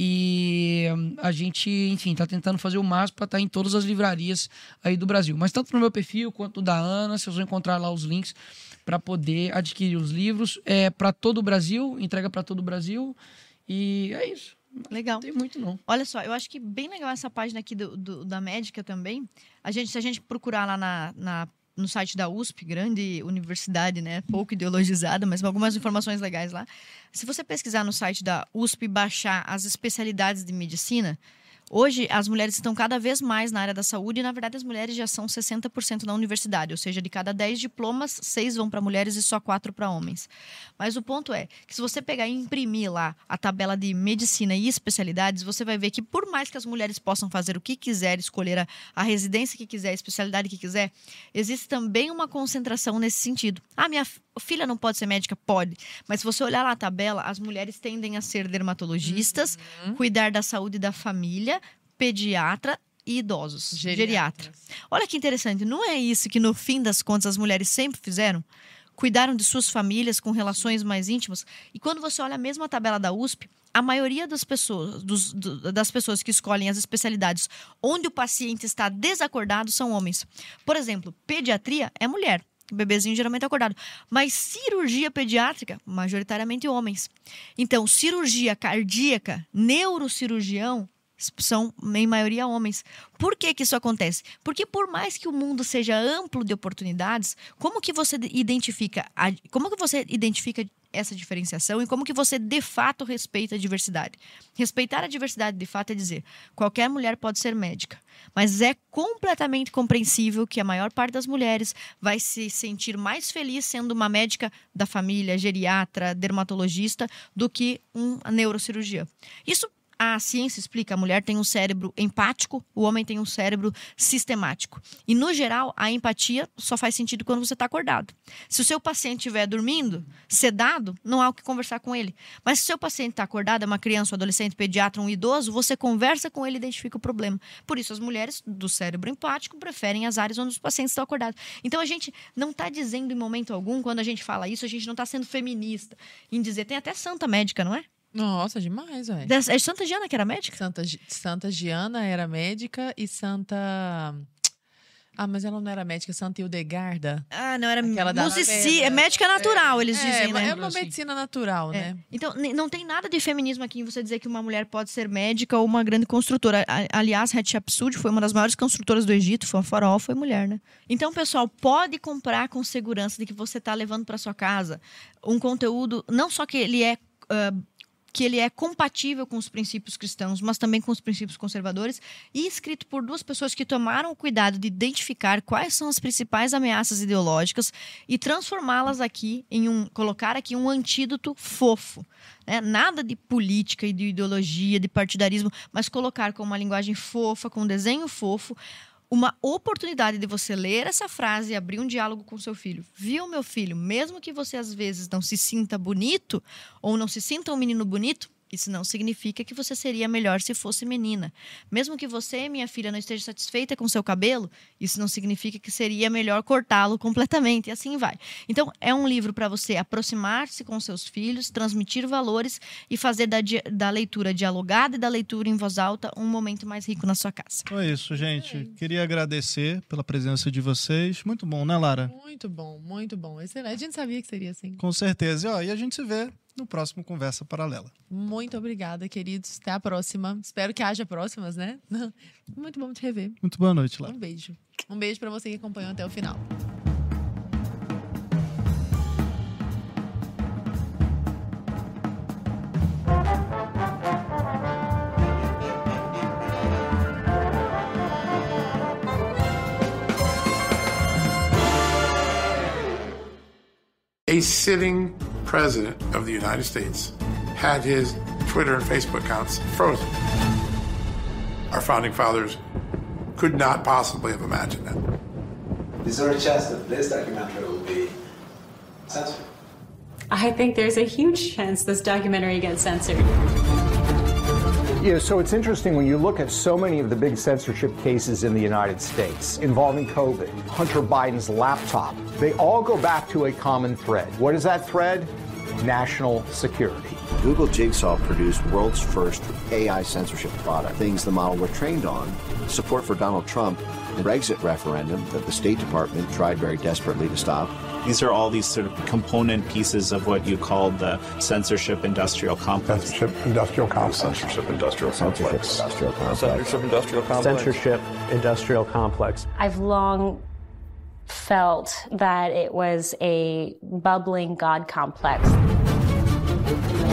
E a gente, enfim, tá tentando fazer o máximo para estar em todas as livrarias aí do Brasil. Mas tanto no meu perfil quanto no da Ana, vocês vão encontrar lá os links para poder adquirir os livros. É para todo o Brasil, entrega para todo o Brasil. E é isso. Legal. Não tem muito, não. Olha só, eu acho que bem legal essa página aqui do, do, da médica também. A gente, se a gente procurar lá na, na, no site da U S P, grande universidade, né? Pouco ideologizada, mas algumas informações legais lá. Se você pesquisar no site da U S P e baixar as especialidades de medicina, hoje as mulheres estão cada vez mais na área da saúde e, na verdade, as mulheres já são sessenta por cento na universidade. Ou seja, de cada dez diplomas, seis vão para mulheres e só quatro para homens. Mas o ponto é que se você pegar e imprimir lá a tabela de medicina e especialidades, você vai ver que por mais que as mulheres possam fazer o que quiser, escolher a, a residência que quiser, a especialidade que quiser, existe também uma concentração nesse sentido. Ah, minha filha não pode ser médica? Pode. Mas se você olhar lá a tabela, as mulheres tendem a ser dermatologistas, uhum. cuidar da saúde da família, pediatra e idosos, geriatra. Olha que interessante, não é isso que no fim das contas as mulheres sempre fizeram? cuidaram de suas famílias com relações mais íntimas. E quando você olha a mesma tabela da U S P, a maioria das pessoas, dos, do, das pessoas que escolhem as especialidades onde o paciente está desacordado são homens. Por exemplo, pediatria é mulher. O bebezinho geralmente é acordado. Mas cirurgia pediátrica, majoritariamente homens. Então, cirurgia cardíaca, neurocirurgião, são, em maioria, homens. Por que que isso acontece? Porque por mais que o mundo seja amplo de oportunidades, como que você identifica, a, como que você identifica essa diferenciação e como que você, de fato, respeita a diversidade? Respeitar a diversidade, de fato, é dizer, qualquer mulher pode ser médica, mas é completamente compreensível que a maior parte das mulheres vai se sentir mais feliz sendo uma médica da família, geriatra, dermatologista, do que um neurocirurgião. Isso a ciência explica, a mulher tem um cérebro empático, o homem tem um cérebro sistemático. E, no geral, a empatia só faz sentido quando você está acordado. Se o seu paciente estiver dormindo, sedado, não há o que conversar com ele. Mas se o seu paciente está acordado, é uma criança, um adolescente, pediatra, um idoso, você conversa com ele e identifica o problema. Por isso, as mulheres do cérebro empático preferem as áreas onde os pacientes estão acordados. Então, a gente não está dizendo em momento algum, quando a gente fala isso, a gente não está sendo feminista em dizer, tem até santa médica, não é? Nossa, demais, velho. É Santa Giana que era médica? Santa, Santa Giana era médica e Santa... Ah, mas ela não era médica, Santa Hildegarda. Ah, não, era Aquela musici... É médica natural, é, eles é, dizem, né? É uma medicina natural, é. né? Então, não tem nada de feminismo aqui em você dizer que uma mulher pode ser médica ou uma grande construtora. Aliás, Hatshepsut foi uma das maiores construtoras do Egito, foi uma faraó, foi mulher, né? Então, pessoal, pode comprar com segurança de que você está levando para sua casa um conteúdo, não só que ele é... Uh, que ele é compatível com os princípios cristãos, mas também com os princípios conservadores, e escrito por duas pessoas que tomaram o cuidado de identificar quais são as principais ameaças ideológicas e transformá-las aqui em um, colocar aqui um antídoto fofo, né? Nada de política e de ideologia, de partidarismo, mas colocar com uma linguagem fofa, com um desenho fofo, uma oportunidade de você ler essa frase e abrir um diálogo com seu filho. Viu, meu filho? Mesmo que você, às vezes, não se sinta bonito ou não se sinta um menino bonito, isso não significa que você seria melhor se fosse menina. Mesmo que você, minha filha, não esteja satisfeita com seu cabelo, isso não significa que seria melhor cortá-lo completamente. E assim vai. Então, é um livro para você aproximar-se com seus filhos, transmitir valores e fazer da, da leitura dialogada e da leitura em voz alta um momento mais rico na sua casa. É isso, gente. Queria agradecer pela presença de vocês. Muito bom, né, Lara? Muito bom, muito bom. Excelente. A gente sabia que seria assim. Com certeza. E, ó, e a gente se vê no próximo Conversa Paralela. Muito obrigada, queridos. Até a próxima. Espero que haja próximas, né? Muito bom te rever. Muito boa noite, Lara. Um beijo. Um beijo para você que acompanhou até o final. A sitting president of the United States had his Twitter and Facebook accounts frozen. Our founding fathers could not possibly have imagined that. Is there a chance that this documentary will be censored? I think there's a huge chance this documentary gets censored. Yeah, so it's interesting when you look at so many of the big censorship cases in the United States involving COVID, Hunter Biden's laptop, they all go back to a common thread. What is that thread? National security. Google Jigsaw produced world's first A I censorship product, things the model were trained on, support for Donald Trump, the Brexit referendum that the State Department tried very desperately to stop. These are all these sort of component pieces of what you call the censorship industrial complex. Censorship industrial complex. Censorship industrial complex. Censorship industrial complex. Censorship industrial complex. Censorship industrial complex. I've long felt that it was a bubbling God complex.